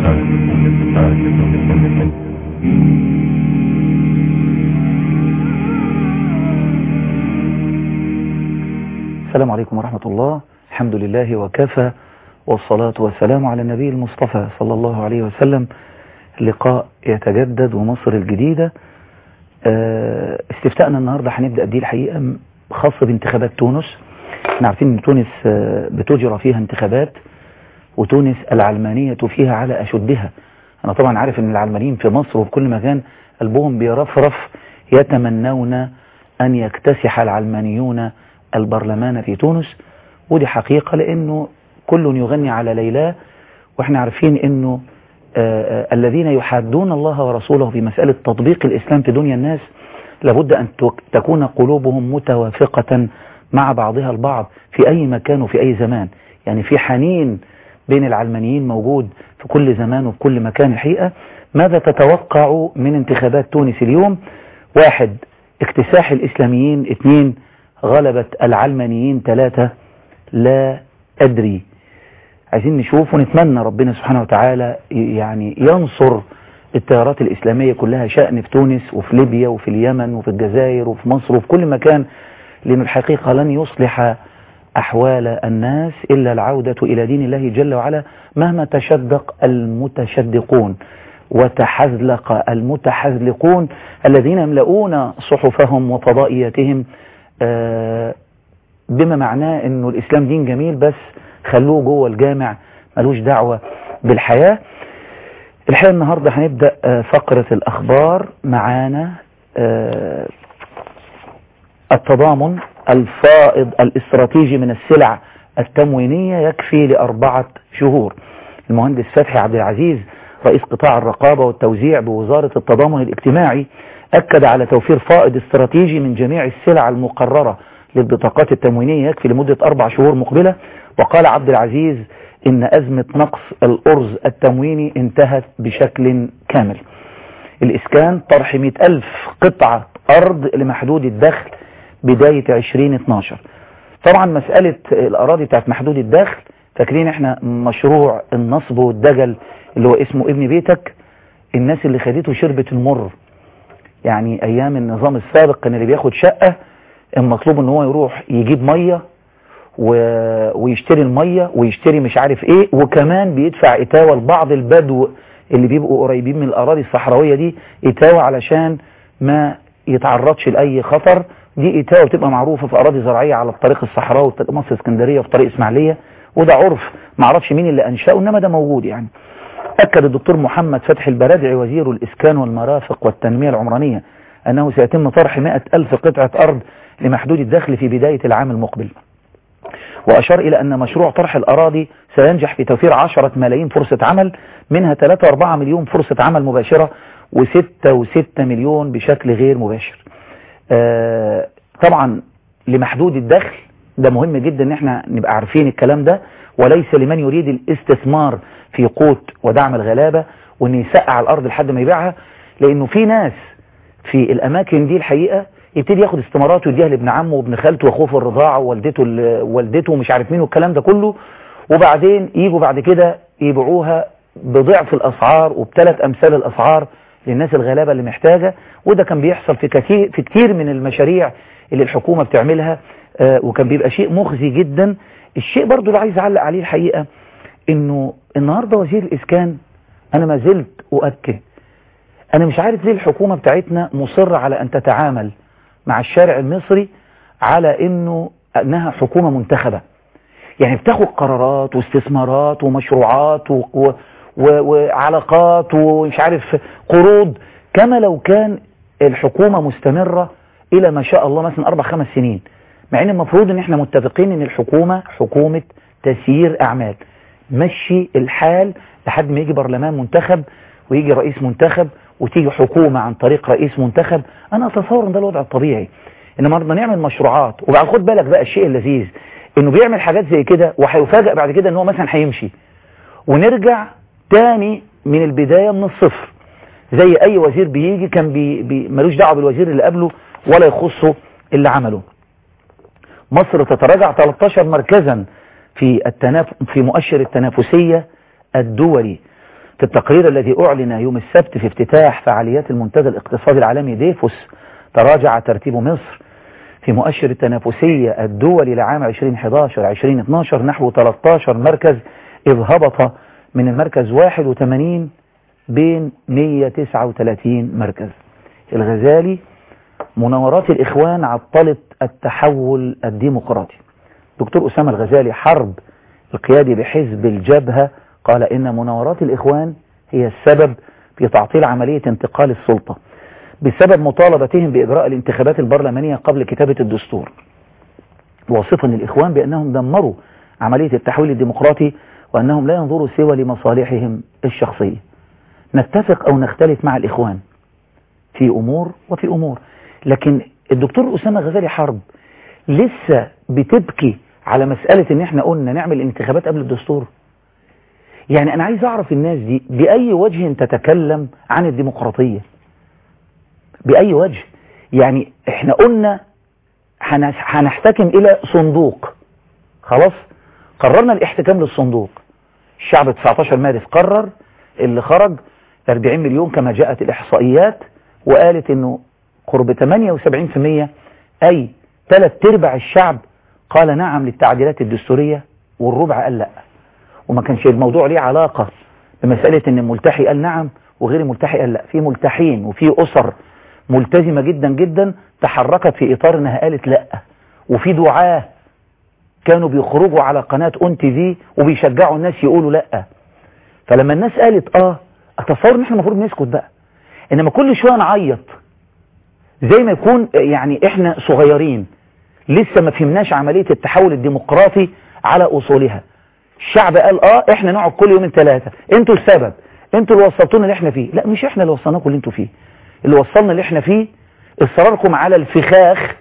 السلام عليكم ورحمة الله. الحمد لله وكفى، والصلاة والسلام على النبي المصطفى صلى الله عليه وسلم. لقاء يتجدد ومصر الجديدة. استفتاءنا النهاردة هنبدأ بيه الحقيقة خاص بانتخابات تونس. احنا عارفين ان تونس بتجرى فيها انتخابات، وتونس العلمانية فيها على أشدها. أنا طبعا عارف ان العلمانيين في مصر وفي كل مكان قلبهم بيرفرف، يتمنون أن يكتسح العلمانيون البرلمان في تونس، ودي حقيقة لأنه كل يغني على ليلاه. واحنا عارفين أنه الذين يحادون الله ورسوله في مسألة تطبيق الإسلام في دنيا الناس لابد أن تكون قلوبهم متوافقة مع بعضها البعض في أي مكان وفي أي زمان. يعني في حنين بين العلمانيين موجود في كل زمان وفي كل مكان. الحقيقة ماذا تتوقع من انتخابات تونس اليوم؟ 1. اكتساح الإسلاميين. 2. غلبة العلمانيين. 3. لا أدري. عايزين نشوف ونتمنى ربنا سبحانه وتعالى يعني ينصر التيارات الإسلامية كلها، شأن في تونس وفي ليبيا وفي اليمن وفي الجزائر وفي مصر وفي كل مكان، لأن الحقيقة لن يصلح أحوال الناس إلا العودة إلى دين الله جل وعلا، مهما تشدق المتشدقون وتحزلق المتحزلقون الذين يملؤون صحفهم وفضائياتهم بما معناه أنه الإسلام دين جميل بس خلوه جوه الجامع ملوش دعوة بالحياة. الحقيقة النهاردة هنبدأ فقرة الأخبار. معانا التضامن الفائض الاستراتيجي من السلع التموينية يكفي ل4 شهور. المهندس فتحي عبد العزيز رئيس قطاع الرقابة والتوزيع بوزارة التضامن الاجتماعي أكد على توفير فائض استراتيجي من جميع السلع المقررة للبطاقات التموينية يكفي لمدة 4 شهور مقبلة. وقال عبد العزيز إن أزمة نقص الأرز التمويني انتهت بشكل كامل. الإسكان طرح 100,000 قطعة أرض لمحدود الدخل بداية 2012. طبعا مسألة الأراضي بتاعت محدود الدخل، فاكرين احنا مشروع النصب والدجل اللي هو اسمه ابن بيتك؟ الناس اللي خدته شربة المر. يعني أيام النظام السابق كان اللي بياخد شقة المطلوب ان هو يروح يجيب مية ويشتري المية ويشتري مش عارف ايه، وكمان بيدفع اتاوة لبعض البدو اللي بيبقوا قريبين من الأراضي الصحراوية دي، اتاوة علشان ما يتعرضش لأي خطر. دي اتاوة بتبقى معروفة في أراضي زراعية على الطريق الصحراوي في مصر اسكندرية وفي طريق اسماعيلية، وده عرف معرفش مين اللي أنشأه إنما ده موجود. يعني أكد الدكتور محمد فتحي البرادعي وزير الإسكان والمرافق والتنمية العمرانية أنه سيتم طرح 100,000 قطعة أرض لمحدود الدخل في بداية العام المقبل. وأشار إلى أن مشروع طرح الأراضي سينجح في توفير 10 ملايين فرصة عمل، منها 3.4 مليون فرصة عمل مباشرة و6.6 مليون بشكل غير مباشر. طبعا لمحدود الدخل ده مهم جدا ان احنا نبقى عارفين الكلام ده، وليس لمن يريد الاستثمار في قوت ودعم الغلابة وان يسقع الأرض لحد ما يبيعها، لأنه في ناس في الأماكن دي الحقيقة يبتدي ياخد استمارات ويديها لابن عمه وابن خالته واخوه في الرضاعه ووالدته ومش عارف مين والكلام ده كله، وبعدين يجوا بعد كده يبيعوها بضعف الاسعار وب3 أمثال الاسعار للناس الغلابه اللي محتاجه. وده كان بيحصل في كتير من المشاريع اللي الحكومه بتعملها، وكان بيبقى شيء مخزي جدا. الشيء برضو اللي عايز اعلق عليه الحقيقه انه النهارده وزير الاسكان، انا ما زلت اؤكد، انا مش عارف ليه الحكومه بتاعتنا مصره على ان تتعامل مع الشارع المصري على انها حكومة منتخبة. يعني بتاخد قرارات واستثمارات ومشروعات وعلاقات ومش عارف قروض كما لو كان الحكومة مستمرة الى ما شاء الله مثلا 4-5 سنين، مع ان المفروض ان احنا متفقين ان الحكومة حكومة تسيير اعمال، مشي الحال لحد ما يجي برلمان منتخب ويجي رئيس منتخب وتيجي حكومة عن طريق رئيس منتخب. انا اتصور ان ده الوضع الطبيعي، انما النهارده نعمل مشروعات وبعد خد بالك بقى الشيء اللذيذ انه بيعمل حاجات زي كده وهيفاجئ بعد كده ان هو مثلا هيمشي ونرجع تاني من البداية من الصفر، زي اي وزير بيجي كان ملوش دعوه بالوزير اللي قبله ولا يخصه اللي عمله. مصر تتراجع 13 مركزا في مؤشر التنافسية الدولي. في التقرير الذي أعلن يوم السبت في افتتاح فعاليات المنتدى الاقتصادي العالمي ديفوس، تراجع ترتيب مصر في مؤشر التنافسية الدولي لعام 2011-2012 نحو 13 مركز، إذ هبط من المركز 81 بين 139 مركز. الغزالي: مناورات الإخوان عطلت التحول الديمقراطي. دكتور أسامة الغزالي حرب القيادي بحزب الجبهة قال إن مناورات الإخوان هي السبب في تعطيل عملية انتقال السلطة بسبب مطالبتهم بإجراء الانتخابات البرلمانية قبل كتابة الدستور، واصفا الإخوان بأنهم دمروا عملية التحويل الديمقراطي وأنهم لا ينظروا سوى لمصالحهم الشخصية. نتفق أو نختلف مع الإخوان في أمور وفي أمور، لكن الدكتور أسامة الغزالي حرب لسه بتبكي على مسألة إن احنا قلنا نعمل الانتخابات قبل الدستور. يعني أنا عايز أعرف الناس دي بأي وجه تتكلم عن الديمقراطية؟ بأي وجه؟ يعني احنا قلنا هنحتكم إلى صندوق، خلاص قررنا الاحتكام للصندوق. الشعب 19 مارس قرر، اللي خرج 40 مليون كما جاءت الإحصائيات، وقالت إنه قرب 78%، أي 3/4 الشعب قال نعم للتعديلات الدستورية، والربع قال لا. وما كانش الموضوع ليه علاقة بمسألة إن الملتحي قال نعم وغير الملتحي قال لا. في ملتحين وفي أسر ملتزمة جدا جدا تحركت في إطار إنها قالت لا، وفي دعاة كانوا بيخرجوا على قناة اون تي في وبيشجعوا الناس يقولوا لا. فلما الناس قالت اتصور ان احنا المفروض نسكت بقى، انما كل شويه نعيط زي ما يكون يعني احنا صغيرين لسه ما فهمناش عملية التحول الديمقراطي على اصولها. الشعب قال احنا نقعد كل يومين 3، انتوا السبب، انتوا اللي وصلتونا اللي احنا فيه. لا، مش احنا اللي وصلناكم اللي انتوا فيه، اللي وصلنا اللي احنا فيه اصراركم على الفخاخ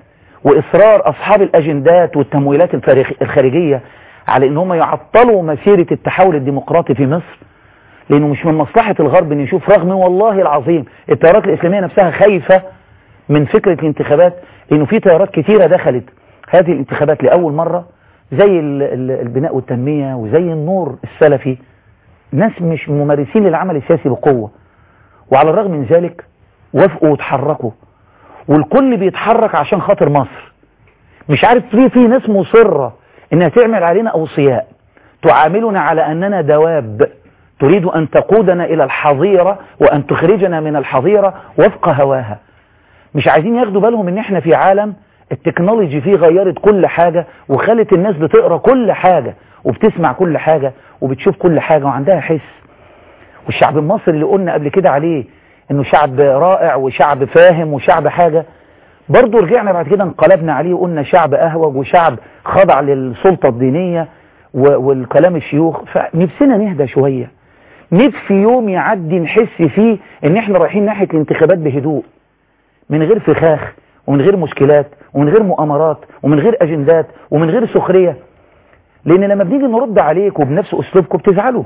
واصرار اصحاب الاجندات والتمويلات الخارجية على ان هم يعطلوا مسيرة التحول الديمقراطي في مصر، لانه مش من مصلحة الغرب ان يشوف، رغم والله العظيم التيارات الاسلامية نفسها خايفة من فكرة الانتخابات، لانه في تيارات كتيرة دخلت هذه الانتخابات لأول مرة، زي البناء والتنمية وزي النور السلفي، ناس مش ممارسين للعمل السياسي بقوة، وعلى الرغم من ذلك وافقوا وتحركوا، والكل بيتحرك عشان خاطر مصر. مش عارف في ناس مصرة انها تعمل علينا اوصياء، تعاملنا على اننا دواب، تريد ان تقودنا الى الحظيرة وان تخرجنا من الحظيرة وفق هواها. مش عايزين ياخدوا بالهم ان احنا في عالم التكنولوجي فيه غيرت كل حاجة، وخلت الناس بتقرأ كل حاجة وبتسمع كل حاجة وبتشوف كل حاجة وعندها حس. والشعب المصري اللي قلنا قبل كده عليه انه شعب رائع وشعب فاهم وشعب حاجة، برضو رجعنا بعد كده انقلبنا عليه وقلنا شعب اهوج وشعب خضع للسلطة الدينية والكلام الشيوخ. فنفسنا نهدى شوية، نفسي يوم يعدي نحس فيه ان احنا رايحين ناحية الانتخابات بهدوء، من غير فخاخ ومن غير مشكلات ومن غير مؤامرات ومن غير اجندات ومن غير سخرية. لان لما بنيجي نرد عليكم بنفس اسلوبكم بتزعلوا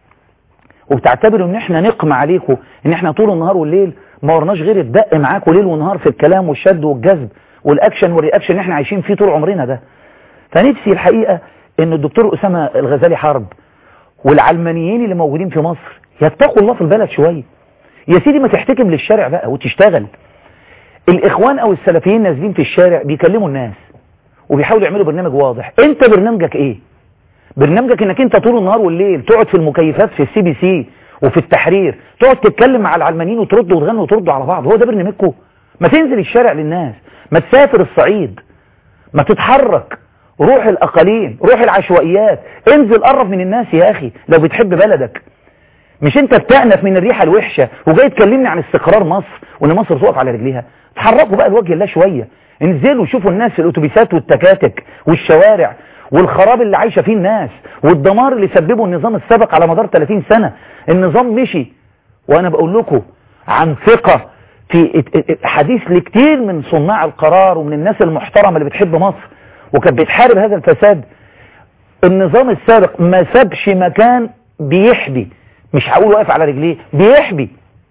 وبتعتبروا ان احنا نقم عليكم، ان احنا طول النهار والليل ما ورناش غير الدق معاكم ليل ونهار في الكلام والشد والجذب والاكشن والرياكشن اللي احنا عايشين فيه طول عمرنا ده. فنفسي الحقيقة ان الدكتور أسامة الغزالي حرب والعلمانيين اللي موجودين في مصر يتقوا الله في البلد شوية. يا سيدي ما تحتكم للشارع بقى وتشتغل. الاخوان او السلفيين نازلين في الشارع بيكلموا الناس وبيحاولوا يعملوا برنامج واضح. انت برنامجك ايه؟ برنامجك انك انت طول النهار والليل تقعد في المكيفات في السي بي سي وفي التحرير تقعد تتكلم مع العلمانيين وتردوا وتغنوا وتردوا على بعض. هو ده برنامجكم؟ ما تنزل الشارع للناس، ما تسافر الصعيد، ما تتحرك، روح الاقاليم، روح العشوائيات، انزل قرب من الناس يا اخي لو بتحب بلدك. مش انت بتأنف من الريحة الوحشة وجاي تكلمني عن استقرار مصر وان مصر تقف على رجليها. اتحركوا بقى لوجه الله شوية، انزلوا شوفوا الناس في الاتوبيسات والتكاتك والشوارع والخراب اللي عايشة فيه الناس والدمار اللي سببه النظام السابق على مدار 30 سنة. النظام مشي، وانا بقول لكم عن ثقة في حديث لكتير من صناع القرار ومن الناس المحترمة اللي بتحب مصر وكانت بتحارب هذا الفساد. النظام السابق ما سابش مكان بيحبي، مش هقول واقف على رجليه، بيحبي.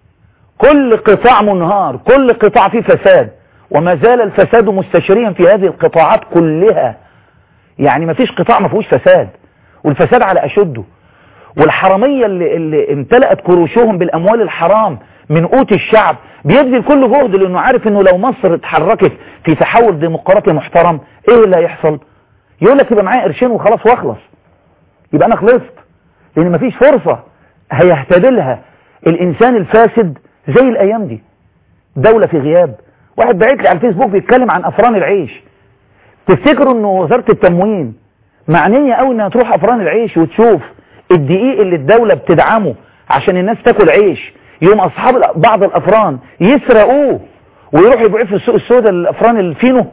كل قطاع منهار، كل قطاع فيه فساد، وما زال الفساد مستشريا في هذه القطاعات كلها. يعني ما فيش قطاع ما فيهوش فساد، والفساد على أشده. والحرامية اللي امتلأت كروشهم بالأموال الحرام من قوت الشعب بيبذل كل جهد، لأنه عارف أنه لو مصر اتحركت في تحول ديمقراطي محترم إيه اللي هيحصل؟ يقول لك يبقى معايا قرشين وخلاص واخلص، يبقى أنا خلصت، لأن مفيش فرصة هيهتدلها الإنسان الفاسد زي الأيام دي. دولة في غياب. واحد بعت لي على الفيسبوك بيتكلم عن أفران العيش. تفتكروا أنه وزارة التموين معنية قوي أنها تروح أفران العيش وتشوف الدقيق اللي الدولة بتدعمه عشان الناس تاكل عيش، يوم أصحاب بعض الأفران يسرقوه ويروحوا يبيعوه في السوق السوداء الأفران الفينو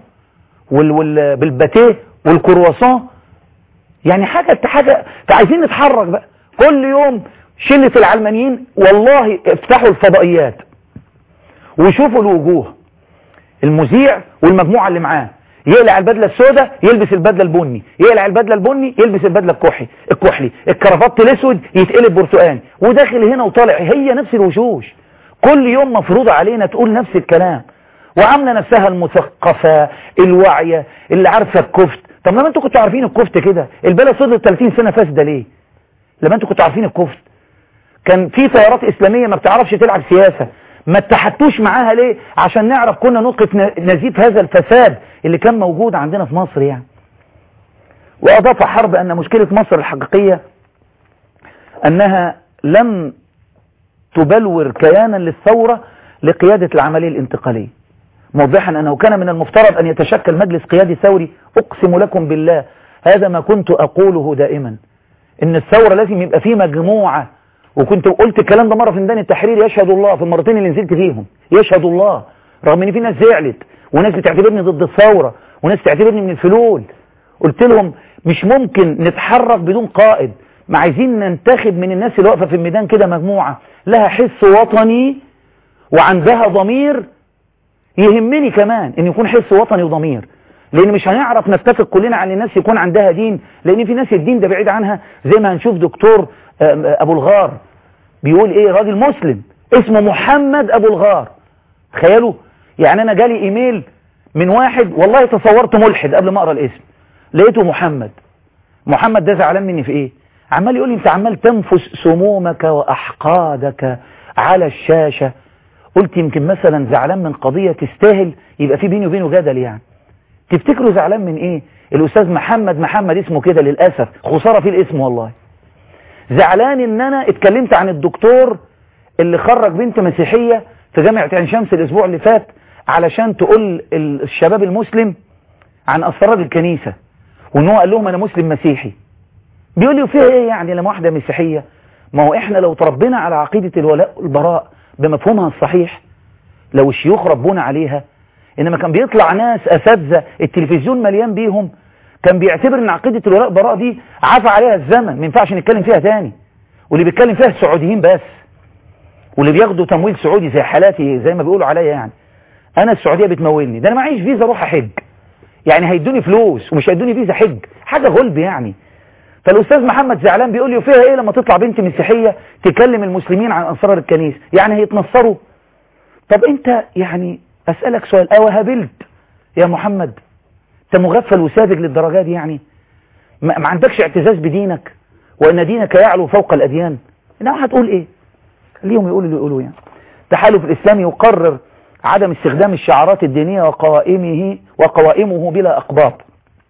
بالباتيه والكرواسون؟ يعني حاجة عايزين نتحرك بقى. كل يوم شلة العلمانيين والله افتحوا الفضائيات ويشوفوا الوجوه، المذيع والمجموعة اللي معاه يقلع البدلة السوداء يلبس البدلة البني، يقلع البدلة البني يلبس البدلة الكحلي، الكرافات الاسود يتقلب برتقاني، وداخل هنا وطالع، هي نفس الوشوش. كل يوم مفروض علينا تقول نفس الكلام، وعامله نفسها المثقفة الواعية اللي عارفة الكفت. طب لما انتوا كنتوا عارفين الكفت كده البلد فضلت 30 سنة فاسدة ليه؟ لما انتوا كنتوا عارفين الكفت كان في تيارات إسلامية ما بتعرفش تلعب سياسة، ما اتحدتوش معاها ليه؟ عشان نعرف كنا نوقف نزيف هذا الفساد اللي كان موجود عندنا في مصر يعني. وأضاف حرب أن مشكلة مصر الحقيقية أنها لم تبلور كيانا للثورة لقيادة العملية الانتقالية، موضحا أنه كان من المفترض أن يتشكل مجلس قيادي ثوري. أقسم لكم بالله هذا ما كنت أقوله دائما، إن الثورة لازم يبقى فيه مجموعة، وكنت قلت الكلام ده مرة في ميدان التحرير، يشهد الله في المرتين اللي نزلت فيهم، يشهد الله، رغم ان في ناس زعلت وناس بتعتبرني ضد الثورة وناس تعتبرني من الفلول. قلت لهم مش ممكن نتحرك بدون قائد، ما عايزين ننتخب من الناس اللي واقفة في الميدان كده مجموعة لها حس وطني وعندها ضمير. يهمني كمان ان يكون حس وطني وضمير، لان مش هنعرف نتفق كلنا على الناس يكون عندها دين، لان في ناس الدين ده بعيد عنها، زي ما هنشوف دكتور ابو الغار بيقول ايه، راجل مسلم اسمه محمد ابو الغار. تخيلوا يعني انا جالي ايميل من واحد والله تصورت ملحد قبل ما اقرا الاسم، لقيته محمد ده زعلان مني في ايه؟ عمال يقول لي انت عمال تنفس سمومك واحقادك على الشاشة. قلت يمكن مثلا زعلان من قضية تستاهل يبقى في بيني وبينه جدل يعني. تفتكروا زعلان من ايه؟ الاستاذ محمد اسمه كده للاسف، خسارة في الاسم والله. زعلان ان انا اتكلمت عن الدكتور اللي خرج بنت مسيحية في جامعة عين شمس الاسبوع اللي فات علشان تقول الشباب المسلم عن اسرار الكنيسة، وان هو قال لهم انا مسلم مسيحي. بيقول لي وفيها ايه يعني لما واحدة مسيحية؟ ما هو احنا لو تربينا على عقيدة الولاء والبراء بمفهومها الصحيح، لو الشيوخ ربونا عليها، انما كان بيطلع ناس اساتذه التلفزيون مليان بيهم كان بيعتبر ان عقيدة الولاء والبراء دي عفى عليها الزمن، ما ينفعش نتكلم فيها تاني، واللي بيتكلم فيها السعوديين بس، واللي بياخدوا تمويل سعودي زي حالاتي زي ما بيقولوا عليا يعني. انا السعودية بتمولني، ده انا معيش فيزا اروح احج، يعني هيدوني فلوس ومش هيدوني فيزا حج، حاجة غلب يعني. فالاستاذ محمد زعلان بيقول لي وفيها ايه لما تطلع بنت مسيحية تكلم المسلمين عن اسرار الكنيسة، يعني هيتنصروا؟ طب انت يعني اسألك سؤال، هبلت يا محمد؟ انت مغفل وساذج للدرجات دي يعني؟ ما عندكش اعتزاز بدينك وان دينك يعلو فوق الاديان؟ انما هتقول ايه؟ خليهم يقولوا اللي يقولوا يعني. التحالف الاسلامي يقرر عدم استخدام الشعارات الدينية وقوائمه بلا اقباط.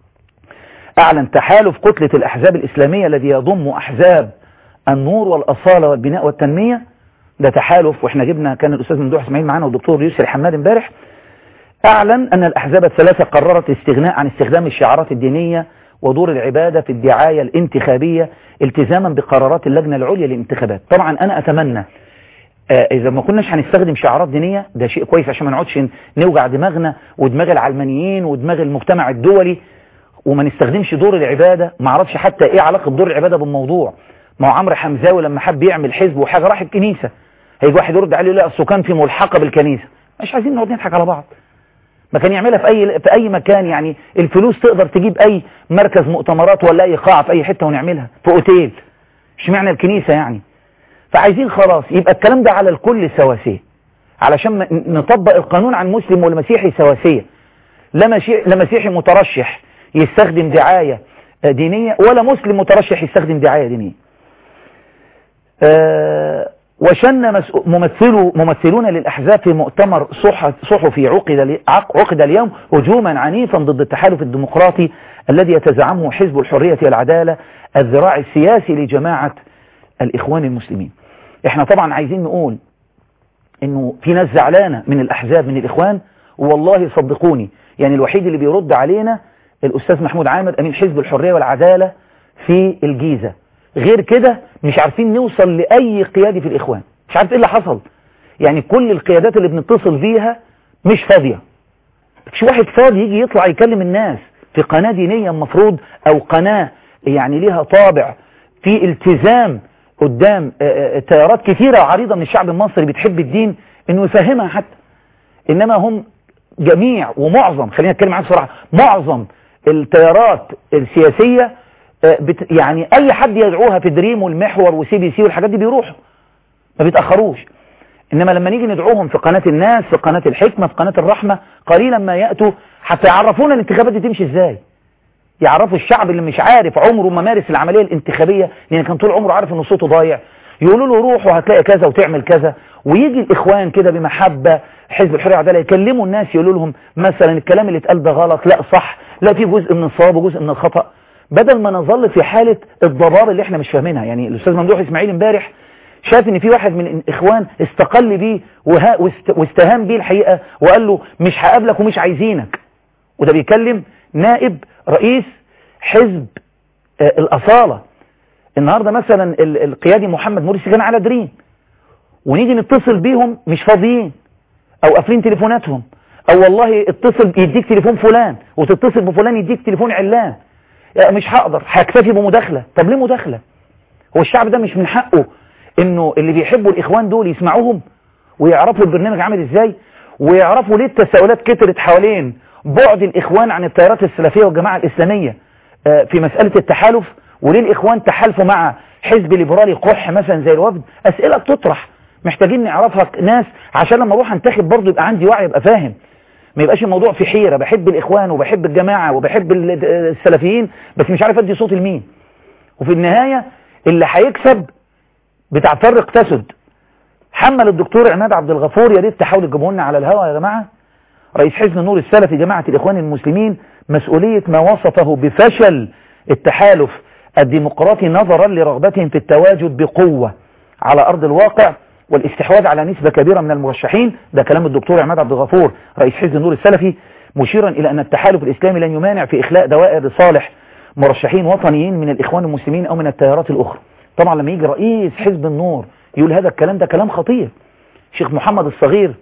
اعلن تحالف كتلة الاحزاب الاسلامية الذي يضم احزاب النور والاصالة والبناء والتنمية، ده تحالف، واحنا جبنا كان الاستاذ ممدوح اسماعيل معانا والدكتور يسري حماد امبارح، اعلن ان الاحزاب الثلاثة قررت الاستغناء عن استخدام الشعارات الدينية ودور العبادة في الدعاية الانتخابية التزاما بقرارات اللجنة العليا للانتخابات. طبعا انا اتمنى اذا ما كناش هنستخدم شعارات دينية ده شيء كويس عشان ما نقعدش نوجع دماغنا ودماغ العلمانيين ودماغ المجتمع الدولي، وما نستخدمش دور العبادة. ما اعرفش حتى ايه علاقة دور العبادة بالموضوع. ما هو عمرو حمزاوي لما حب يعمل حزب وحاجة راح الكنيسة، هيجي واحد يرد عليه لا اصله كان في ملحقة بالكنيسة. مش عايزين نقعد نضحك على بعض، ما كان يعملها في اي مكان يعني. الفلوس تقدر تجيب اي مركز مؤتمرات ولا اي قاعة في اي حتة ونعملها في اوتيل، اشمعنى الكنيسة يعني؟ فعايزين خلاص يبقى الكلام ده على الكل سواسية، علشان نطبق القانون عن مسلم والمسيحي سواسية. لا مسيحي مترشح يستخدم دعاية دينية ولا مسلم مترشح يستخدم دعاية دينية. وشن ممثلون للأحزاب في مؤتمر صحفي عقد اليوم هجوما عنيفا ضد التحالف الديمقراطي الذي يتزعمه حزب الحرية والعدالة الذراع السياسي لجماعة الإخوان المسلمين. احنا طبعا عايزين نقول انه في ناس زعلانة من الأحزاب من الإخوان، والله صدقوني يعني الوحيد اللي بيرد علينا الأستاذ محمود عامر أمين حزب الحرية والعدالة في الجيزة. غير كده مش عارفين نوصل لأي قيادي في الإخوان، مش عارف ايه اللي حصل. يعني كل القيادات اللي بنتصل بيها مش فاضية، مش واحد فاضي يجي يطلع يكلم الناس في قناة دينية المفروض، أو قناة يعني ليها طابع في التزام قدام تيارات كثيرة وعريضة من الشعب المصري بتحب الدين، انه يفهمها حتى. انما هم جميع ومعظم، خلينا نتكلم عنه بصراحة، معظم التيارات السياسية يعني اي حد يدعوها في دريم والمحور وسي بي سي والحاجات دي بيروحوا ما بيتأخروش. انما لما نيجي ندعوهم في قناة الناس، في قناة الحكمة، في قناة الرحمة، قليلا ما يأتوا حتى يعرفونا الانتخابات دي تمشي ازاي، يعرفوا الشعب اللي مش عارف عمره ما مارس العملية الانتخابية لان كان طول عمره عارف ان صوته ضايع، يقولوا له روح وهتلاقي كذا وتعمل كذا. ويجي الاخوان كده بمحبة حزب الحرية والعدالة يكلموا الناس يقولوا لهم مثلا الكلام اللي اتقال ده غلط، لا صح، لا في جزء من الصواب وجزء من الخطأ، بدل ما نظل في حالة الضباب اللي احنا مش فاهمينها. يعني الاستاذ ممدوح اسماعيل امبارح شاف ان في واحد من الاخوان استقل بيه واستهان بيه الحقيقة وقال له مش هقابلك ومش عايزينك، وده بيكلم نائب رئيس حزب الأصالة. النهاردة مثلا القيادي محمد مرسي كان على دريم، ونيجي نتصل بيهم مش فاضيين او قافلين تليفوناتهم، او والله اتصل يديك تليفون فلان وتتصل بفلان يديك تليفون علان، مش هقدر هكتفي بمداخلة. طب ليه مداخلة؟ هو الشعب ده مش من حقه انه اللي بيحبوا الاخوان دول يسمعوهم ويعرفوا البرنامج عامل ازاي، ويعرفوا ليه التساؤلات كترت حوالين بعد الاخوان عن التيارات السلفية والجماعة الاسلامية في مسألة التحالف، وليه الاخوان تحالفوا مع حزب ليبرالي قح مثلا زي الوفد. اسئلة بتطرح محتاجين نعرفها ناس عشان لما اروح انتخب برضه يبقى عندي وعي، يبقى فاهم، ما يبقاش الموضوع في حيرة بحب الاخوان وبحب الجماعة وبحب السلفيين بس مش عارف ادي صوت لمين، وفي النهاية اللي هيكسب بتاع فرق تسد. حمل الدكتور عماد عبد الغفور، يا ريت تحاولوا تجيبوا لنا على الهواء يا جماعة، رئيس حزب النور السلفي جماعة الإخوان المسلمين، مسؤولية ما وصفه بفشل التحالف الديمقراطي نظرا لرغبتهم في التواجد بقوة على أرض الواقع والاستحواذ على نسبة كبيرة من المرشحين. ده كلام الدكتور عماد عبد الغفور رئيس حزب النور السلفي، مشيرا إلى أن التحالف الإسلامي لن يمانع في إخلاء دوائر لصالح مرشحين وطنيين من الإخوان المسلمين أو من التيارات الأخرى. طبعا لما يجي رئيس حزب النور يقول هذا الكلام، ده كلام خطير. شيخ محمد الصغير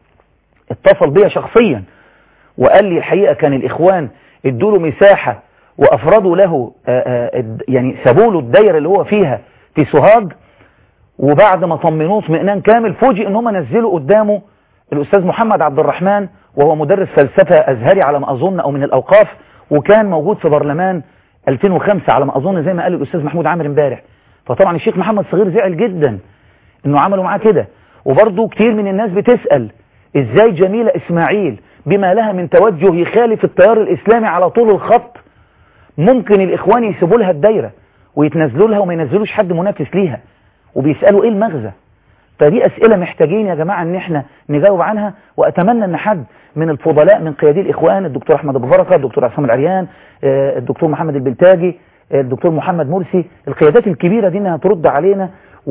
اتصل بيا شخصيا وقال لي الحقيقة كان الإخوان ادوا له مساحة وأفرضوا له يعني سابوا له الدايرة اللي هو فيها في سوهاج، وبعد ما طمنوه اطمئنان كامل فوجئ ان هم نزلوا قدامه الأستاذ محمد عبد الرحمن، وهو مدرس فلسفة أزهري على ما أظن أو من الأوقاف، وكان موجود في برلمان 2005 على ما أظن زي ما قال الأستاذ محمود عامر امبارح. فطبعا الشيخ محمد صغير زعل جدا انه عملوا معاه كده. وبرضه كتير من الناس بتسأل ازاي جميلة اسماعيل بما لها من توجه يخالف التيار الاسلامي على طول الخط ممكن الاخوان يسيبوا لها الدايرة ويتنزلوا لها وما ينزلوش حد منافس ليها، وبيسألوا ايه المغزى. فدي اسئلة محتاجين يا جماعة ان احنا نجاوب عنها، واتمنى ان حد من الفضلاء من قيادي الاخوان، الدكتور احمد ابو بركة، الدكتور عصام العريان، الدكتور محمد البلتاجي، الدكتور محمد مرسي، القيادات الكبيرة دي انها ترد علينا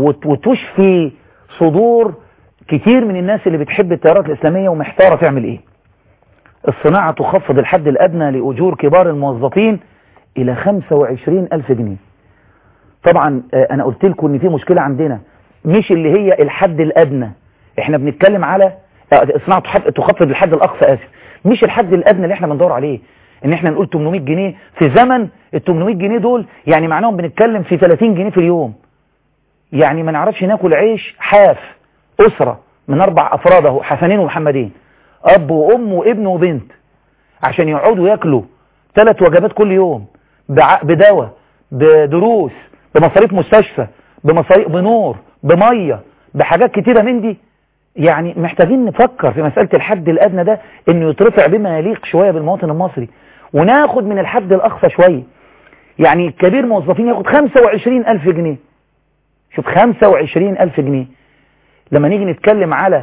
وتشفي صدور كتير من الناس اللي بتحب التيارات الإسلامية ومحتارة تعمل ايه. الصناعة تخفض الحد الأدنى لأجور كبار الموظفين إلى 25,000 جنيه. طبعا أنا قلت لكم إن في مشكلة عندنا، مش اللي هي الحد الأدنى، احنا بنتكلم على الصناعة تخفض الحد الأقصى، آسف، مش الحد الأدنى اللي احنا بندور عليه ان احنا نقول 800 جنيه في زمن ال 800 جنيه دول يعني معناهم بنتكلم في 30 جنيه في اليوم. يعني ما نعرفش ناكل عيش حاف أسرة من 4 أفراد اهو، حسنين ومحمدين، أب وأم وابن وبنت، عشان يقعدوا ياكلوا 3 وجبات كل يوم بدواء بدروس بمصاريف مستشفى بمصاريف بنور بمية بحاجات كتيرة من دي. يعني محتاجين نفكر في مسألة الحد الأدنى ده إنه يترفع بما يليق شوية بالمواطن المصري، وناخد من الحد الأقصى شوية. يعني كبير موظفين ياخد 25,000 جنيه، شوف 25,000 جنيه. لما نيجي نتكلم على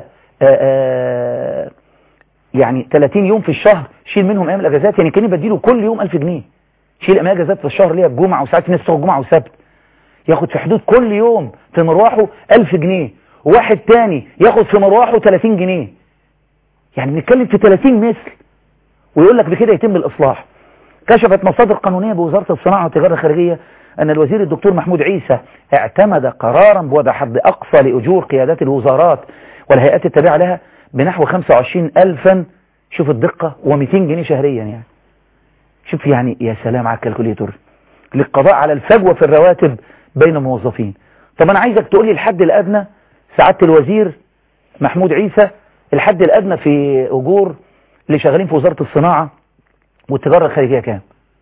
يعني 30 يوم في الشهر، شيل منهم ايام الاجازات، يعني كاني بديله كل يوم 1000 جنيه. شيل ايام اجازات في الشهر اللي هي الجمعه، وساعات في ناس تاخد جمعه وسبت، ياخد في حدود كل يوم في مروحه 1000 جنيه، وواحد تاني ياخد في مروحه 30 جنيه. يعني بنتكلم في 30 مثل، ويقول لك بكده يتم الاصلاح. كشفت مصادر قانونيه بوزاره الصناعه والتجاره الخارجيه ان الوزير الدكتور محمود عيسى اعتمد قرارا بوضع حد اقصى لاجور قيادات الوزارات والهيئات التابعه لها بنحو 25,000، شوف الدقه، و200 جنيه شهريا. يعني شوف، يعني يا سلام على الكالكوليتور، للقضاء على الفجوه في الرواتب بين الموظفين. طب انا عايزك تقول لي الحد الادنى سعاده الوزير محمود عيسى، الحد الادنى في اجور اللي شغالين في وزاره الصناعه والتجاره الخارجيه كام؟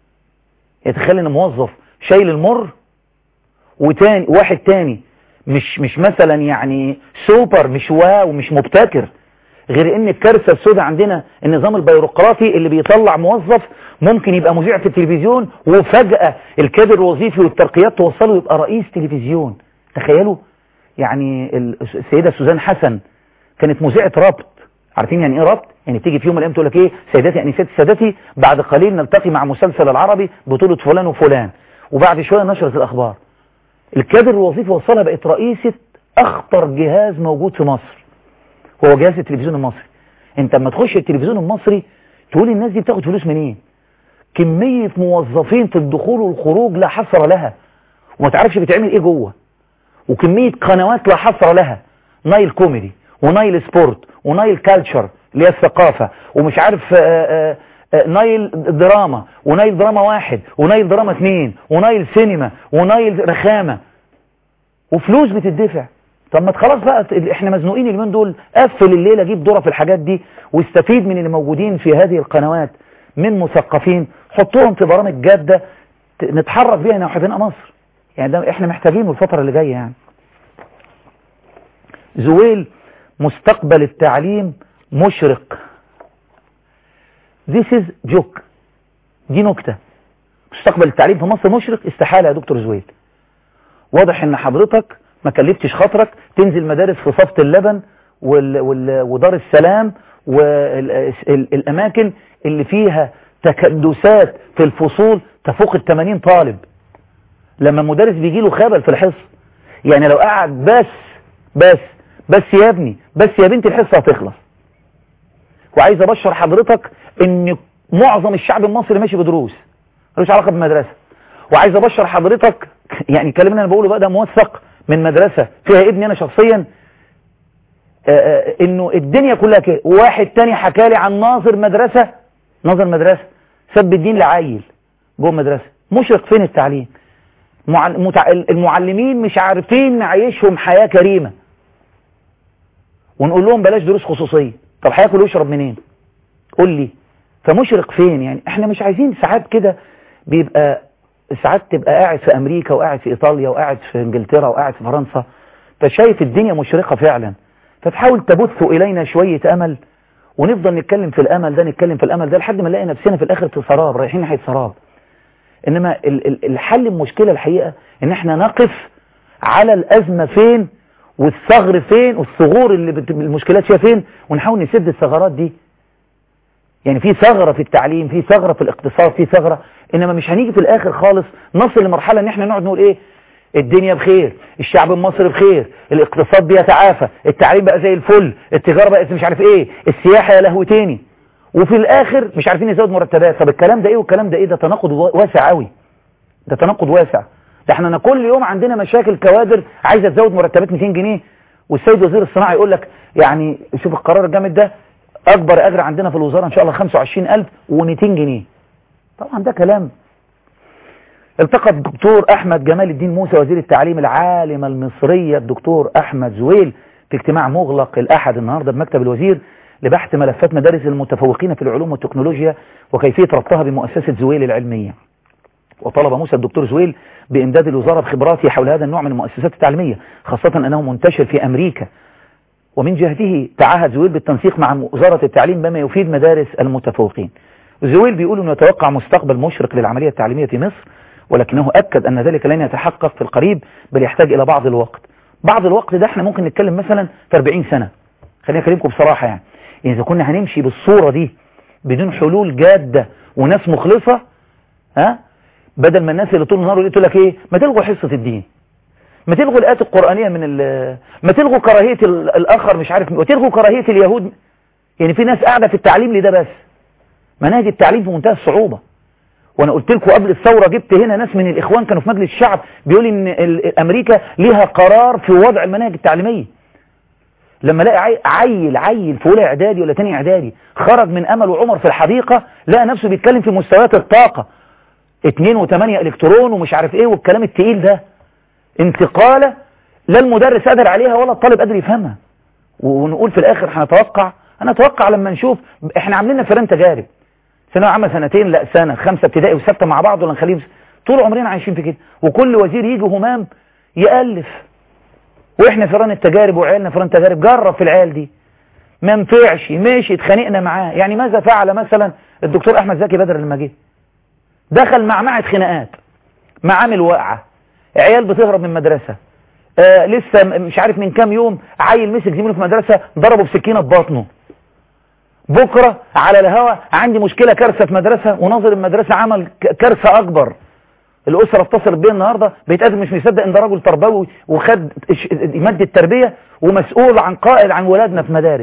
يتخيل ان موظف شايل المر، وتاني واحد تاني مش مثلا يعني سوبر، مش واو، مش مبتكر، غير ان الكارثه السوداء عندنا النظام البيروقراطي اللي بيطلع موظف ممكن يبقى مذيع في التلفزيون، وفجأة الكادر الوظيفي والترقيات توصله يبقى رئيس تلفزيون. تخيلوا. يعني السيدة سوزان حسن كانت مذيعة ربط. عارفين يعني ايه ربط؟ يعني تيجي في يوم من الايام تقول لك ايه، سيداتي انساتي سادتي، بعد قليل نلتقي مع مسلسل العربي بطولة فلان وفلان، وبعد شوية نشرة الاخبار. الكادر الوظيفي وصلها بقت رئيسة اخطر جهاز موجود في مصر، هو جهاز التلفزيون المصري. انت لما تخش التلفزيون المصري تقول الناس دي بتاخد فلوس منين؟ كمية موظفين في الدخول والخروج لا حصر لها، وما تعرفش بتعمل ايه جوه، وكمية قنوات لا حصر لها، نايل كوميدي ونايل سبورت ونايل كالتشر اللي هي الثقافة، ومش عارف نايل دراما ونايل دراما 1 ونايل دراما 2 ونايل سينما ونايل رخامة، وفلوس بتدفع. طب ما خلاص بقى، احنا مزنوقين اليومين دول، قفل الليلة، جيب دورة في الحاجات دي، واستفيد من اللي موجودين في هذه القنوات من مثقفين، حطوهم في برامج جادة نتحرك بيها نحو بناء مصر. يعني ده احنا محتاجينه الفترة اللي جاية. يعني زويل، مستقبل التعليم مشرق. This is joke. دي نكتة. مستقبل التعليم في مصر مشرق؟ استحالة يا دكتور زويل. واضح ان حضرتك ما كلفتش خاطرك تنزل مدارس في صفة اللبن ودار السلام والاماكن اللي فيها تكدسات في الفصول تفوق 80 طالب. لما المدرس بيجي له خبل في الحصة، يعني لو قعد بس يا ابني، بس يا بنتي، الحصة هتخلص. وعايز ابشر حضرتك ان معظم الشعب المصري ماشي بدروس ملوش علاقة بالمدرسة. وعايز ابشر حضرتك، يعني الكلام اللي انا بقوله بقى ده موثق من مدرسة فيها ابني انا شخصيا، انه الدنيا كلها كده. وواحد تاني حكى لي عن ناظر مدرسة سب الدين لعيل جوه مدرسة. مشرق فين التعليم؟ المعلمين مش عارفين نعيشهم حياة كريمة، ونقول لهم بلاش دروس خصوصية. طب هياكل ويشرب منين؟ قول لي. فمشرق فين؟ يعني احنا مش عايزين ساعات كده، بيبقى ساعات تبقى قاعد في امريكا وقاعد في ايطاليا وقاعد في انجلترا وقاعد في فرنسا، فشايف الدنيا مشرقة فعلا، فتحاول تبث الينا شوية امل، ونفضل نتكلم في الامل ده لحد ما نلاقي نفسنا في الاخر في سراب، رايحين ناحية سراب. انما الحل المشكلة الحقيقة ان احنا نقف على الازمة فين، والثغر فين، والثغور اللي المشكلات فيها فين، ونحاول نسد الثغرات دي. يعني في ثغرة في التعليم، في ثغرة في الاقتصاد، في ثغرة، انما مش هنيجي في الاخر خالص نصل لمرحلة ان احنا نقعد نقول ايه، الدنيا بخير، الشعب المصري بخير، الاقتصاد بيتعافى، التعليم بقى زي الفل، التجارة بقت مش عارف ايه، السياحة يا لهوي تاني، وفي الاخر مش عارفين نزود مرتبات. طب الكلام ده ايه والكلام ده ايه؟ ده تناقض واسع قوي، ده تناقض واسع. ده احنا كل يوم عندنا مشاكل كوادر عايزة تزود مرتبات 200 جنيه، والسيد وزير الصناعة يقول لك يعني شوف القرار الجامد ده، اكبر اجر عندنا في الوزارة ان شاء الله 25,200 جنيه. طبعا ده كلام. التقى الدكتور احمد جمال الدين موسى وزير التعليم العالمة المصرية الدكتور احمد زويل في اجتماع مغلق الاحد النهاردة بمكتب الوزير لبحث ملفات مدارس المتفوقين في العلوم والتكنولوجيا وكيفية ربطها بمؤسسة زويل العلمية. وطلب موسى الدكتور زويل بإمداد الوزارة بخبراته حول هذا النوع من المؤسسات التعليمية، خاصة أنه منتشر في أمريكا. ومن جهته تعهد زويل بالتنسيق مع وزارة التعليم بما يفيد مدارس المتفوقين. زويل بيقول أنه يتوقع مستقبل مشرق للعملية التعليمية في مصر، ولكنه أكد أن ذلك لن يتحقق في القريب، بل يحتاج إلى بعض الوقت. بعض الوقت ده احنا ممكن نتكلم مثلا في 40 سنة. خليني أكلمكم بصراحة، يعني إذا كنا هنمشي بالصورة دي بدون حلول جادة وناس مخلصة، بدل ما الناس اللي طول النهار تقول لك ايه، ما تلغوا حصة الدين، ما تلغوا الآيات القرآنية ما تلغوا كراهية الآخر، مش عارف، وتلغوا كراهية اليهود. يعني في ناس قاعدة في التعليم لده بس. مناهج التعليم في منتهى الصعوبة. وانا قلت لكم قبل الثورة، جبت هنا ناس من الإخوان كانوا في مجلس الشعب بيقول ان أمريكا ليها قرار في وضع المناهج التعليمية. لما لاقي عيل في اولى اعدادي ولا تاني اعدادي خرج من امل وعمر في الحديقة، لقى نفسه بيتكلم في مستويات الطاقة 2 و8 الكترون ومش عارف ايه والكلام التقيل ده، انتقالة لا المدرس قادر عليها ولا الطالب قادر يفهمها. ونقول في الاخر انا اتوقع لما نشوف احنا عاملين فيران تجارب، ثانويه عامه سنتين، لا سنه، 5 ابتدائي و6 مع بعض، ولا نخليهم طول عمرنا عايشين في كده، وكل وزير يجي همام يألف، واحنا فيران التجارب وعيالنا فيران تجارب. جرب في العيال دي ما نفعش، ماشي اتخانقنا معاه. يعني ماذا فعل مثلا الدكتور احمد زكي بدر لما جه؟ دخل معمعة خناقات، معامل واقعه، عيال بتهرب من مدرسه، لسه مش عارف من كام يوم عيل مسك زميله في مدرسه ضربه بسكينه في بطنه. بكره على الهوا عندي مشكله، كارثه في مدرسه، وناظر المدرسه عمل كارثه اكبر. الاسره اتصلت بيا النهارده بيتقدم مش مصدق ان ده راجل تربوي وخد ماده التربيه ومسؤول عن قائد عن ولادنا في مدارس.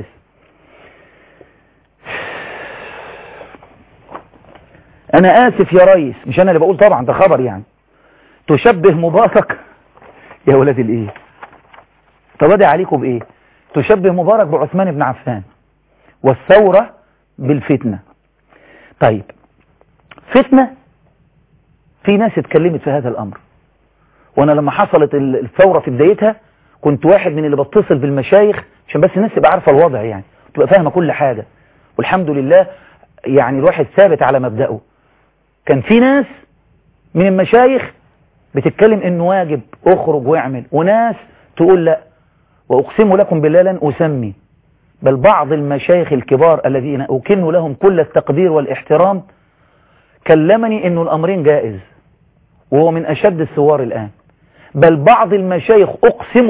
انا اسف يا ريس، مش انا اللي بقول طبعا، ده خبر يعني. تشبه مبارك يا ولاد الايه، طب ادعي عليكم بايه؟ تشبه مبارك بعثمان بن عفان والثورة بالفتنة. طيب فتنة، في ناس اتكلمت في هذا الامر، وانا لما حصلت الثورة في بدايتها كنت واحد من اللي بتصل بالمشايخ عشان بس الناس تبقى عارفة الوضع، يعني تبقى فاهمة كل حاجة، والحمد لله يعني الواحد ثابت على مبدأه. كان في ناس من المشايخ بتتكلم انه واجب اخرج واعمل، وناس تقول لا، واقسم لكم بالله لن اسمي، بل بعض المشايخ الكبار الذين أكن لهم كل التقدير والاحترام كلمني انه الامرين جائز، وهو من اشد الثوار الان. بل بعض المشايخ اقسم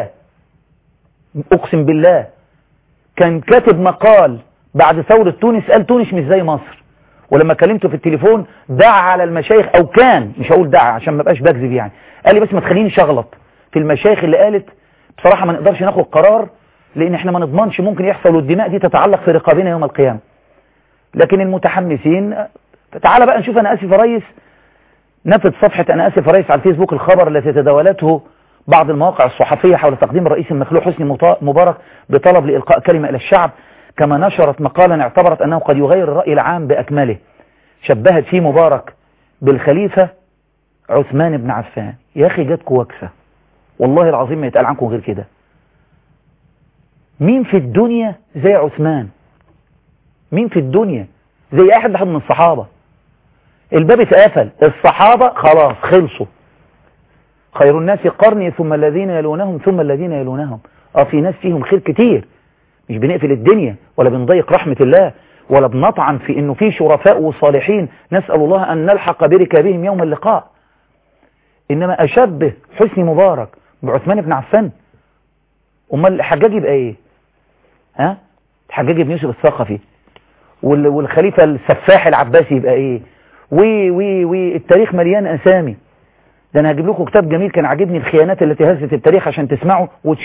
بالله كان كاتب مقال بعد ثورة تونس، قال تونس مش زي مصر، ولما كلمته في التليفون دعا على المشايخ، او كان، مش هقول دعا عشان ما بقاش بكذب يعني، قال لي بس ما تخلينيش اغلط في المشايخ اللي قالت بصراحة ما نقدرش ناخد قرار لان احنا ما نضمنش ممكن يحصل، والدماء دي تتعلق في رقابنا يوم القيامة. لكن المتحمسين، تعال بقى نشوف انا اسف يا ريس، نفذ صفحة انا اسف يا ريس على الفيسبوك الخبر التي تداولته بعض المواقع الصحفية حول تقديم الرئيس المخلوع حسني مبارك بطلب لإلقاء كلمة إلى الشعب، كما نشرت مقالا اعتبرت أنه قد يغير الرأي العام بأكمله، شبهت فيه مبارك بالخليفة عثمان بن عفان. يا أخي جاتكوا وكسة، والله العظيم ما يتقال عنكم غير كده. مين في الدنيا زي عثمان؟ مين في الدنيا زي أحد من الصحابة؟ الباب اتقفل، الصحابة خلاص خلصوا، خير الناس قرني ثم الذين يلونهم ثم الذين يلونهم. في ناس فيهم خير كتير، مش بنقفل الدنيا ولا بنضيق رحمة الله ولا بنطعن في انه في شرفاء وصالحين نسأل الله ان نلحق بركابهم يوم اللقاء. انما اشبه حسني مبارك بعثمان بن عفان؟ امال الحجاج يبقى ايه؟ الحجاج بن يوسف الثقفي والخليفة السفاح العباسي يبقى ايه؟ التاريخ مليان اسامي. ده انا هجيب لكم كتاب جميل كان عاجبني، الخيانات التي هزت التاريخ، عشان تسمعوا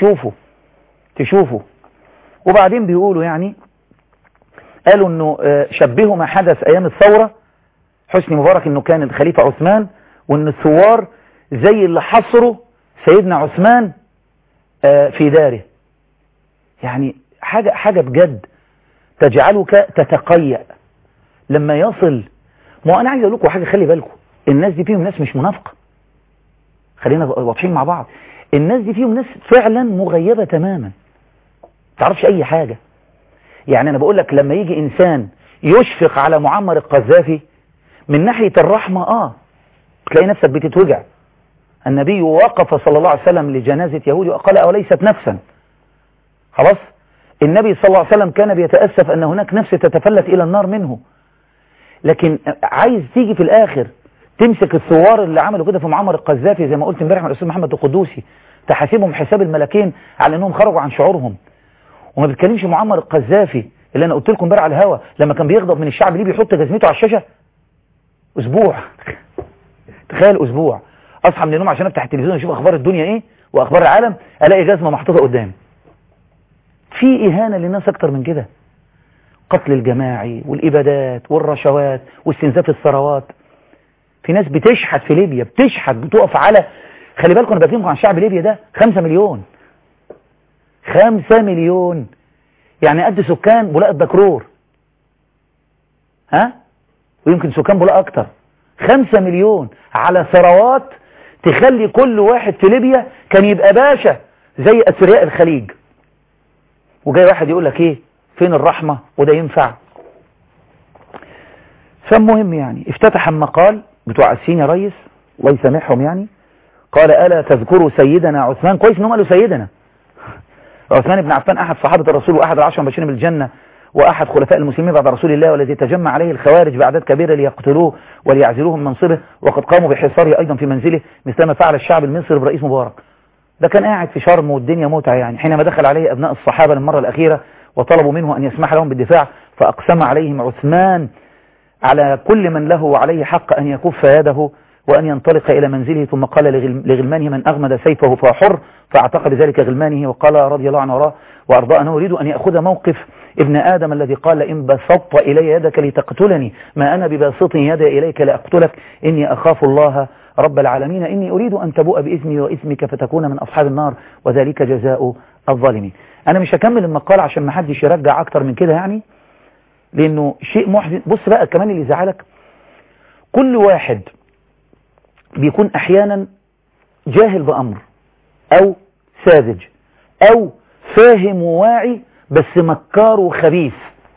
تشوفوا. وبعدين بيقولوا يعني قالوا انه شبهوا ما حدث ايام الثورة حسني مبارك انه كان الخليفة عثمان، وان الثوار زي اللي حصروا سيدنا عثمان في داره. يعني حاجة بجد تجعلك تتقيأ لما يصل. ما انا عايز اقول لكم حاجة، خلي بالكم، الناس دي فيهم ناس مش منافقة، خلينا واضحين مع بعض. الناس دي فيهم ناس فعلا مغيبة تماما، تعرفش اي حاجة. يعني انا بقول لك لما يجي انسان يشفق على معمر القذافي من ناحية الرحمة، تلاقي نفسك بتتوجع. النبي وقف صلى الله عليه وسلم لجنازة يهودي وقال أوليست نفسا؟ خلاص، النبي صلى الله عليه وسلم كان بيتأسف أن هناك نفس تتفلت إلى النار منه. لكن عايز تيجي في الآخر تمسك الثوار اللي عملوا كده في معمر القذافي زي ما قلت امبارح من الأستاذ محمد القدوسي، تحاسبهم حساب الملاكين على أنهم خرجوا عن شعورهم. وما بيتكلمش معمر القذافي اللي أنا قلت لكم امبارح على الهوا لما كان بيغضب من الشعب ليه بيحط جزمته على الشاشة. أسبوع تخيل أسبوع أصحى من النوم عشان أفتح التلفزيون أشوف أخبار الدنيا إيه وأخبار العالم، ألاقي جزمة محطوطة قدامي. في إهانة للناس أكتر من كده؟ قتل الجماعي والإبادات والرشوات واستنزاف الثروات. في ناس بتشحت في ليبيا، بتقف على، خلي بالكم أنا بكلمكم عن شعب ليبيا ده 5 مليون، 5 مليون يعني قد سكان بولاق الدكرور، ها، ويمكن سكان بولاق أكتر. 5 مليون على ثروات تخلي كل واحد في ليبيا كان يبقى باشا زي أثرياء الخليج. وجاي واحد يقول لك ايه فين الرحمة وده ينفع؟ فالمهم يعني افتتح المقال بتوع السين يا ريس الله يسامحهم يعني، قال ألا تذكروا سيدنا عثمان. كويس انهم قالوا سيدنا عثمان بن عفان، أحد صحابة الرسول وأحد العشرة المبشرين بالجنة وأحد خلفاء المسلمين بعد رسول الله، والذي تجمع عليه الخوارج بأعداد كبيرة ليقتلوه وليعزلوه من منصبه، وقد قاموا بحصاره أيضا في منزله مثلما فعل الشعب المصري برئيس مبارك. ده كان قاعد في شرم والدنيا متعة يعني، حينما دخل عليه أبناء الصحابة للمرة الأخيرة وطلبوا منه أن يسمح لهم بالدفاع، فأقسم عليهم عثمان على كل من له عليه حق أن يكف يده وأن ينطلق إلى منزله، ثم قال لغلمانه من أغمد سيفه فحر، فاعتق بذلك غلمانه وقال رضي الله عنه وأرضاه أنه يريد أن يأخذ موقف ابن آدم الذي قال إن بسطت إلي يدك لتقتلني ما أنا بباسط يدي إليك لأقتلك إني أخاف الله رب العالمين إني أريد أن تبوء بإثمي وإثمك فتكون من أصحاب النار وذلك جزاء الظالمين. أنا مش هكمل المقال عشان ما حدش يرجع أكتر من كده يعني، لأنه شيء محزن. بص بقى كمان اللي يزعلك، كل واحد بيكون أحيانا جاهل بأمر أو ساذج أو فاهم وواعي بس مكار وخبيث،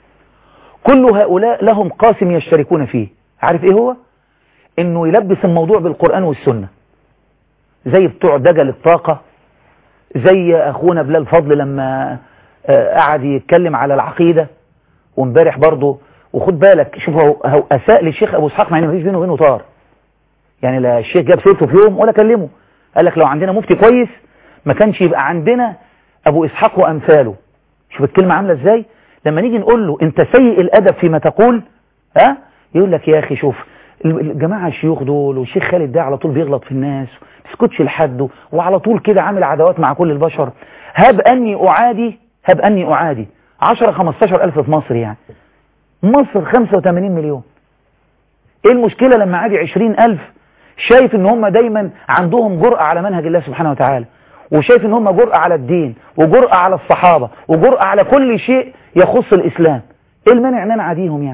كل هؤلاء لهم قاسم يشتركون فيه. عارف إيه هو؟ إنه يلبس الموضوع بالقرآن والسنة، زي بتوع دجل الطاقة، زي أخونا بلال فضل لما قعد يتكلم على العقيدة وامبارح برضه. وخد بالك شوف هو أساء للشيخ أبو إسحاق مع إنه مفيش بينه وبينه طار يعني، لا الشيخ جاب سيرته في يوم ولا كلمه، قال لك لو عندنا مفتي كويس ما كانش يبقى عندنا أبو إسحاق وأمثاله. شوف الكلمة عاملة إزاي، لما نيجي نقول له أنت سيء الأدب فيما تقول، ها، يقول لك يا أخي شوف الجماعة الشيوخ دول والشيخ خالد ده على طول بيغلط في الناس ما بيسكتش لحده وعلى طول كده عامل عداوات مع كل البشر. هب أني أعادي 10-15 ألف في مصر، يعني مصر 85 مليون، إيه المشكلة لما عادي 20 ألف؟ شايف إن هم دايما عندهم جرأة على منهج الله سبحانه وتعالى، وشايف إن هم جرأة على الدين وجرأة على الصحابة وجرأة على كل شيء يخص الإسلام. إيه المانع إن أنا أعاديهم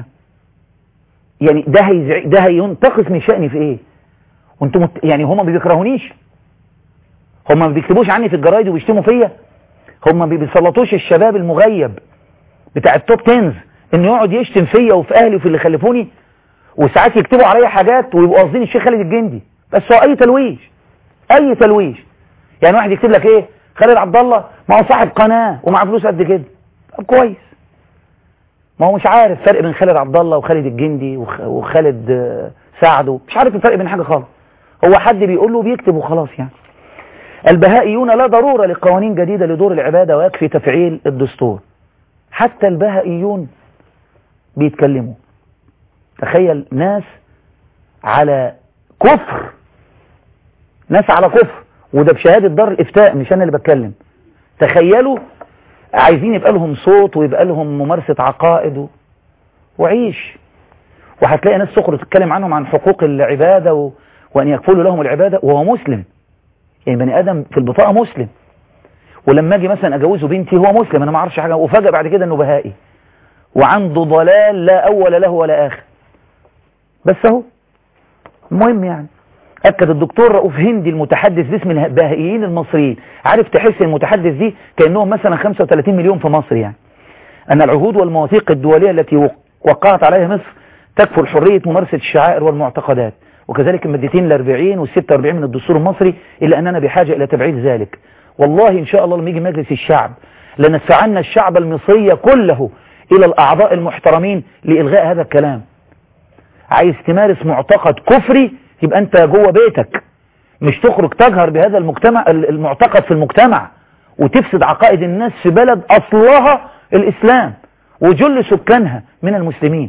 يعني ده هينتقص من شأني في إيه؟ وانتم يعني هم ما بيكرهونيش، هم ما بيكتبوش عني في الجرايد وبيشتموا فيا، هم ما بيسلطوش الشباب المغيب بتاع التوب 10 انه يقعد يشتم فيا وفي اهلي وفي اللي خلفوني، وساعات يكتبوا عليا حاجات ويبقوا قاصدين الشيخ خالد الجندي، بس هو اي تلويش يعني واحد يكتب لك ايه خالد عبد الله ما هو صاحب قناه ومعاه فلوس قد كده، طب كويس، ما هو مش عارف فرق بين خالد عبد الله وخالد الجندي وخالد سعد، مش عارف الفرق بين حاجه خالص، هو حد بيقول له بيكتب وخلاص يعني. البهائيون لا ضرورة لقوانين جديدة لدور العبادة ويكفي تفعيل الدستور. حتى البهائيون بيتكلموا. تخيل ناس على كفر، وده بشهادة دار الإفتاء مش أنا اللي بتكلم. تخيلوا عايزين يبقى لهم صوت ويبقى لهم ممارسة عقائد وعيش، وهتلاقي ناس سخرة تتكلم عنهم عن حقوق العبادة وأن يكفلوا لهم العبادة وهو مسلم، يعني بني آدم في البطاقة مسلم، ولما أجي مثلا أجوزه بنتي هو مسلم أنا ما أعرفش حاجة، وفجأة بعد كده أنه بهائي وعنده ضلال لا أول له ولا آخر. بس أهو المهم يعني أكد الدكتور رؤوف هندي المتحدث باسم البهائيين المصريين، عارف تحس المتحدث دي كأنهم مثلا 35 مليون في مصر يعني، أن العهود والمواثيق الدولية التي وقعت عليها مصر تكفل حرية ممارسة الشعائر والمعتقدات، وكذلك المادتين 40 و46 من الدستور المصري، إلا أننا بحاجة إلى تبعيد ذلك. والله إن شاء الله لما يجي مجلس الشعب لندفعن الشعب المصري كله إلى الأعضاء المحترمين لإلغاء هذا الكلام. عايز تمارس معتقد كفري يبقى انت جوه بيتك، مش تخرج تجهر بهذا المعتقد في المجتمع وتفسد عقائد الناس في بلد أصلها الإسلام وجل سكانها من المسلمين.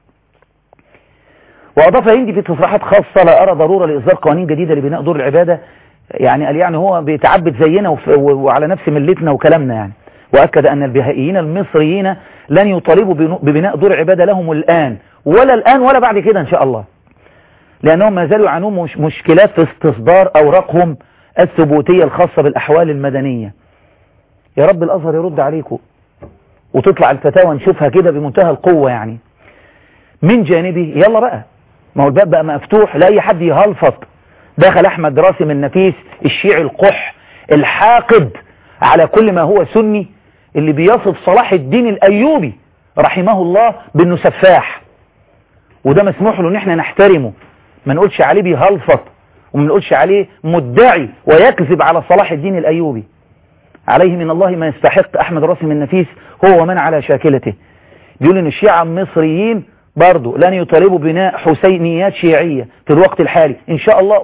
وأضاف هندي في تصريحات خاصة: لا أرى ضرورة لإصدار قوانين جديدة لبناء دور العبادة. يعني قال يعني هو بيتعبد زينا وعلى نفس ملتنا وكلامنا يعني. وأكد أن البهائيين المصريين لن يطالبوا ببناء دور عبادة لهم الآن ولا بعد كده إن شاء الله، لأنهم ما زالوا يعانون مشكلات في استصدار أوراقهم الثبوتية الخاصة بالأحوال المدنية. يا رب الأزهر يرد عليكم وتطلع الفتاوى نشوفها كده بمنتهى القوة يعني. من جانبه يلا بقى، ما هو الباب بقى مفتوح لأي حد يهلفط. دخل أحمد راسم النفيس الشيعي القح الحاقد على كل ما هو سني، اللي بيصف صلاح الدين الأيوبي رحمه الله بأنه سفاح، وده مسموح له ان احنا نحترمه، ما نقولش عليه بيهلفط وما نقولش عليه مدعي ويكذب على صلاح الدين الأيوبي. عليه من الله ما يستحق أحمد راسم النفيس هو ومن على شاكلته. بيقول ان الشيعة المصريين برضو لن يطالبوا بناء حسينيات شيعية في الوقت الحالي ان شاء الله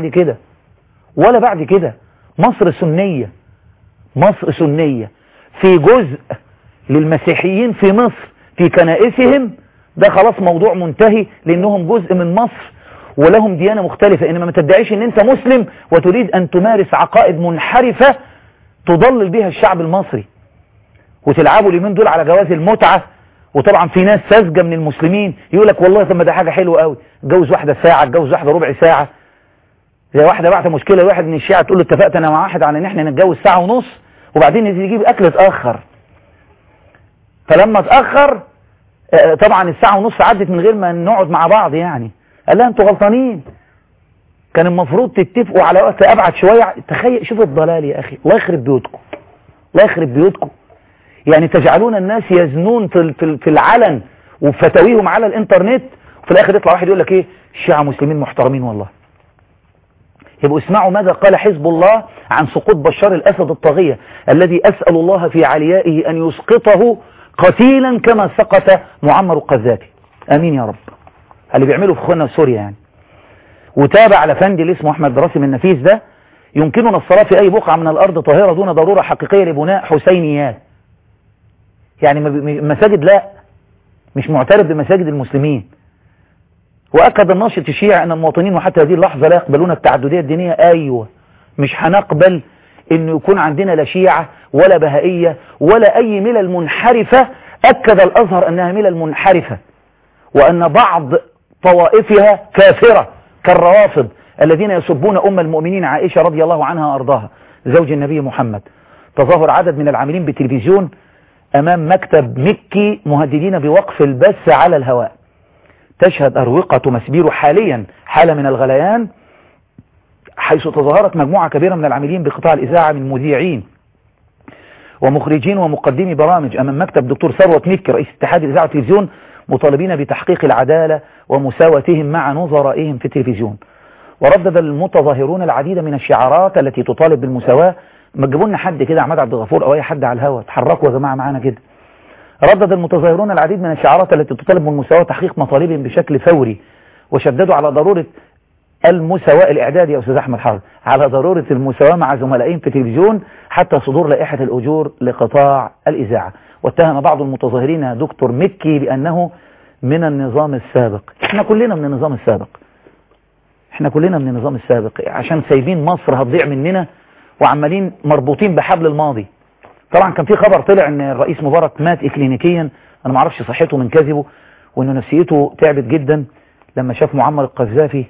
ولا بعد كده. مصر سنية، مصر سنية. في جزء للمسيحيين في مصر في كنائسهم، ده خلاص موضوع منتهي لأنهم جزء من مصر ولهم ديانة مختلفة. إنما ما تدعيش إن أنت مسلم وتريد أن تمارس عقائد منحرفة تضلل بها الشعب المصري وتلعبوا اليومين دول على جواز المتعة. وطبعا في ناس ساذجة من المسلمين يقول لك والله ثم ده حاجة حلوة قوي، اتجوز واحدة ساعة، اتجوز واحدة ربع ساعة. زي واحدة بعت مشكلة لواحد من الشيعة تقول له اتفقت أنا مع واحد على إن احنا نتجوز ساعة ونص وبعدين يجيب أكل اتأخر. فلما اتأخر طبعا الساعة ونص عدت من غير ما نقعد مع بعض يعني. قال لها انتوا غلطانين، كان المفروض تتفقوا على وقت أبعد شوية. تخيل، شوف الضلال يا أخي، الله يخرب بيوتكم، الله يخرب بيوتكم. يعني تجعلون الناس يزنون في العلن وفتاويهم على الانترنت، وفي الآخر يطلع واحد يقول لك ايه الشيعة مسلمين محترمين. والله يبقوا اسمعوا ماذا قال حزب الله عن سقوط بشار الأسد الطاغية الذي أسأل الله في عليائه أن يسقطه قتيلا كما سقط معمر القذافي. امين يا رب. اللي بيعمله في اخواننا سوريا يعني. وتابع على فندي اللي اسمه احمد راسم النفيس ده: يمكننا الصلاة في اي بقعة من الارض طاهرة دون ضرورة حقيقية لبناء حسينيات. يعني مساجد لا، مش معترف بمساجد المسلمين. واكد الناشط الشيعي ان المواطنين وحتى هذه اللحظة لا يقبلون التعددية الدينية. ايوه، مش هنقبل انه يكون عندنا لا شيعة ولا بهائية ولا اي ملل منحرفة. اكد الازهر انها ملل منحرفة وان بعض طوائفها كافرة كالروافض الذين يسبون ام المؤمنين عائشة رضي الله عنها وارضاها زوج النبي محمد. تظاهر عدد من العاملين بالتلفزيون امام مكتب مكي مهددين بوقف البث على الهواء. تشهد اروقة مسبيرو حاليا حالة من الغليان، حيث تظاهرت مجموعة كبيرة من العاملين بقطاع الإذاعة من مذيعين ومخرجين ومقدمي برامج أمام مكتب دكتور ثروت مكي رئيس اتحاد الإذاعة والتلفزيون، مطالبين بتحقيق العدالة ومساواتهم مع نظرائهم في التلفزيون. وردد المتظاهرون العديد من الشعارات التي تطالب بالمساواة. ما تجيبوا لنا حد كده عماد عبد الغفور أو أي حد على الهواء، تحركوا يا جماعة معانا كده. ردد المتظاهرون العديد من الشعارات التي تطالب بالمساواة وتحقيق مطالبهم بشكل فوري، وشددوا على ضرورة المساواة. الإعداد يا أستاذ أحمد حافظ على ضرورة المساواة مع زملائهم في التلفزيون حتى صدور لائحة الأجور لقطاع الإذاعة. واتهم بعض المتظاهرين دكتور مكي بأنه من النظام السابق. احنا كلنا من النظام السابق، احنا كلنا من النظام السابق، عشان سايبين مصر هتضيع مننا وعمالين مربوطين بحبل الماضي. طبعا كان في خبر طلع ان الرئيس مبارك مات اكلينيكيا، انا ما اعرفش صحته من كذبه، وانه نفسيته تعبت جدا لما شاف معمر القذافي.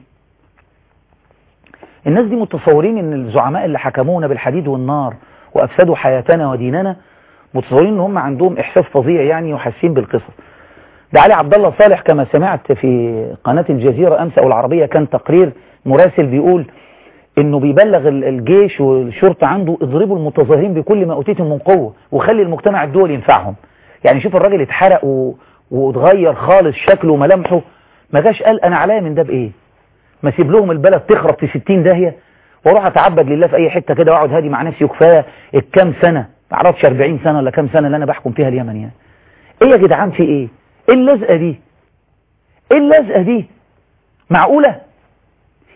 الناس دي متصورين ان الزعماء اللي حكمونا بالحديد والنار وافسدوا حياتنا وديننا متصورين ان هم عندهم احساس فظيع يعني وحاسين بالقصص. ده علي عبد الله صالح كما سمعت في قناة الجزيرة امس او العربية كان تقرير مراسل بيقول انه بيبلغ الجيش والشرطة عنده اضربوا المتظاهرين بكل ما اوتيتم من قوة وخلي المجتمع الدولي ينفعهم. يعني شوف الراجل اتحرق واتغير خالص شكله وملامحه، ما جاش قال انا عليا من ده بايه، ما سيب لهم البلد تخرب في 60 داهية واروح اتعبد لله في اي حتة كده واقعد هادي مع نفسي وكفايه الكام سنة، ما اعرفش 40 سنة ولا كام سنة اللي انا بحكم فيها اليمن يعني. ايه يا جدعان في ايه؟ ايه اللزقة دي؟ ايه اللزقة دي؟ معقولة؟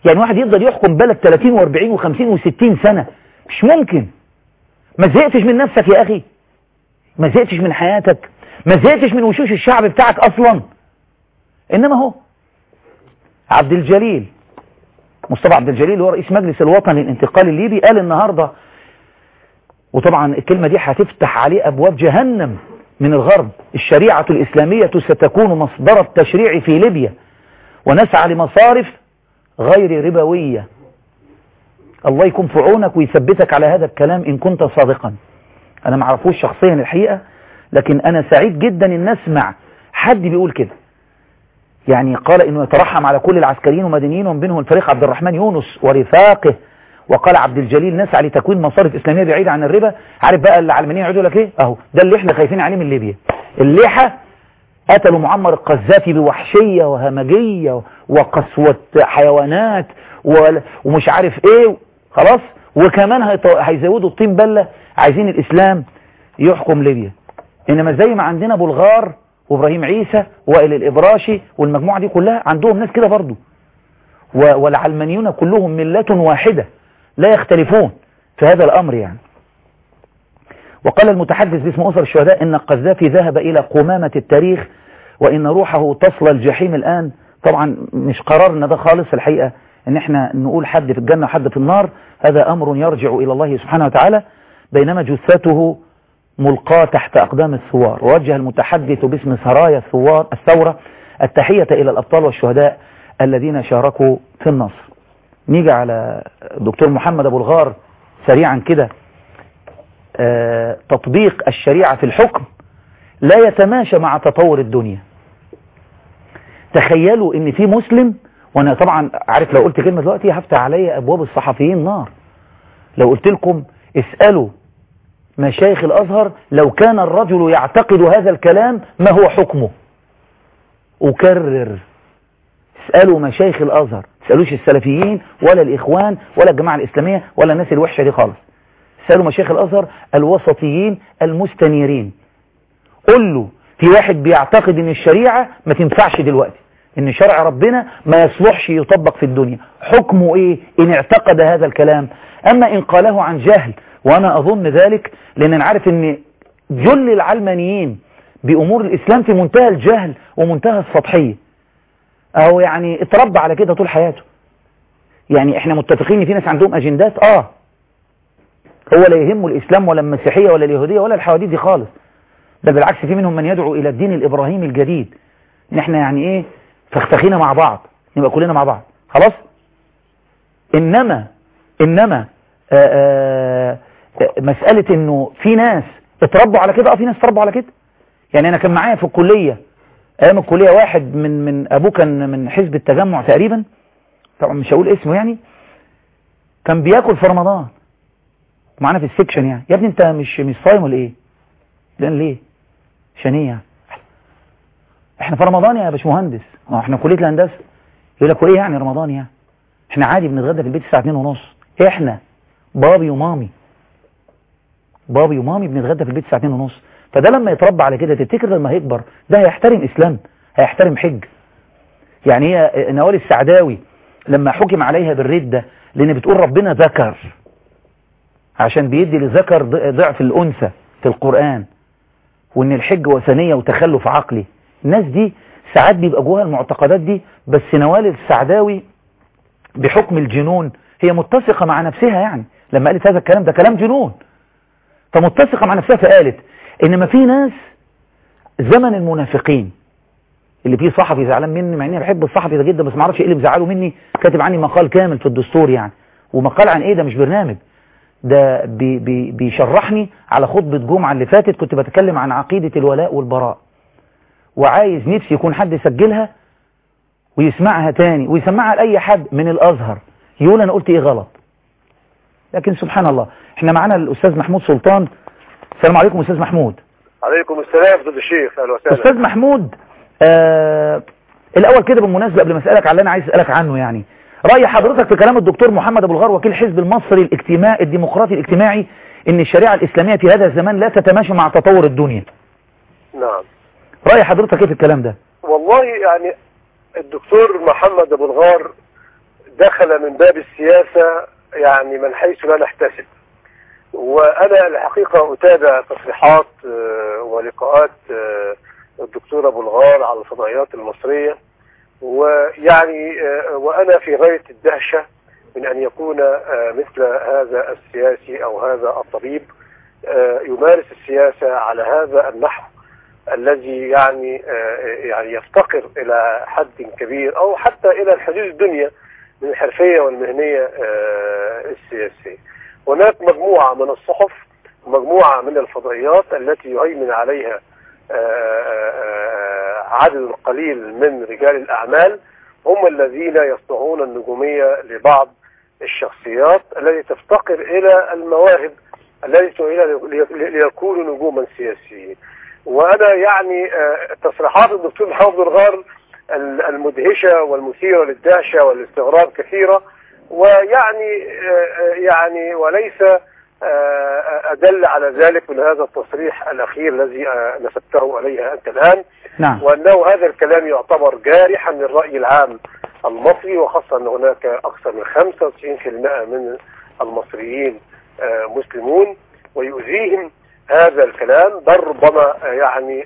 يعني واحد يفضل يحكم بلد 30 و40 و50 و60 سنة، مش ممكن. ما زهقتش من نفسك يا أخي؟ ما زهقتش من حياتك؟ ما زهقتش من وشوش الشعب بتاعك أصلا؟ إنما هو عبد الجليل، مصطفى عبد الجليل، هو رئيس مجلس الوطني للانتقال الليبي، قال النهاردة، وطبعا الكلمة دي هتفتح عليه أبواب جهنم من الغرب: الشريعة الإسلامية ستكون مصدر التشريع في ليبيا ونسعى لمصارف غير ربوية. الله يكون في عونك ويثبتك على هذا الكلام إن كنت صادقا. أنا ما اعرفوش شخصيا الحقيقة، لكن أنا سعيد جدا إن أسمع حد بيقول كده. يعني قال إنه يترحم على كل العسكريين ومدنيين ومن بينهم الفريق عبد الرحمن يونس ورفاقه. وقال عبد الجليل: نسعى لتكوين مصارف إسلامية بعيدة عن الربا. عارف بقى العلمانيين يقعدوا لك إيه؟ أهو ده اللي إحنا خايفين عليه من ليبيا. الليحة قتلوا معمر القذافي بوحشية وهمجية وقسوة حيوانات ومش عارف إيه، خلاص، وكمان هيزودوا الطين بلة، عايزين الإسلام يحكم ليبيا. إنما زي ما عندنا بلغار وإبراهيم عيسى وائل الإبراشي والمجموعة دي كلها، عندهم ناس كده برضو. والعلمانيون كلهم ملة واحدة لا يختلفون في هذا الأمر يعني. وقال المتحدث باسم أسر الشهداء إن القذافي ذهب إلى قمامة التاريخ وإن روحه تصل الجحيم الآن. طبعا مش قرارنا ده خالص الحقيقة إن احنا نقول حد في الجنة وحد في النار، هذا أمر يرجع إلى الله سبحانه وتعالى، بينما جثته ملقاة تحت أقدام الثوار. ووجه المتحدث باسم سرايا الثورة التحية إلى الأبطال والشهداء الذين شاركوا في النصر. نيجي على دكتور محمد أبو الغار سريعا كده. تطبيق الشريعة في الحكم لا يتماشى مع تطور الدنيا. تخيلوا ان في مسلم، وانا طبعا عارف لو قلت كلمة دلوقتي هفتح علي ابواب الصحفيين نار، لو قلت لكم اسألوا مشايخ الازهر لو كان الرجل يعتقد هذا الكلام ما هو حكمه. اكرر، اسألوا مشايخ الازهر، اسألوش السلفيين ولا الاخوان ولا الجماعة الاسلامية ولا الناس الوحشة دي خالص، اسألوا مشايخ الازهر الوسطيين المستنيرين. قل له في واحد بيعتقد ان الشريعة ما تنفعش دلوقتي، ان شرع ربنا ما يصلحش يطبق في الدنيا، حكمه ايه ان اعتقد هذا الكلام؟ اما ان قاله عن جهل، وانا اظن ذلك لان انا عارف ان جل العلمانيين بامور الاسلام في منتهى الجهل ومنتهى السطحية، او يعني اتربى على كده طول حياته. يعني احنا متفقين ان في ناس عندهم اجندات، هو لا يهمه الاسلام ولا المسيحية ولا اليهودية ولا الحواديت دي خالص، بل بالعكس في منهم من يدعو الى الدين الابراهيمي الجديد، ان احنا يعني ايه فاختخينا مع بعض، نبقى كلنا مع بعض خلاص. انما مسألة انه في ناس اتربوا على كده، في ناس اتربوا على كده. يعني انا كان معايا في الكلية ايام الكلية واحد من ابوه كان من حزب التجمع تقريبا، طبعا مش هقول اسمه يعني، كان بياكل في رمضان معانا في السكشن. يعني يا ابني انت مش صايم ولا ايه؟ لان ليه؟ شنية احنا في رمضان يا باشمهندس، احنا كلية الهندسة. يقول لك وايه يعني رمضان؟ يعني احنا عادي بنتغدى في البيت الساعة 2:30، احنا بابي ومامي بنتغدى في البيت الساعة 2:30. فده لما يتربى على كده تفتكر لما هيكبر ده هيحترم اسلام، هيحترم حج. يعني هي نوال السعداوي لما حكم عليها بالردة لان بتقول ربنا ذكر عشان بيدي للذكر ضعف الانثى في القرآن، وان الحج وثنية وتخلف عقلي. الناس دي ساعات بيبقى جواها المعتقدات دي، بس نوال السعداوي بحكم الجنون هي متسقة مع نفسها. يعني لما قالت هذا الكلام ده كلام جنون، فمتسقة مع نفسها، فقالت انما في ناس زمن المنافقين اللي فيه صحفي زعلان مني، مع اني بحب الصحفي ده جدا، بس ما اعرفش ايه اللي بزعله مني، كاتب عني مقال كامل في الدستور يعني، ومقال عن ايه ده مش برنامج ده، بيشرحني على خطبة جمعة اللي فاتت كنت بتكلم عن عقيدة الولاء والبراء، وعايز نفسي يكون حد يسجلها ويسمعها تاني ويسمعها لأي حد من الأزهر يقول أنا قلت إيه غلط. لكن سبحان الله احنا معانا الأستاذ محمود سلطان. السلام عليكم أستاذ محمود. عليكم السلام فضل الشيخ، أهلا وسهلا. أستاذ محمود، الأول كده بالمناسبة قبل ما أسألك على اللي أنا عايز أسألك عنه، يعني رأي حضرتك في كلام الدكتور محمد أبو الغار وكيل حزب المصري الديمقراطي الاجتماعي إن الشريعة الإسلامية في هذا الزمان لا تتماشى مع تطور الدنيا. نعم. رأي حضرتك ايه في الكلام ده؟ والله يعني الدكتور محمد أبو الغار دخل من باب السياسة يعني من حيث لا نحتسب. وأنا الحقيقة أتابع تصريحات ولقاءات الدكتور أبو الغار على الفضائيات المصرية، ويعني وأنا في غاية الدهشة من أن يكون مثل هذا السياسي أو هذا الطبيب يمارس السياسة على هذا النحو الذي يعني يفتقر إلى حد كبير أو حتى إلى الحدود الدنيا من الحرفية والمهنية السياسية. هناك مجموعة من الصحف ومجموعة من الفضائيات التي يهيمن عليها عدد قليل من رجال الأعمال، هم الذين يصنعون النجومية لبعض الشخصيات التي تفتقر إلى المواهب التي ليكونوا نجوما سياسيين. وأنا يعني تصريحات الدكتور محمد الغار المدهشة والمثيرة للدهشة والاستغراب كثيرة، ويعني وليس أدل على ذلك من هذا التصريح الأخير الذي نسبته عليها أنت الآن. نعم. وأنه هذا الكلام يعتبر جارحا للرأي العام المصري، وخاصة أن هناك أكثر من 95% من المصريين مسلمون، ويؤذيهم هذا الكلام. بل ربما يعني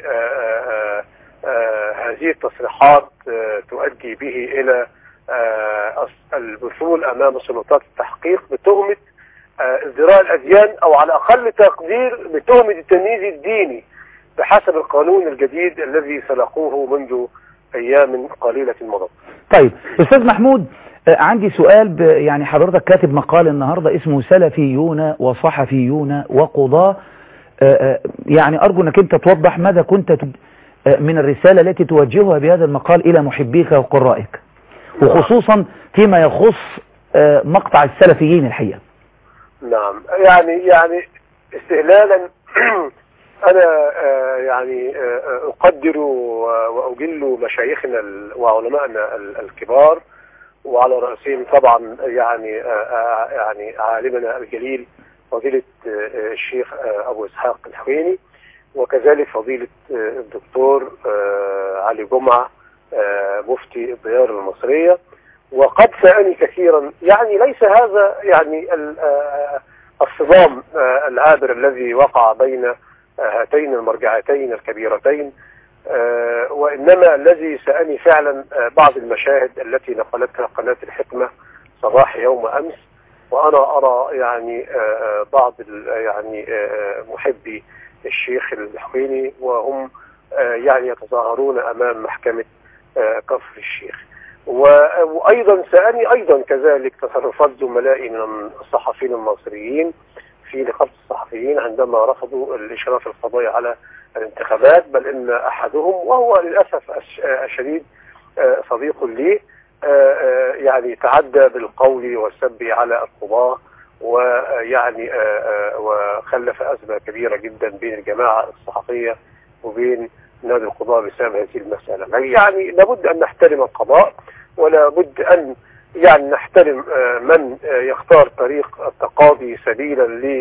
هذه التصريحات تؤدي به إلى الوصول أمام سلطات التحقيق بتهمة ازدراء الأديان، أو على أقل تقدير بتهمة التمييز الديني بحسب القانون الجديد الذي سلقوه منذ أيام قليلة مضت. طيب أستاذ محمود، عندي سؤال. يعني حضرتك كاتب مقال النهاردة اسمه سلفيون وصحفيون وقضاة، يعني أرجو أنك أنت توضح ماذا كنت من الرسالة التي توجهها بهذا المقال إلى محبيك وقرائك، وخصوصا فيما يخص مقطع السلفيين الحقيقة. نعم، يعني استهلالا أنا يعني أقدر وأجل مشايخنا وعلمائنا الكبار، وعلى رأسهم طبعا يعني عالمنا الجليل فضيلة الشيخ أبو إسحاق الحويني، وكذلك فضيلة الدكتور علي جمعة مفتي الديار المصرية. وقد سألني كثيرا، يعني ليس هذا يعني الصدام العابر الذي وقع بين هاتين المرجعتين الكبيرتين، وإنما الذي سألني فعلا بعض المشاهد التي نقلتها قناة الحكمة صباح يوم أمس. وأنا أرى يعني بعض يعني محبي الشيخ الحويني وهم يعني يتظاهرون أمام محكمة كفر الشيخ. وأيضا سألني أيضا كذلك تصرفات زملائي من الصحفيين المصريين في نقابة الصحفيين عندما رفضوا الإشراف القضائي على الانتخابات، بل إن أحدهم وهو للأسف الشديد صديق لي يعني تعدى بالقول والسب على القضاة، ويعني وخلف أزمة كبيرة جدا بين الجماعة الصحفية وبين نادي القضاء بسبب هذه المسألة. يعني لابد أن نحترم القضاء، ولا بد أن يعني نحترم من يختار طريق التقاضي سبيلا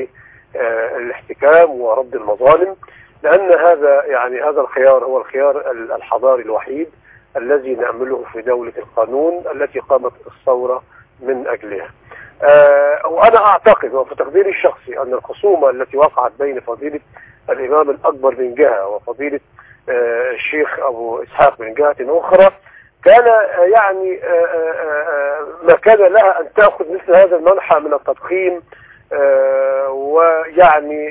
للاحتكام ورد المظالم، لأن هذا يعني هذا الخيار هو الخيار الحضاري الوحيد الذي نأمله في دولة القانون التي قامت الثورة من أجلها. وأنا أعتقد وفي تقديري الشخصي أن الخصومة التي وقعت بين فضيلة الإمام الأكبر من جهة وفضيلة الشيخ أبو إسحاق من جهة أخرى كان يعني ما كان لها أن تأخذ مثل هذا المنحى من التضخيم ويعني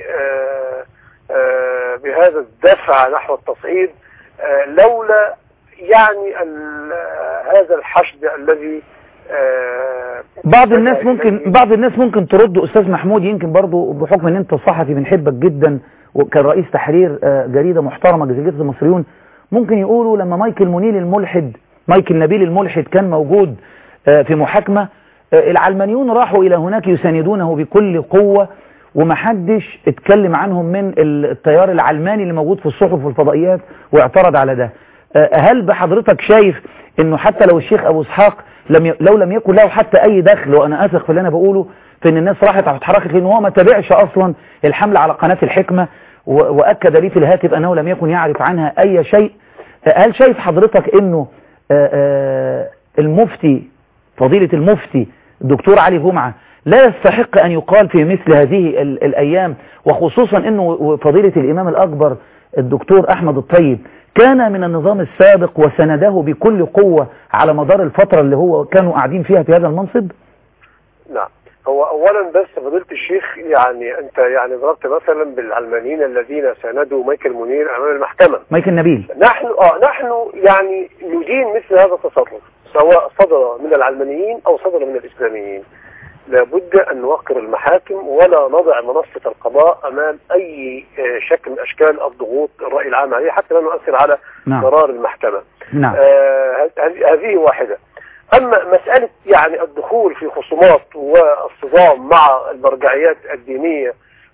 بهذا الدفع نحو التصعيد، لولا يعني هذا الحشد الذي بعض الناس ممكن ترد أستاذ محمود، يمكن برضو بحكم ان انت صحفي بنحبك جدا وكان رئيس تحرير جريدة محترمة جريدة المصريون، ممكن يقولوا لما مايكل نبيل الملحد كان موجود في محاكمة، العلمانيون راحوا إلى هناك يساندونه بكل قوة ومحدش اتكلم عنهم من التيار العلماني اللي موجود في الصحف والفضائيات واعترض على ده. هل بحضرتك شايف انه حتى لو الشيخ ابو اسحاق لو لم يكن له حتى اي دخل، وانا اثق في اللي انا بقوله في ان الناس راحت اتحركت لان هو ما تابعش اصلا الحملة على قناة الحكمة واكد لي في الهاتف انه لم يكن يعرف عنها اي شيء، هل شايف حضرتك انه المفتي فضيلة المفتي الدكتور علي جمعة لا يستحق أن يقال في مثل هذه الأيام، وخصوصا أنه فضيلة الإمام الأكبر الدكتور أحمد الطيب كان من النظام السابق وسنده بكل قوة على مدار الفترة اللي هو كانوا قاعدين فيها في هذا المنصب؟ نعم. هو أولا بس فضيلة الشيخ يعني أنت يعني ضربت مثلا بالعلمانيين الذين ساندوا مايكل منير أمام المحكمة، مايكل نبيل. نحن يعني ندين مثل هذا التصرف سواء صدر من العلمانيين أو صدر من الإسلاميين. لابد أن نوقر المحاكم ولا نضع منصة القضاء أمام أي شكل من أشكال الضغوط الرأي العام عليه حتى لا نؤثر على قرار المحكمة. نعم. هذه واحدة. أما مسألة يعني الدخول في خصومات والصدام مع المرجعيات الدينية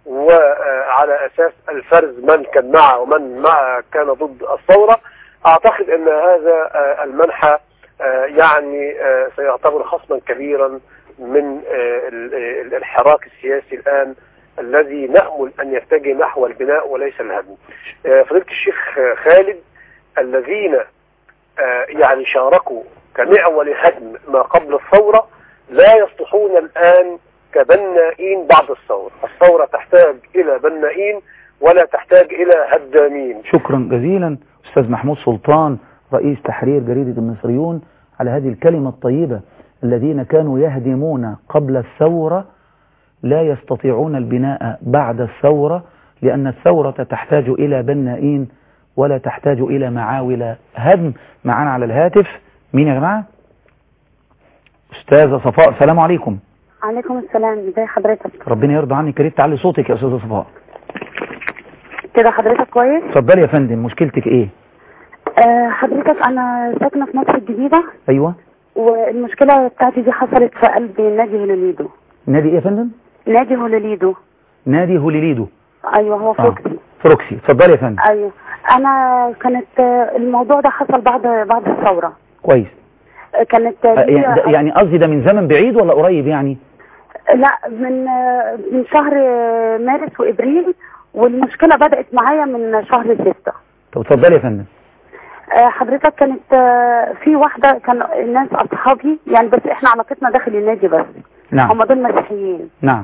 وعلى أساس الفرز من كان مع ومن مع كان ضد الثورة، أعتقد أن هذا المنحى يعني سيعتبر خصما كبيرا من الحراك السياسي الآن الذي نأمل أن يتجه نحو البناء وليس الهدم. فضيلة الشيخ خالد الذين يعني شاركوا كمعول هدم ما قبل الثورة لا يصلحون الآن كبنائين بعد الثورة. الثورة تحتاج إلى بنائين ولا تحتاج إلى هدامين. شكرا جزيلا أستاذ محمود سلطان رئيس تحرير جريدة المصريون على هذه الكلمة الطيبة. الذين كانوا يهدمون قبل الثورة لا يستطيعون البناء بعد الثورة، لأن الثورة تحتاج إلى بنائين ولا تحتاج إلى معاول هدم. معنا على الهاتف مين يا جماعة؟ أستاذة صفاء. السلام عليكم. عليكم السلام. ازي حضرتك؟ ربنا يرضى عنك. يا ريت تعلي صوتك يا أستاذة صفاء. كده حضرتك كويس؟ اتفضلي يا فندم. مشكلتك ايه؟ حضرتك انا ساكنة في مصر الجديدة. ايوه. والمشكلة بتاعتي دي حصلت في قلب نادي هوليليدو. نادي ايه يا فندم؟ نادي هوليليدو. نادي هوليليدو. ايوه هو فروكسي. فروكسي. اتفضلي يا فندم. ايوه كانت الموضوع ده حصل بعد الثورة. كويس. كانت يعني قصدي ده من زمن بعيد ولا قريب يعني؟ لا من شهر مارس وابريل، والمشكلة بدأت معايا من شهر 6. طب اتفضلي يا فندم. حضرتك كانت في واحدة كان الناس أصحابي يعني، بس احنا علاقتنا داخل النادي بس. نعم. هم دول مسيحيين. نعم.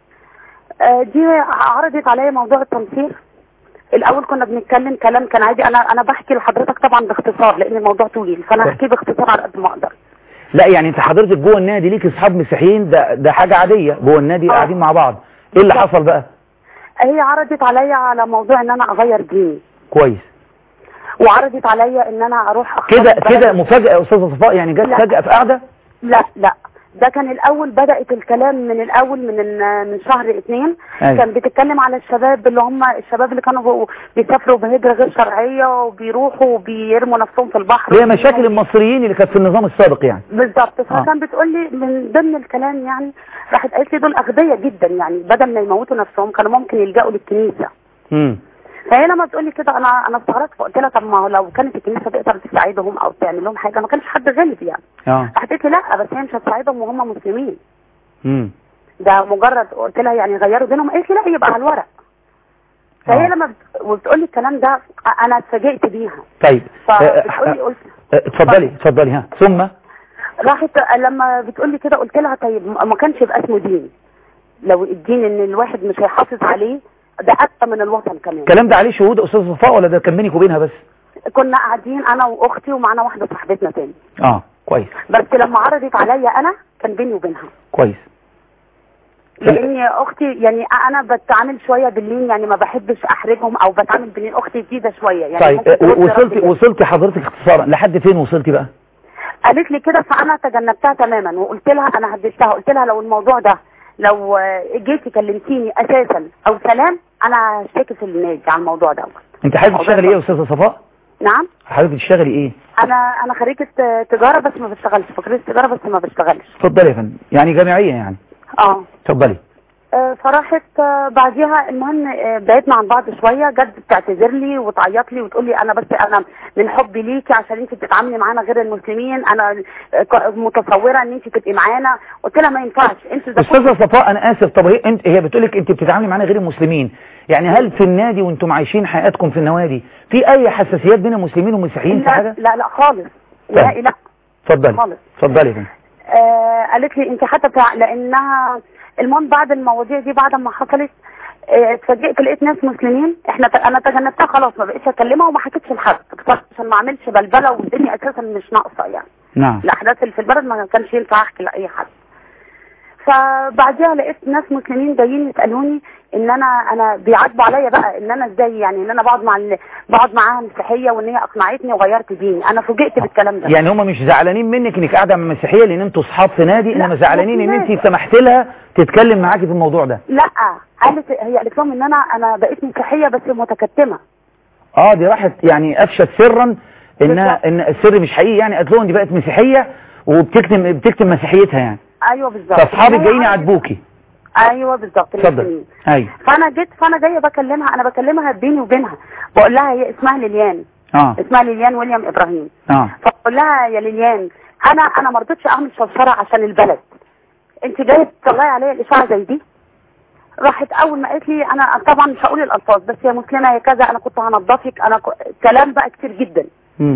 دي عرضت عليا موضوع التنصير. الأول كنا بنتكلم كلام كان عادي. أنا بحكي لحضرتك طبعا باختصار لأن الموضوع طويل، فأنا هحكي باختصار على قد ما أقدر. لا يعني أنت حضرتك جوه النادي ليك أصحاب مسيحيين، ده حاجة عادية جوه النادي قاعدين مع بعض. إيه اللي حصل بقى؟ هي عرضت عليا على موضوع إن أنا أغير ديني. كويس. وعرضت عليا ان انا اروح كده مفاجأة يا استاذة صفاء يعني؟ جت فجأة في قعدة؟ لا ده كان الاول، بدأت الكلام من الاول من شهر 2. أيوة. كان بتتكلم على الشباب اللي كانوا بيسافروا بهجرة غير شرعية وبيروحوا وبيرموا نفسهم في البحر. هي مشاكل المصريين اللي كانت في النظام السابق يعني. بالظبط. فكان بتقول لي من ضمن الكلام يعني، راحت قالت لي دول اغبياء جدا يعني، بدل ما يموتوا نفسهم كانوا ممكن يلجأوا للكنيسة. فهي لما بتقول لي كده انا استغربت، فقلت لها طب ما هو لو كانت الكنيسه تقدر تساعدهم او تعمل لهم حاجه ما كانش حد غالب يعني. راحت قالت لي لا بس هي مش هتساعدهم وهم مسلمين. ده مجرد قلت لها يعني غيروا دينهم. قالت لي لا يبقى على الورق. فهي لما بتقول لي الكلام ده انا اتفاجئت بيها. طيب فبتقول لي قلت اتفضلي ها. ثم راحت لما بتقول لي كده قلت لها طيب ما كانش يبقى اسمه دين. لو الدين ان الواحد مش هيحافظ عليه ده أكتر من الوطن كمان. الكلام ده عليه شهود أستاذ صفاء ولا ده كان بينك وبينها بس؟ كنا قاعدين أنا وأختي ومعنا واحدة صاحبتنا تاني. كويس. بس لما عرضت عليا أنا كان بيني وبينها. كويس. لأن أختي يعني أنا بتعامل شوية باللين يعني، ما بحبش أحرجهم أو بتعامل باللين. أختي جديدة شوية يعني. طيب وصلتي حضرتك اختصارا لحد فين وصلتي بقى؟ قالت لي كده فأنا تجنبتها تماما وقلت لها أنا هددتها، قلت لها لو الموضوع ده لو جيتي كلمتيني اساسا او سلام انا هشتكي في النادي على الموضوع ده. انت حضرتك بتشتغلي ايه يا استاذه صفاء؟ نعم. حضرتك بتشتغلي ايه؟ انا خريجه تجاره بس ما بشتغلش، فكريه تجاره بس ما بشتغلش. اتفضلي يا فندم. يعني جامعيه يعني؟ اتفضلي. فراحت بعديها المهم بعدنا عن بعض شويه، جت بتعتذر لي وتعيط لي وتقول لي انا من حبي ليكي عشان انت بتتعاملي معانا غير المسلمين، انا متصوره ان انت تبقي معانا. قلت لها ما ينفعش انت استاذه صفاء انا اسف. طب هي بتقول لك انت بتتعاملي معانا غير المسلمين، يعني هل في النادي وانتم عايشين حياتكم في النوادي في اي حساسيات بين المسلمين والمسيحيين في حاجه؟ لا خالص. لا اتفضلي. اتفضلي. قالت لي انت حتى لانها المهم بعد المواضيع دي بعد ما حصلت اتفاجئت لقيت ناس مسلمين. انا تجنبتها خلاص، ما بقيتش اكلمها وما حكيتش لحد عشان ما اعملش بلبله، والدنيا اساسا مش ناقصه يعني. نعم. الاحداث اللي في البلد ما كانش ينفع احكي لاي حد. فبعدها لقيت ناس مسلمين جايين يسالوني ان انا بيعاتبوا عليا بقى ان انا ازاي يعني ان انا بقعد معاها مسيحيه وان هي اقنعتني وغيرت ديني. انا فوجئت بالكلام ده. يعني هم مش زعلانين منك انك قاعده مع مسيحيه لان انتوا اصحاب في نادي، انما زعلانين ان انت سمحت لها تتكلم معاكي في الموضوع ده؟ لا، هي قالت لهم ان انا بقيت مسيحيه بس متكتمه. دي راحت يعني افشت سرا ان السر مش حقيقي، يعني قالت لهم دي بقت مسيحيه وبتكتم مسيحيتها يعني. ايوه بالظبط. فاصحابك جايين يعاتبوكي. ايوه بالظبط. اتفضل. ايوه. فانا جايه بكلمها، انا بكلمها بيني وبينها، بقول لها هي اسمها ليليان. اسمها ليليان ويليام ابراهيم. فبقول لها يا ليليان انا ما رضيتش اعمل شوشره عشان البلد، انت جايه تطلعي عليا الاشاعه زي دي. راحت اول ما قالت لي انا طبعا مش هقول الالفاظ بس يا مسلمه يا كذا، انا كنت هنضفك، كلام بقى كتير جدا.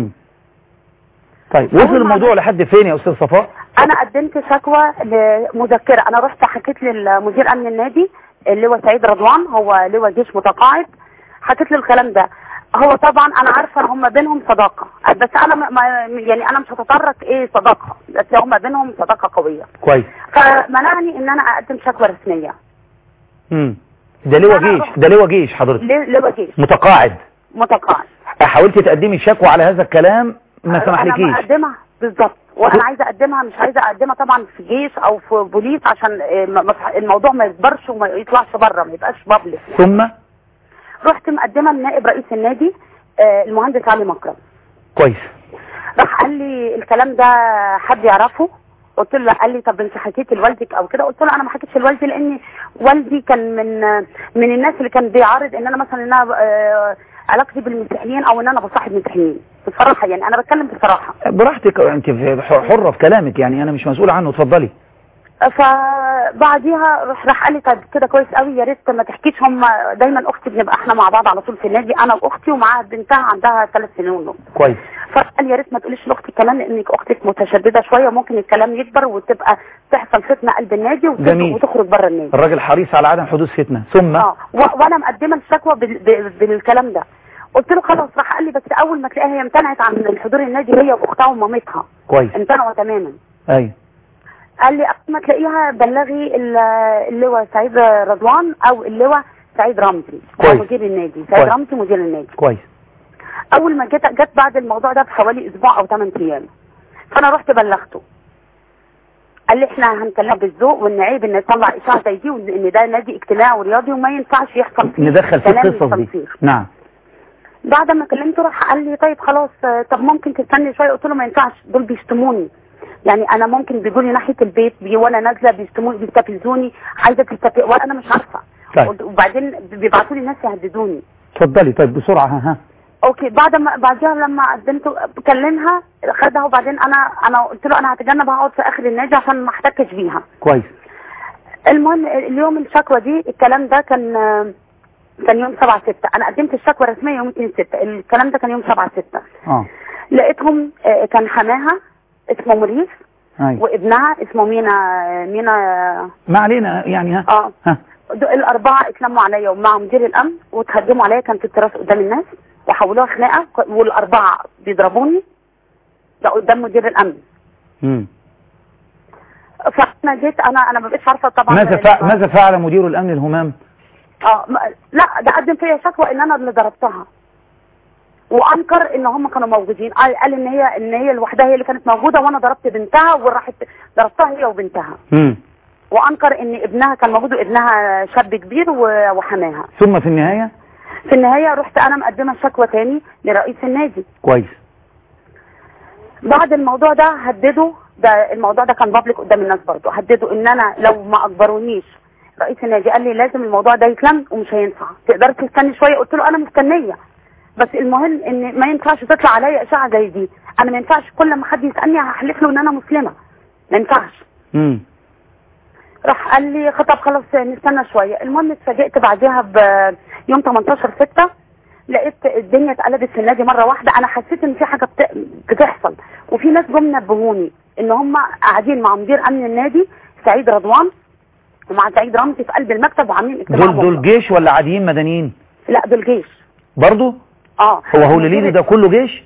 طيب وصل الموضوع لحد فين يا استاذ صفاء؟ انا قدمت شكوى لمذكره، انا رحت حكيت للمدير امن النادي اللواء سعيد رضوان، هو لواء جيش متقاعد، حكيت له الكلام ده. هو طبعا انا عارفه ان هم بينهم صداقه، بس انا يعني انا مش هتطرق ايه صداقه، بس هم بينهم صداقه قويه. كويس. فمنعني ان انا اقدم شكوى رسميه. ده لواء جيش حضرتك؟ لواء جيش متقاعد. حاولتي تقدمي شكوى على هذا الكلام ما سمحلكيش؟ انا مقدمها بالظبط، وانا عايزه اقدمها، مش عايزه اقدمها طبعا في جيش او في بوليس عشان الموضوع ما يكبرش وما يطلعش بره، ما يبقاش بابليك يعني. ثم رحت مقدمه لنائب رئيس النادي المهندس علي مكرم. كويس. راح قال لي الكلام ده حد يعرفه؟ قلت له لا. قال لي طب انت حكيتي لوالدك او كده؟ قلت له انا ما حكيتش لوالدي لان والدي كان من الناس اللي كان بيعارض ان انا مثلا ان انا علاقتي بالمسيحيين او ان انا بصاحب مسيحيين. بصراحه يعني انا بتكلم بصراحه. براحتك، انت حره في كلامك يعني، انا مش مسؤول عنه، اتفضلي. فبعديها راح قال لي طب كده كويس قوي، يا ريت ما تحكيش، هم دايما اختي بنبقى احنا مع بعض على طول في النادي، انا واختي ومعاها بنتها عندها 3 سنين ونص. كويس. فقال يا ريت ما تقوليش لاختي كمان لانك اختك متشدده شويه، ممكن الكلام يكبر وتبقى تحصل فتنه قلب النادي وتخرج بره النادي. الراجل حريص على عدم حدوث فتنه. ثم وانا مقدمه الشكوى بالكلام ده. قلت له خلاص. راح قال لي بس اول ما تلاقيها هي امتنعت عن الحضور النادي، هي واختها ومامتها. كويس. امتنعوا تماما. ايوه. قال لي اول ما تلاقيها بلغي اللواء سعيد رضوان او اللواء سعيد رمزي. كويس. مدير النادي. سعيد رمزي مدير النادي. كويس. اول ما جت بعد الموضوع ده بحوالي اسبوع او 8 ايام، فانا رحت بلغته. قال لي احنا هنكلمها بالذوق وان عيب ان نطلع اشاعه زي دي وان ده نادي اجتماعي ورياضي وما ينفعش يحصل فيه ندخل في القصص دي. نعم. بعد ما كلمته راح قال لي طيب خلاص، طب ممكن تستني شويه. قلت له ما ينفعش، دول بيشتموني يعني، انا ممكن بيجوا لي ناحيه البيت وانا نازله بيشتموني بيستفزوني، عايزه وانا مش عارفه. طيب. وبعدين بيبعتوا لي ناس يهددوني. اتفضلي. طيب بسرعه. اوكي. بعدها لما قدمت كلمها خدها، وبعدين انا قلت له انا هتجنب هقعد في اخر النادي عشان ما احتكش بيها. كويس. المهم اليوم الشكوى دي الكلام ده كان يوم 7/6. انا قدمت الشكوى الرسميه يوم 2/6، الكلام ده كان يوم 7/6. لقيتهم كان حماها اسمه مريف. وابنها اسمه مينا ما علينا يعني. الاربعه اتلموا عليا ومع مدير الامن وتهجموا عليا، كان في التراس قدام الناس وحولوها خناقه، والاربعه بيضربوني ده قدام مدير الامن. فانا جيت انا ما بقتش عارفه طبعا ماذا فعل مدير الامن الهمام؟ لا ده قدم فيا شكوى ان انا اللي ضربتها، وانكر ان هم كانوا موجودين. قال ان هي لوحدها هي اللي كانت موجوده وانا ضربت بنتها وراحت ضربتها هي وبنتها. وانكر ان ابنها كان موجود وابنها شاب كبير وحماها. ثم في النهايه رحت انا مقدمه شكوى تاني لرئيس النادي. كويس. بعد الموضوع ده هددوا، ده الموضوع ده كان بابليك قدام الناس برضه، هددوا ان انا لو ما اجبرونيش. رئيس النادي قال لي لازم الموضوع ده يتلم ومش هينفع، تقدر تستني شويه. قلت له انا مستنيه، بس المهم ان ما ينفعش تطلع عليا اشاعه زي دي. انا ما ينفعش كل ما حد يسالني هحلف له ان انا مسلمه، ما ينفعش. راح قال لي طب خلاص نستنى شويه. المهم اتفاجئت بعدها بيوم 18/6 لقيت الدنيا اتقلبت في النادي مره واحده. انا حسيت ان في حاجه بتحصل، وفي ناس جم نبهوني ان هم قاعدين مع مدير امن النادي سعيد رضوان ومع سعيد رمزي في قلب المكتب وعاملين اجتماع. دول جيش ولا عاديين مدنيين؟ لا دول جيش برضو. هو الليلي ده كله جيش؟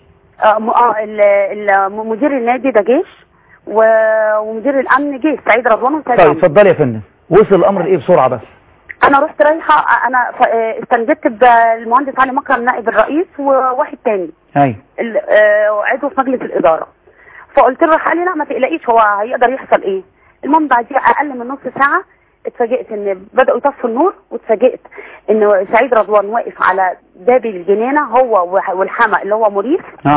مدير النادي ده جيش ومدير الامن جيش سعيد رضوان وسعيد طيب رمزي. اتفضلي يا فندم. وصل الامر لايه بسرعه بس؟ انا رحت رايحه، انا استنجدت بالمهندس علي مكرم نائب الرئيس وواحد تاني ايوه عضو في مجلس الاداره. فقلت له قال لي لا ما تقلقيش هو هيقدر يحصل ايه. المهم بعديها اقل من نص ساعه اتفاجئت ان بداوا يطفوا النور، واتفاجئت ان سعيد رضوان واقف على باب الجنينه هو والحما اللي هو مريس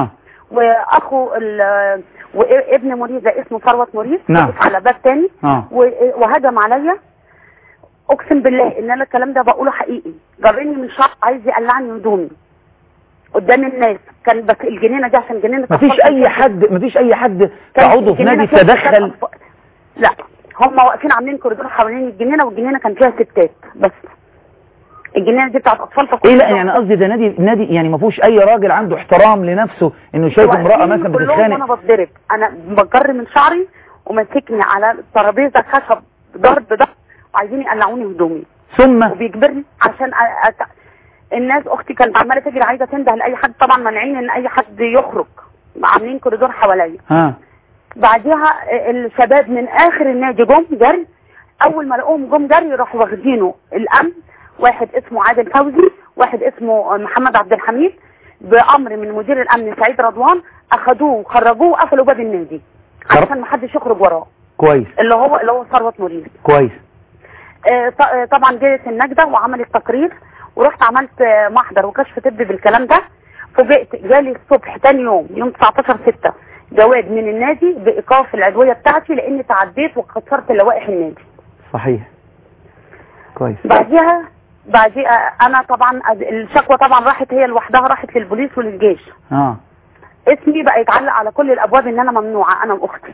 واخو وابن مريس ده اسمه ثروت مريس واقف على باب تاني وهجم عليا. اقسم بالله ان انا الكلام ده بقوله حقيقي، جرني من شعر عايز يقلعني هدومي قدام الناس. كان بس الجنينه دي عشان جنينه مفيش اي حد كعضو في نادي تدخل. لا هم واقفين عاملين كوريدور حوالين الجنينه، والجنينه كان فيها ستات بس. الجنينه دي بتاعت اطفال فكل لا يعني قصدي ده نادي يعني ما فيهوش اي راجل عنده احترام لنفسه انه شايف امراه مثلا بتتخانق. انا بتضرب، انا بجر من شعري ومسكني على الترابيزه خشب ضرب ده وعايزين يقلعوني هدومي ثم وبيجبرني عشان الناس. اختي كانت عماله تجري عايزه تنده لاي حد، طبعا مانعين ان اي حد يخرج، عاملين كوريدور حواليا. بعديها الشباب من اخر النادي جم جري، اول ما لقوهم جم جري راحوا واخدينه الامن، واحد اسمه عادل فوزي واحد اسمه محمد عبد الحميد، بامر من مدير الامن سعيد رضوان اخدوه وخرجوه وقفلوا باب النادي عشان ما حدش يخرج وراه. كويس. اللي هو ثروت مريس. كويس. طبعا جرت النجده وعملت تقرير، ورحت عملت محضر وكشف طبي بالكلام ده. فوجئت جالي الصبح تاني يوم 19/6 جواب من النادي بايقاف العضويه بتاعتي لاني تعديت وكسرت لوائح النادي. صحيح. كويس. بعديها انا طبعا الشكوى طبعا راحت هي لوحدها، راحت للبوليس وللجيش. اسمي بقى يتعلق على كل الابواب ان انا ممنوعه انا واختي.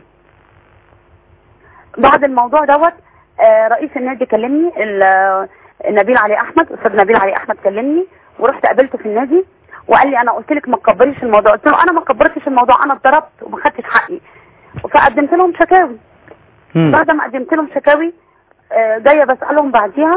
بعد الموضوع دوت رئيس النادي كلمني، نبيل علي احمد، استاذ نبيل علي احمد كلمني، ورحت قابلته في النادي وقال لي انا قلت لك ما تكبريش الموضوع. قلت له انا ما كبرتش الموضوع، انا اتضربت وما خدتش حقي. فقدمت لهم شكاوي. بعد ما قدمت لهم شكاوي جايه بسالهم بعديها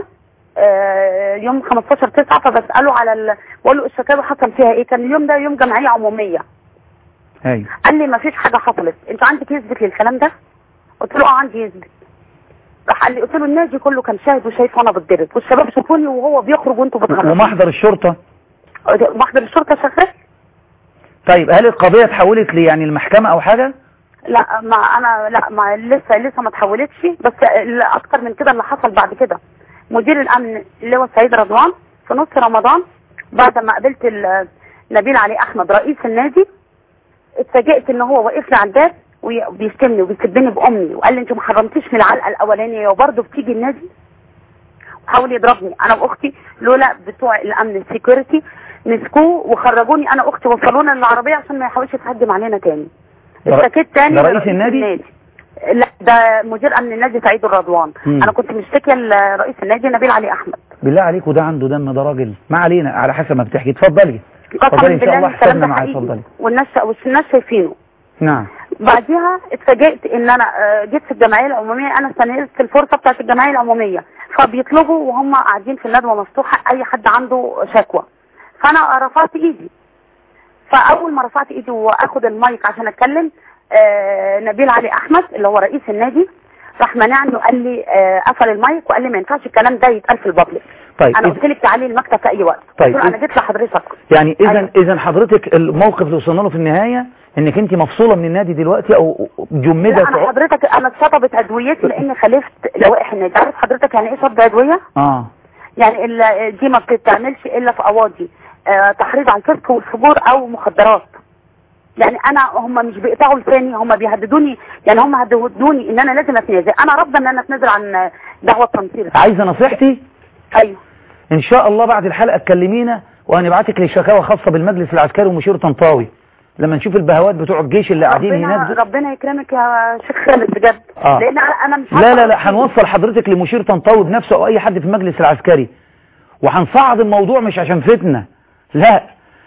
يوم 15/9 فبساله على بقول له الشكاوي حصل فيها ايه. كان اليوم ده يوم جمعيه عموميه. ايوه. قال لي ما فيش حاجه حصلت، انت عندك يثبت للكلام ده؟ قلت له عندي يثبت. راح قال لي، قلت له النادي كله كان شاهد وشايف وانا بتضرب، والشباب شافوني وهو بيخرج وانتوا بتخرجوا. ومحضر الشرطه؟ محضر الشرطه شغال. طيب هل القضيه اتحولت لي يعني المحكمه او حاجه؟ لا ما لسه ما اتحولتش، بس اكتر من كده اللي حصل بعد كده. مدير الامن اللي هو سعيد رضوان في نص رمضان بعد ما قابلت نبيل علي احمد رئيس النادي، اتفاجئت ان هو واقف لي على الباب وبيشتمني وبيسبني بامي، وقال لي انت ما حرمتيش من العلقه الاولانيه وبرضه بتيجي النادي، وحاول يضربني انا واختي. لولا بتوع الامن السيكوريتي مسكوه وخرجوني انا واختي وصلونا للعربيه عشان ما يحاولش يتهجم علينا تاني. اشتكيت تاني. ده رئيس النادي؟ لا ده مدير امن النادي سعيد الرضوان. انا كنت مشتكيه لرئيس النادي نبيل علي احمد. بالله عليك وده عنده دم، ده راجل ما علينا على حسب ما بتحكي. اتفضلي ان شاء الله حسابنا معاه. اتفضلي. والناس شايفينه. نعم. بعديها اتفاجئت ان انا جيت في الجمعيه العموميه، انا استنيت الفرصه بتاعت الجمعيه العموميه، فبيطلبوا وهم قاعدين في الندوه مفتوحه اي حد عنده شكوى. فانا رفعت ايدي، فاول ما رفعت ايدي واخد المايك عشان اتكلم نبيل علي احمد اللي هو رئيس النادي راح منعني وقال لي قفل المايك وقال لي ما ينفعش الكلام ده يتقال في البابليك. طيب انا قلت لك تعالي المكتب في اي وقت. طيب انا جيت لحضرتك. يعني اذا حضرتك الموقف اللي وصلنا له في النهايه انك انت مفصوله من النادي دلوقتي او جمده؟ لا انا حضرتك انا اتشطبت ادويتي لاني خالفت لوائح النادي. عارف حضرتك يعني ايه شطب ادويه؟ يعني دي ما بتتعملش الا في قواضي تحريض على الفسق والفجور او مخدرات. يعني هم مش بيقطعوا لساني، هم بيهددوني، يعني هم هددوني ان انا لازم اتنازل. انا رافضه ان انا اتنازل عن دعوه تنصير. عايزه نصيحتي؟ ايوه ان شاء الله بعد الحلقه تكلمينا وهنبعتك لشكاوى خاصه بالمجلس العسكري ومشير طنطاوي لما نشوف البهوات بتوع الجيش اللي قاعدين هناك. ربنا يكرمك يا شيخ خالد بجد. لان انا مش لا هنوصل حضرتك لمشير طنطاوي بنفسه او اي حد في المجلس العسكري، وهنصعد الموضوع مش عشان فتنه، لا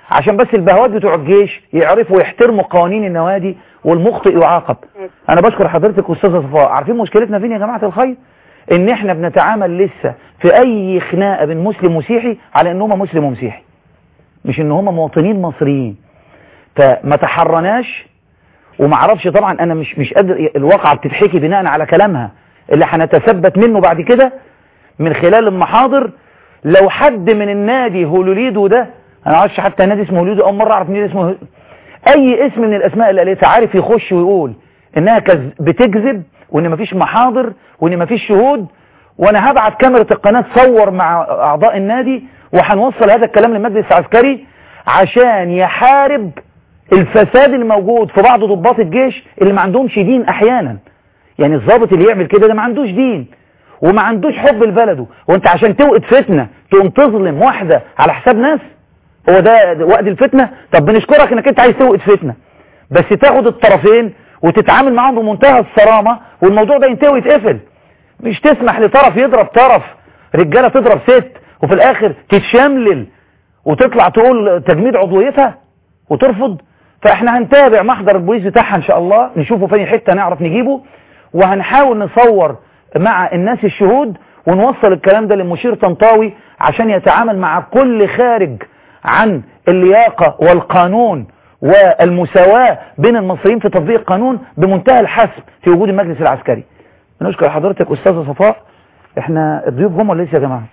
عشان بس البهوات بتوع الجيش يعرفوا يحترموا قوانين النوادي والمخطئ يعاقب. انا بشكر حضرتك استاذه صفاء. عارفين مشكلتنا فين يا جماعه الخير؟ ان احنا بنتعامل لسه في اي خناقه بين مسلم ومسيحي على ان هم مسلم ومسيحي، مش ان هم مواطنين مصريين. فما تحرناش، وما اعرفش طبعا انا مش قادر، الواقعه بتتحكي بناء على كلامها اللي هنتثبت منه بعد كده من خلال المحاضر. لو حد من النادي هولوليدو ده، انا ما اعرفش حتى نادي اسمه هولوليدو، اول مره اعرف نادي اسمه اي اسم من الاسماء اللي قالتها، عارف يخش ويقول انها بتكذب وان مفيش محاضر وان مفيش شهود، وانا هبعت كاميرا القناه تصور مع اعضاء النادي وهنوصل هذا الكلام للمجلس العسكري عشان يحارب الفساد الموجود في بعض ضباط الجيش اللي ما عندهمش دين احيانا. يعني الضابط اللي يعمل كده ده ما عندوش دين وما عندوش حب لبلده، وانت عشان توقد فتنه تقوم تظلم واحده على حساب ناس، هو ده وقت الفتنه؟ طب بنشكرك انك انت عايز توقد فتنه، بس تاخد الطرفين وتتعامل معاهم بمنتهى الصرامه والموضوع ده ينتهي ويتقفل. مش تسمح لطرف يضرب طرف، رجاله تضرب ست وفي الاخر تتشملل وتطلع تقول تجميد عضويتها وترفض. فاحنا هنتابع محضر البوليس بتاعها ان شاء الله، نشوفه فين حته نعرف نجيبه، وهنحاول نصور مع الناس الشهود ونوصل الكلام ده للمشير طنطاوي عشان يتعامل مع كل خارج عن اللياقة والقانون والمساواة بين المصريين في تطبيق القانون بمنتهى الحسم في وجود المجلس العسكري. نشكر حضرتك أستاذة صفاء. احنا الضيوف جم ولا لسه يا جماعة؟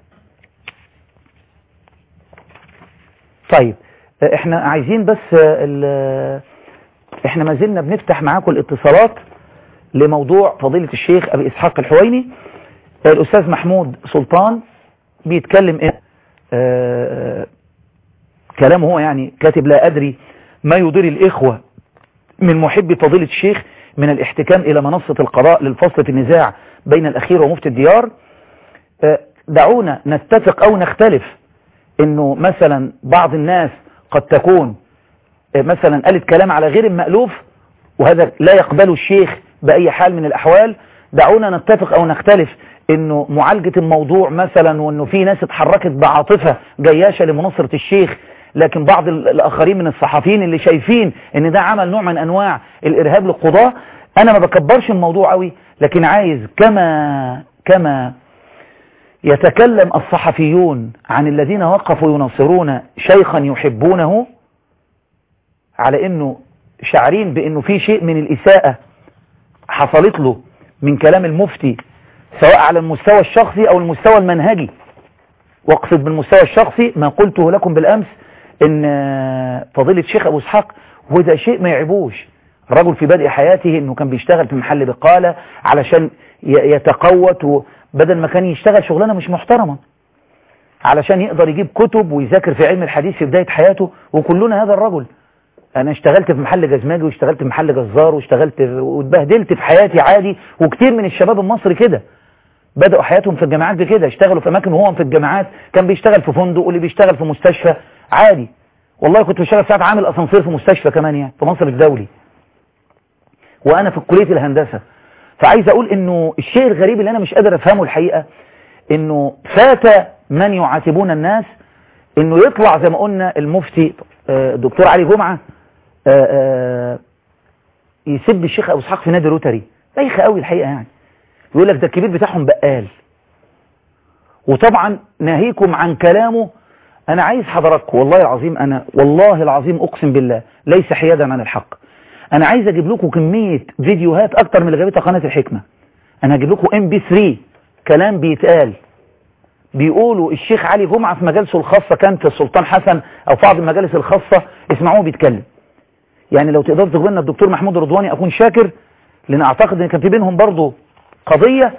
طيب احنا عايزين بس احنا ما زلنا بنفتح معاكم الاتصالات لموضوع فضيلة الشيخ أبي إسحاق الحويني. الأستاذ محمود سلطان بيتكلم كلامه هو يعني كاتب: لا أدري ما يضر الإخوة من محب فضيلة الشيخ من الاحتكام إلى منصة القضاء للفصل في النزاع بين الأخير ومفتي الديار. دعونا نتفق أو نختلف إنه مثلا بعض الناس قد تكون مثلا قالت كلام على غير المألوف وهذا لا يقبله الشيخ بأي حال من الأحوال. دعونا نتفق أو نختلف إنه معالجة الموضوع مثلا، وإنه في ناس اتحركت بعاطفة جياشة لمناصرة الشيخ، لكن بعض الآخرين من الصحفيين اللي شايفين إن ده عمل نوع من أنواع الإرهاب للقضاء. أنا ما بكبرش الموضوع قوي، لكن عايز كما يتكلم الصحفيون عن الذين وقفوا يناصرون شيخا يحبونه على إنه شعرين بإنه في شيء من الإساءة حصلت له من كلام المفتي سواء على المستوى الشخصي أو المستوى المنهجي. واقصد بالمستوى الشخصي ما قلته لكم بالأمس، إن فضيلة الشيخ أبو إسحاق وده شيء ما يعيبوش. الرجل في بدء حياته إنه كان بيشتغل في محل بقالة علشان يتقوت، بدل ما كان يشتغل شغلانة مش محترمة علشان يقدر يجيب كتب ويذاكر في علم الحديث في بداية حياته. وكلنا هذا الرجل. أنا اشتغلت في محل جزماجي واشتغلت في محل جزار واشتغلت واتبهدلت في حياتي عادي، وكتير من الشباب المصري كده بدأوا حياتهم في الجامعات بكده، اشتغلوا في أماكن وهو في الجامعات كان بيشتغل في فندق واللي بيشتغل في مستشفى عادي. والله كنت بشتغل ساعات عامل أسانسير في مستشفى كمان يعني في مصر الدولي وأنا في كلية الهندسة. فعايز أقول إنه الشيء الغريب اللي أنا مش قادر أفهمه الحقيقة إنه فات من يعاتبون الناس إنه يطلع زي ما قلنا المفتي الدكتور علي جمعة يسب الشيخ أبو إسحاق في نادي روتري. بايخة قوي الحقيقة يعني. يقول لك ده الكبير بتاعهم بقال. وطبعا ناهيكم عن كلامه. أنا عايز حضراتكم والله العظيم، أنا والله العظيم أقسم بالله ليس حيادا عن الحق، أنا عايز أجيب لكم كمية فيديوهات أكتر من اللي جابتها قناة الحكمة. أنا هجيب لكم MP3 كلام بيتقال بيقولوا الشيخ علي جمعة في مجالسه الخاصة، كان في السلطان حسن أو في بعض المجالس الخاصة، اسمعوه بيتكلم. يعني لو تقدروا تجيبوا لنا الدكتور محمود رضواني أكون شاكر، لأن أعتقد أن كان في بينهم برضه قضية.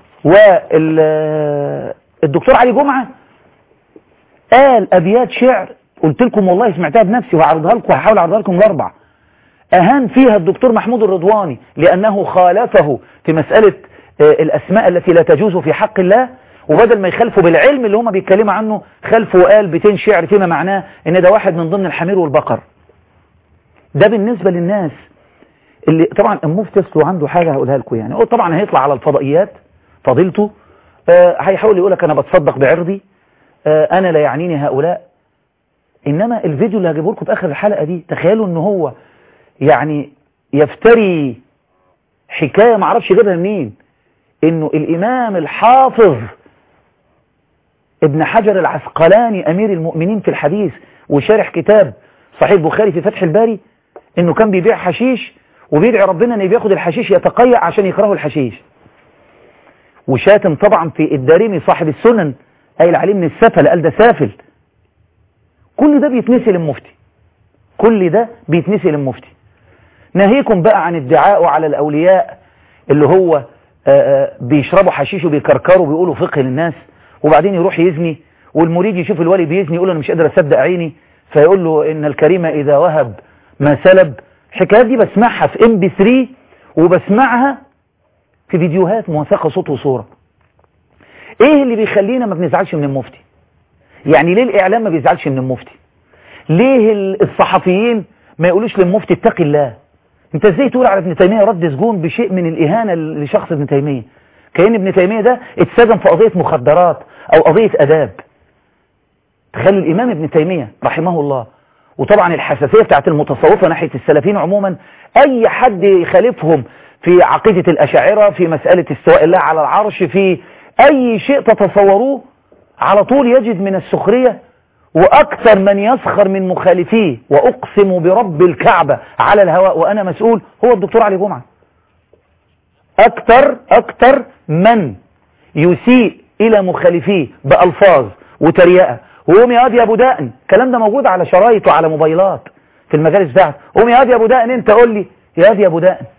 والدكتور علي جمعة قال أبيات شعر قلت لكم والله سمعتها بنفسي وهعرضها لكم وهحاول أعرضها لكم الأربع، أهان فيها الدكتور محمود الرضواني لأنه خالفه في مسألة الأسماء التي لا تجوز في حق الله، وبدل ما يخالفوا بالعلم اللي هم بيتكلموا عنه خالفوا وقال بيتين شعر فيما معناه ان ده واحد من ضمن الحمير والبقر. ده بالنسبة للناس اللي طبعا المفتي عنده حاجة هقولها لكم. يعني هو طبعا هيطلع على الفضائيات فضيلته هيحاول يقولك انا بتصدق بعرضي، انا لا يعنيني هؤلاء. انما الفيديو اللي هجيبه لكم في اخر الحلقة دي، تخيلوا ان هو يعني يفتري حكاية معرفش جابها منين، انه الامام الحافظ ابن حجر العسقلاني امير المؤمنين في الحديث وشارح كتاب صحيح البخاري في فتح الباري، انه كان بيبيع حشيش وبيدعي ربنا انه بياخد الحشيش يتقيأ عشان يكرهه الحشيش. وشاتم طبعا في الدارمي صاحب السنن قايل عليه من السفل، قال ده سافل. كل ده بيتنسي للمفتي، كل ده بيتنسي للمفتي. ناهيكم بقى عن ادعاءه على الاولياء اللي هو بيشربوا حشيش وبيكركروا وبيقولوا فقه للناس، وبعدين يروح يزني والمريد يشوف الولي بيزني يقول انا مش قادر اصدق عيني، فيقول له ان الكريم اذا وهب ما سلب. الحكايات دي بسمعها في MP3 وبسمعها في فيديوهات موثقة صوت وصورة. ايه اللي بيخلينا ما بنزعلش من المفتي؟ يعني ليه الاعلام ما بيزعلش من المفتي؟ ليه الصحفيين ما يقولوش للمفتي اتقي الله؟ انت ازاي تقول على ابن تيمية رد سجون بشيء من الاهانة لشخص ابن تيمية، كأن ابن تيمية ده اتسجن في قضية مخدرات او قضية اداب. تخيل الامام ابن تيمية رحمه الله، وطبعا الحساسية بتاعت المتصوفة ناحية السلفيين عموما، اي حد يخالفهم في عقيدة الاشاعرة، في مسألة استواء الله على العرش، في اي شيء تتصوروه، على طول يجد من السخرية. واكثر من يسخر من مخالفيه، واقسم برب الكعبة على الهواء وانا مسؤول، هو الدكتور علي جمعة. اكثر من يسيء الى مخالفيه بألفاظ وتريقة، وقوم يا واد يا ابو دقن، الكلام ده موجود على شرايط وعلى موبايلات في المجالس بتاعته، قوم يا واد يا ابو دقن انت قول لي يا واد يا ابو دقن،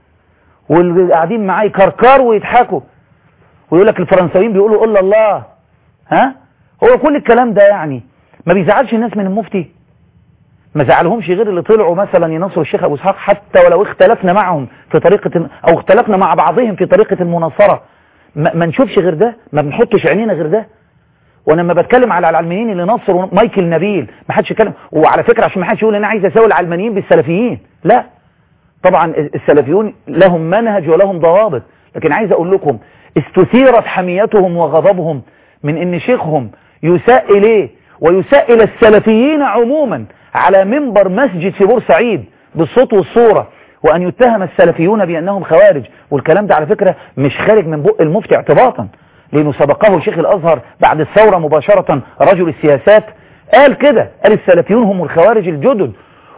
واللي قاعدين معاه يكركروا ويضحكوا ويقول لك الفرنساويين بيقولوا قول الله. ها، هو كل الكلام ده يعني ما بيزعلش الناس من المفتي؟ ما زعلهمش غير اللي طلعوا مثلا ينصروا الشيخ ابو اسحاق، حتى ولو اختلفنا معهم في طريقة او اختلفنا مع بعضهم في طريقة المناصرة، ما نشوفش غير ده، ما بنحطش عينينا غير ده. وانا لما بتكلم على العلمانيين اللي نصروا مايكل نبيل، ما حدش يتكلم. وعلى فكرة عشان ما حدش يقول انا عايز اساوي العلمانيين بالسلفيين، لا طبعا السلفيون لهم منهج ولهم ضوابط، لكن عايز اقول لكم استثيرت حميتهم وغضبهم من ان شيخهم يساء اليه ويساء الى السلفيين عموما على منبر مسجد في بورسعيد بالصوت والصورة، وان يتهم السلفيون بانهم خوارج. والكلام ده على فكرة مش خارج من بق المفتي اعتباطا، لانه سبقه شيخ الازهر بعد الثورة مباشرة، رجل السياسات قال كده، قال السلفيون هم الخوارج الجدد،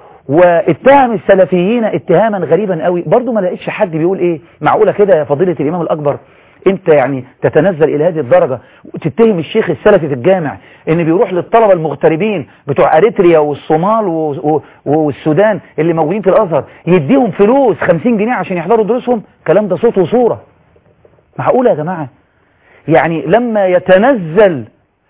واتهم السلفيين اتهاما غريبا قوي. برضو ما لقيتش حد بيقول ايه معقولة كده يا فضيلة الامام الاكبر انت يعني تتنزل الى هذه الدرجة وتتهم الشيخ السلفي في الجامع ان بيروح للطلبة المغتربين بتوع اريتريا والصومال والسودان اللي موجودين في الازهر يديهم فلوس 50 جنيه عشان يحضروا دروسهم؟ الكلام ده صوت وصورة. معقولة يا جماعة؟ يعني لما يتنزل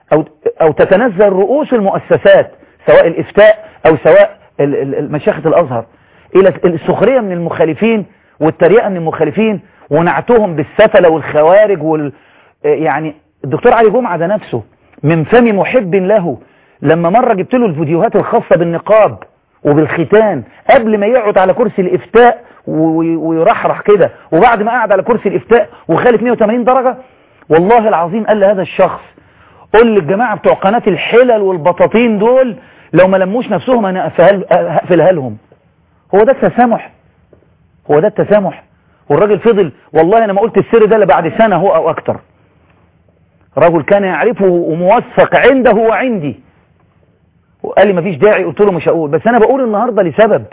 او تتنزل رؤوس المؤسسات سواء الافتاء او سواء مشايخة الازهر الى السخرية من المخالفين والتريقة من المخالفين ونعتهم بالسفلة والخوارج يعني الدكتور علي جمعة ده نفسه من فم محب له، لما مرة جبت له الفيديوهات الخاصة بالنقاب وبالختان قبل ما يقعد على كرسي الافتاء ويرحرح كده، وبعد ما قعد على كرسي الافتاء وخالف 180 درجة، والله العظيم قال لهذا الشخص قل للجماعة بتوع قناة الحلل والبطاطين دول لو ما لموش نفسهم انا هقفلها لهم. هو ده التسامح؟ هو ده التسامح؟ والراجل فضل، والله انا ما قلت السر ده بعد سنة هو او اكتر، رجل كان يعرفه وموثق عنده وعندي، وقال لي مفيش داعي، قلت له مش هقول، بس انا بقول النهاردة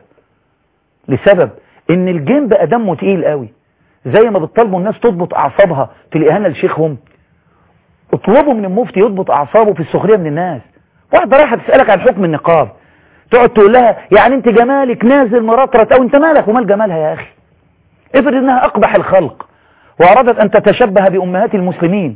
لسبب ان الجيم بقى دمه تقيل قوي. زي ما بتطلبوا الناس تضبط اعصابها في الاهانة لشيخهم، اطلبوا من المفتي يضبط اعصابه في السخرية من الناس. واحدة رايحة تسألك عن حكم النقاب تقعد تقول لها يعني انت جمالك نازل مرطرة، او انت مالك ومال جمالها يا اخي؟ افرض انها اقبح الخلق وارادت ان تتشبه بامهات المسلمين،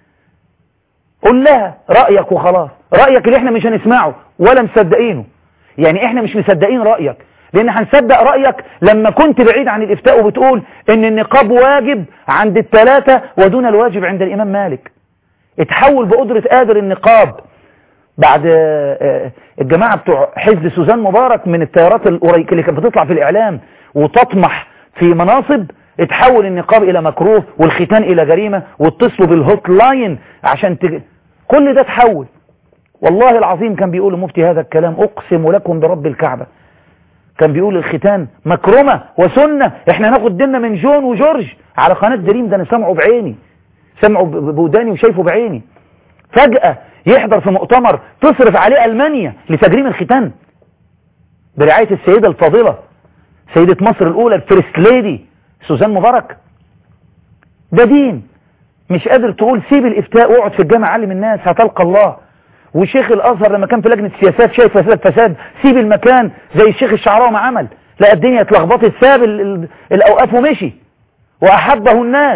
قل لها رأيك وخلاص. رأيك اللي احنا مش هنسمعه ولا مصدقينه، يعني احنا مش مصدقين رأيك، لان هنصدق رأيك لما كنت بعيد عن الافتاء وبتقول ان النقاب واجب عند الثلاثة ودون الواجب عند الامام مالك. اتحول بقدرة قادر النقاب بعد الجماعة بتوع حزب سوزان مبارك من التيارات اللي كانت بتطلع في الاعلام وتطمح في مناصب، اتحول النقاب الى مكروه والختان الى جريمة، واتصلوا بالهوت لاين عشان كل ده اتحول. والله العظيم كان بيقول المفتي هذا الكلام، أقسم لكم برب الكعبة، كان بيقول الختان مكرمة وسنة، احنا ناخد ديننا من جون وجورج على قناة دريم. ده انا سمعه بعيني، سمعه بوداني وشايفه بعيني. فجأة يحضر في مؤتمر تصرف عليه ألمانيا لتجريم الختان برعاية السيدة الفاضلة سيدة مصر الأولى الفيرست ليدي سوزان مبارك. ده دين. مش قادر تقول سيب الإفتاء واقعد في الجامعة علم الناس هتلقى الله. وشيخ الأزهر لما كان في لجنة السياسات شايف فساد سيب المكان زي الشيخ الشعراوي ما عمل، لا الدنيا اتلخبطت، ساب الأوقاف ومشي وأحبه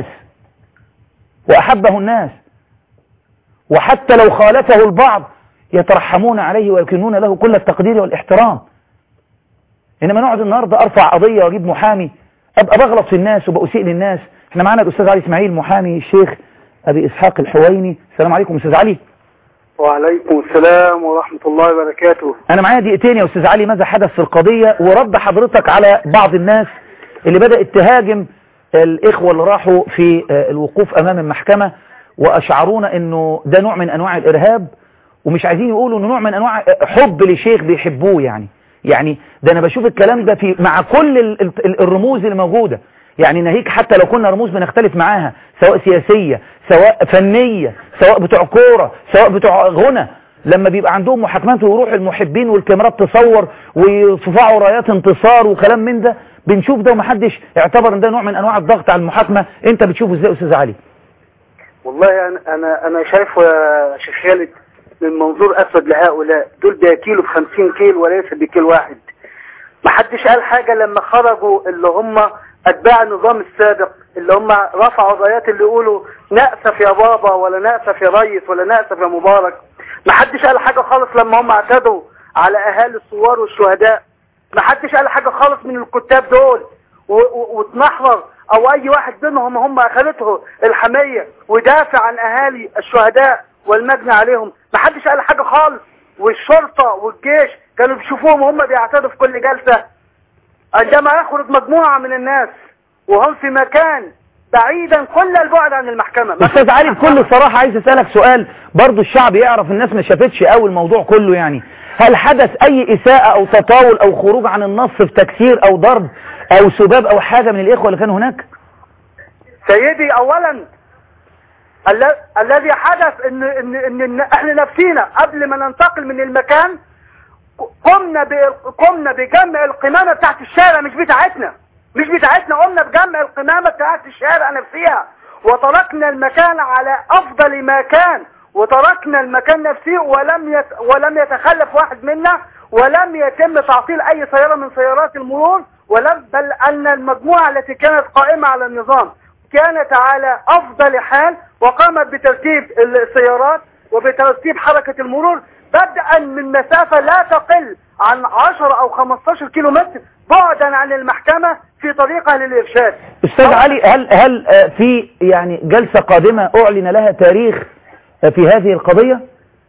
الناس وحتى لو خالفه البعض يترحمون عليه ويكنون له كل التقدير والاحترام. إنما نقعد النهاردة أرفع قضية وأجيب محامي أبقى بغلط في الناس وبأسيء للناس. احنا معانا الأستاذ علي إسماعيل محامي الشيخ أبي إسحاق الحويني. السلام عليكم أستاذ علي. وعليكم السلام ورحمة الله وبركاته. أنا معايا دقيقتين يا أستاذ علي. ماذا حدث في القضية ورد حضرتك على بعض الناس اللي بدأت تهاجم الإخوة اللي راحوا في الوقوف أمام المحكمة وأشعرونا أنه ده نوع من أنواع الإرهاب، ومش عايزين يقولوا أنه نوع من أنواع حب لشيخ بيحبوه. يعني ده أنا بشوف الكلام ده مع كل الرموز اللي موجودة. يعني ناهيك حتى لو كنا رموز بنختلف معاها، سواء سياسية سواء فنية سواء بتوع كورة سواء بتوع غنى، لما بيبقى عندهم محاكمات ويروح المحبين والكاميرات تصور ويرفعوا رايات انتصار وكلام من ده، بنشوف ده ومحدش اعتبر ان ده نوع من انواع الضغط على المحاكمة. انت بتشوفه ازاي استاذ علي؟ والله انا شايفه يا شيخ خالد من منظور اسود لهؤلاء، دول بياكلوا ب50 كيلو وليس بكيل واحد. محدش قال حاجة لما خرجوا اللي هم اتباع النظام السابق، اللي هم رفعوا الرايات اللي يقولوا نأسف يا بابا ولا نأسف يا ريس ولا نأسف يا مبارك. محدش قال حاجة خالص لما هم اعتدوا على اهالي الثوار والشهداء. محدش قال حاجة خالص من الكتاب دول واتنحرر او اي واحد منهم هم اخذته الحمية ودافع عن اهالي الشهداء والمجني عليهم. محدش قال حاجة خالص. والشرطة والجيش كانوا بيشوفوهم هم بيعتدوا في كل جلسة. عندما يخرج مجموعة من الناس وهم في مكان بعيدا كل البعد عن المحكمة. أستاذ علي بكل صراحة عايز أسألك سؤال برضو الشعب يعرف، الناس ما شافتش قوي الموضوع كله. يعني هل حدث أي إساءة أو تطاول أو خروج عن النص في تكسير أو ضرب أو سباب أو حاجة من الإخوة اللي كانوا هناك؟ سيدي أولا الذي حدث إن احنا نفسينا قبل ما ننتقل من المكان قمنا بجمع القمامة بتاعت الشارع مش بتاعتنا. قمنا بجمع القمامة بتاعت الشارع نفسها وتركنا المكان على أفضل ما كان، وتركنا المكان نفسه ولم يتخلف واحد منا، ولم يتم تعطيل أي سيارة من سيارات المرور، بل أن المجموعة التي كانت قائمة على النظام كانت على أفضل حال وقامت بترتيب السيارات وبترتيب حركة المرور بدءا من مسافة لا تقل عن 10 أو 15 كيلو متر بعدا عن المحكمة في طريقها للإرشاد. أستاذ علي هل في يعني جلسة قادمة أعلن لها تاريخ في هذه القضية؟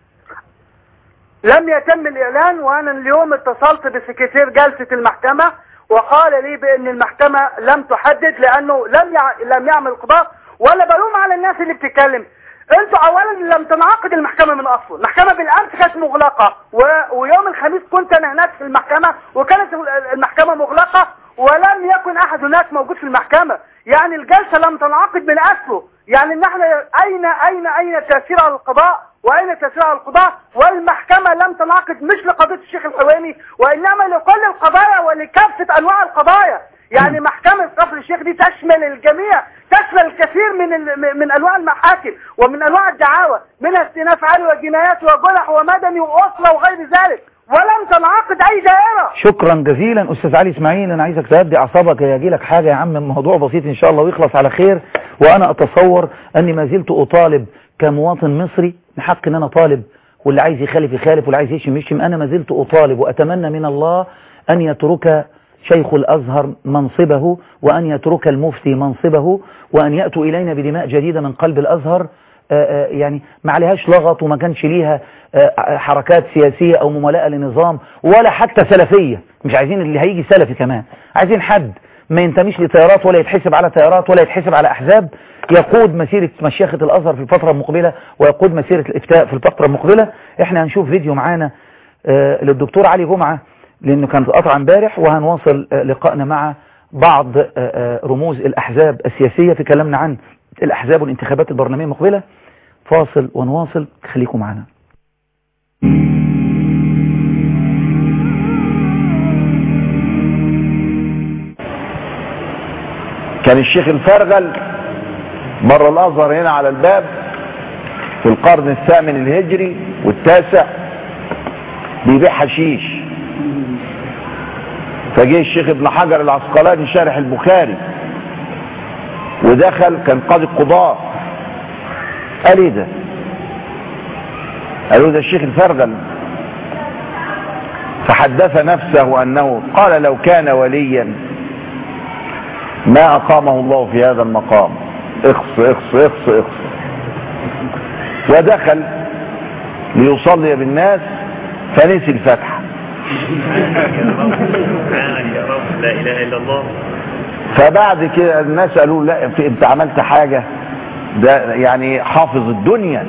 لم يتم الإعلان، وأنا اليوم اتصلت بسكرتير جلسة المحكمة وقال لي بأن المحكمة لم تحدد لأنه لم يعمل القضاء. ولا بلوم على الناس اللي بتتكلم. انتوا اولا لم تنعقد المحكمة من اصل. المحكمة بالامس كانت مغلقة ويوم الخميس كنت انا هناك في المحكمة وكانت المحكمة مغلقة ولم يكن احد هناك موجود في المحكمة. يعني الجلسة لم تنعقد من اصله. يعني ان احنا اين التأثير على القضاء واين التأثير على القضاء؟ والمحكمة لم تنعقد مش لقضية الشيخ الحويني وانما لكل القضايا ولكافة انواع القضايا. يعني محكمة كفر الشيخ دي تشمل الجميع، تشمل الكثير من انواع المحاكم ومن انواع الدعاوى، منها استئناف عالي وجنايات وجنح ومدني واسره وغير ذلك، ولم تنعقد اي دائره. شكرا جزيلا استاذ علي اسماعيل. انا عايزك تهدي اعصابك، هيجي لك حاجه يا عم، الموضوع بسيط ان شاء الله ويخلص على خير. وانا اتصور اني ما زلت اطالب كمواطن مصري، من حق ان انا طالب، واللي عايز يخالف يخالف واللي عايز يشتم يشتم. انا ما زلت اطالب واتمنى من الله ان يترك شيخ الأزهر منصبه وأن يترك المفتي منصبه وأن يأتوا إلينا بدماء جديدة من قلب الأزهر. يعني ما عليهاش لغط وما كانش ليها حركات سياسية أو ممالئة لنظام ولا حتى سلفية. مش عايزين اللي هيجي سلفي كمان، عايزين حد ما ينتميش لتيارات ولا يتحسب على تيارات ولا يتحسب على أحزاب، يقود مسيرة مشيخة الأزهر في الفترة المقبلة ويقود مسيرة الإفتاء في الفترة المقبلة. احنا هنشوف فيديو معانا للدكتور علي جمعة لأنه كان في قطع امبارح، وهنواصل لقائنا مع بعض رموز الأحزاب السياسية في كلامنا عن الأحزاب والانتخابات البرلمانية المقبلة. فاصل ونواصل، خليكم معنا. كان الشيخ الفرغل مر الازهر هنا على الباب في القرن الثامن الهجري والتاسع بيبيع حشيش، فجه الشيخ ابن حجر العسقلاني شارح البخاري ودخل، كان قاضي القضاء، قال ايه ده؟ قالوا ده الشيخ الفرغل، فحدث نفسه انه قال لو كان وليا ما اقامه الله في هذا المقام، اخص اخص اخص اخص. ودخل ليصلي بالناس فنسي الفاتحه. يا رب لا اله الا الله. فبعد كده الناس قالوا لا انت عملت حاجه، ده يعني حافظ الدنيا،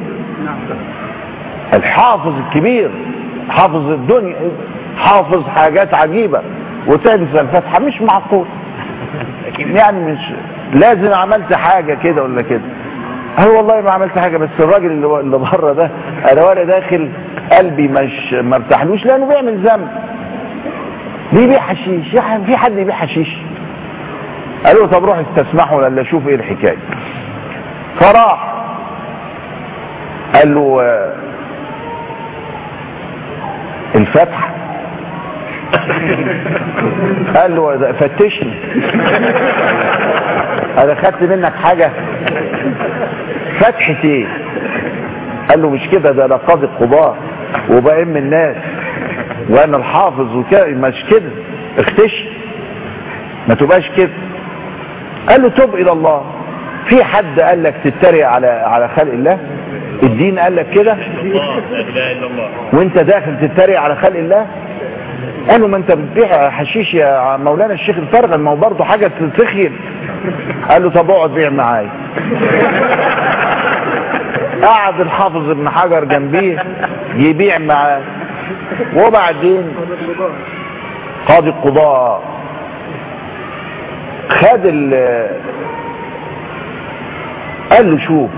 الحافظ الكبير، حافظ الدنيا، حافظ حاجات عجيبه وتنسى الفاتحه، مش معقول يعني، مش لازم عملت حاجه كده ولا كده. هو والله ما عملت حاجه، بس الراجل اللي بره ده انا وانا داخل قلبي مش ما ارتاحلوش لانه بيعمل ذنب، بيبيع حشيش. في حد يبيع حشيش؟ قالوا طب روح استسمحوا ولا شوف ايه الحكايه. فراح قال له الفتح، قال له فتشني انا خدت منك حاجه؟ فتحة ايه؟ قال له مش كده، ده انا قاضي القضاء وبأم الناس وانا الحافظ وكده، مش كده، اختشي ما تبقاش كده. قال له توب الى الله. في حد قال لك تتريق على خلق الله؟ الدين قال لك كده؟ وانت داخل تتريق على خلق الله؟ قالوا ما انت بتبيع حشيش يا مولانا الشيخ الفرغل، ما هو برضه حاجه تخيل. قال له طب اقعد بيع معايا. قعد الحافظ ابن حجر جنبيه يبيع معاه. وبعدين قاضي القضاء خد قال له شوف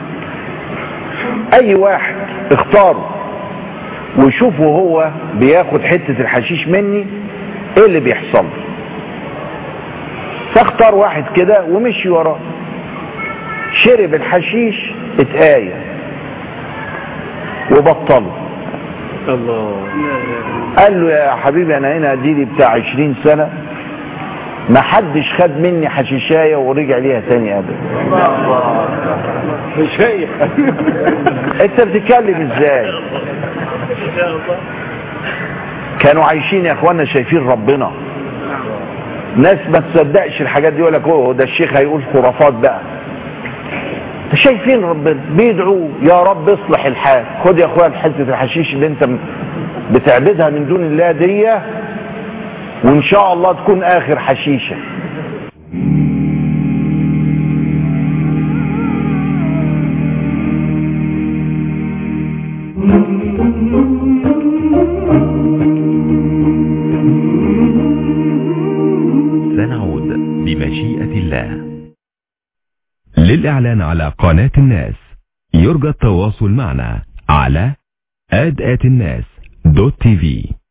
اي واحد اختاره وشوفه هو بياخد حتة الحشيش مني ايه اللي بيحصل. فاختار واحد كده ومشي وراه، شرب الحشيش اتقاية وبطله. الله. قال له يا حبيبي انا هنا اديلي بتاع 20 سنة ما حدش خد مني حشيشاية ورجع ليها تاني ابدا. شيخ انت بتتكلم ازاي؟ كانوا عايشين يا اخوانا شايفين ربنا. ناس ما تصدقش الحاجات دي، يقول لك اوه ده الشيخ هيقول خرافات بقى. شايفين ربنا بيدعوا يا رب اصلح الحال. خد يا اخويا حته الحشيش اللي انت بتعبدها من دون الله دي، وان شاء الله تكون اخر حشيشه. سنعود بمشيئة الله. للإعلان على قناة الناس يرجى التواصل معنا على @الناس.tv.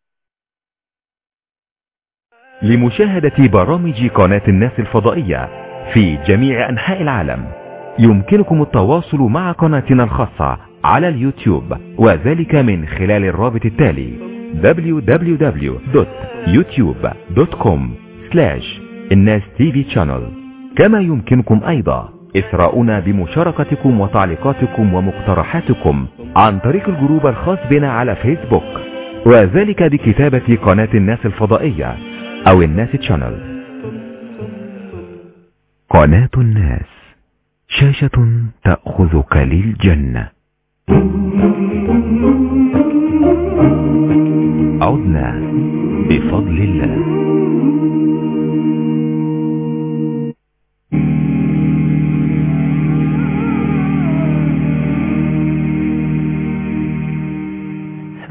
لمشاهدة برامج قناة الناس الفضائية في جميع أنحاء العالم يمكنكم التواصل مع قناتنا الخاصة على اليوتيوب، وذلك من خلال الرابط التالي www.youtube.com/الناس تي في channel. كما يمكنكم أيضا إثراؤنا بمشاركتكم وتعليقاتكم ومقترحاتكم عن طريق الجروب الخاص بنا على فيسبوك، وذلك بكتابة قناة الناس الفضائية أو الناس channel. قناة الناس، شاشة تأخذك للجنة. عدنا بفضل الله.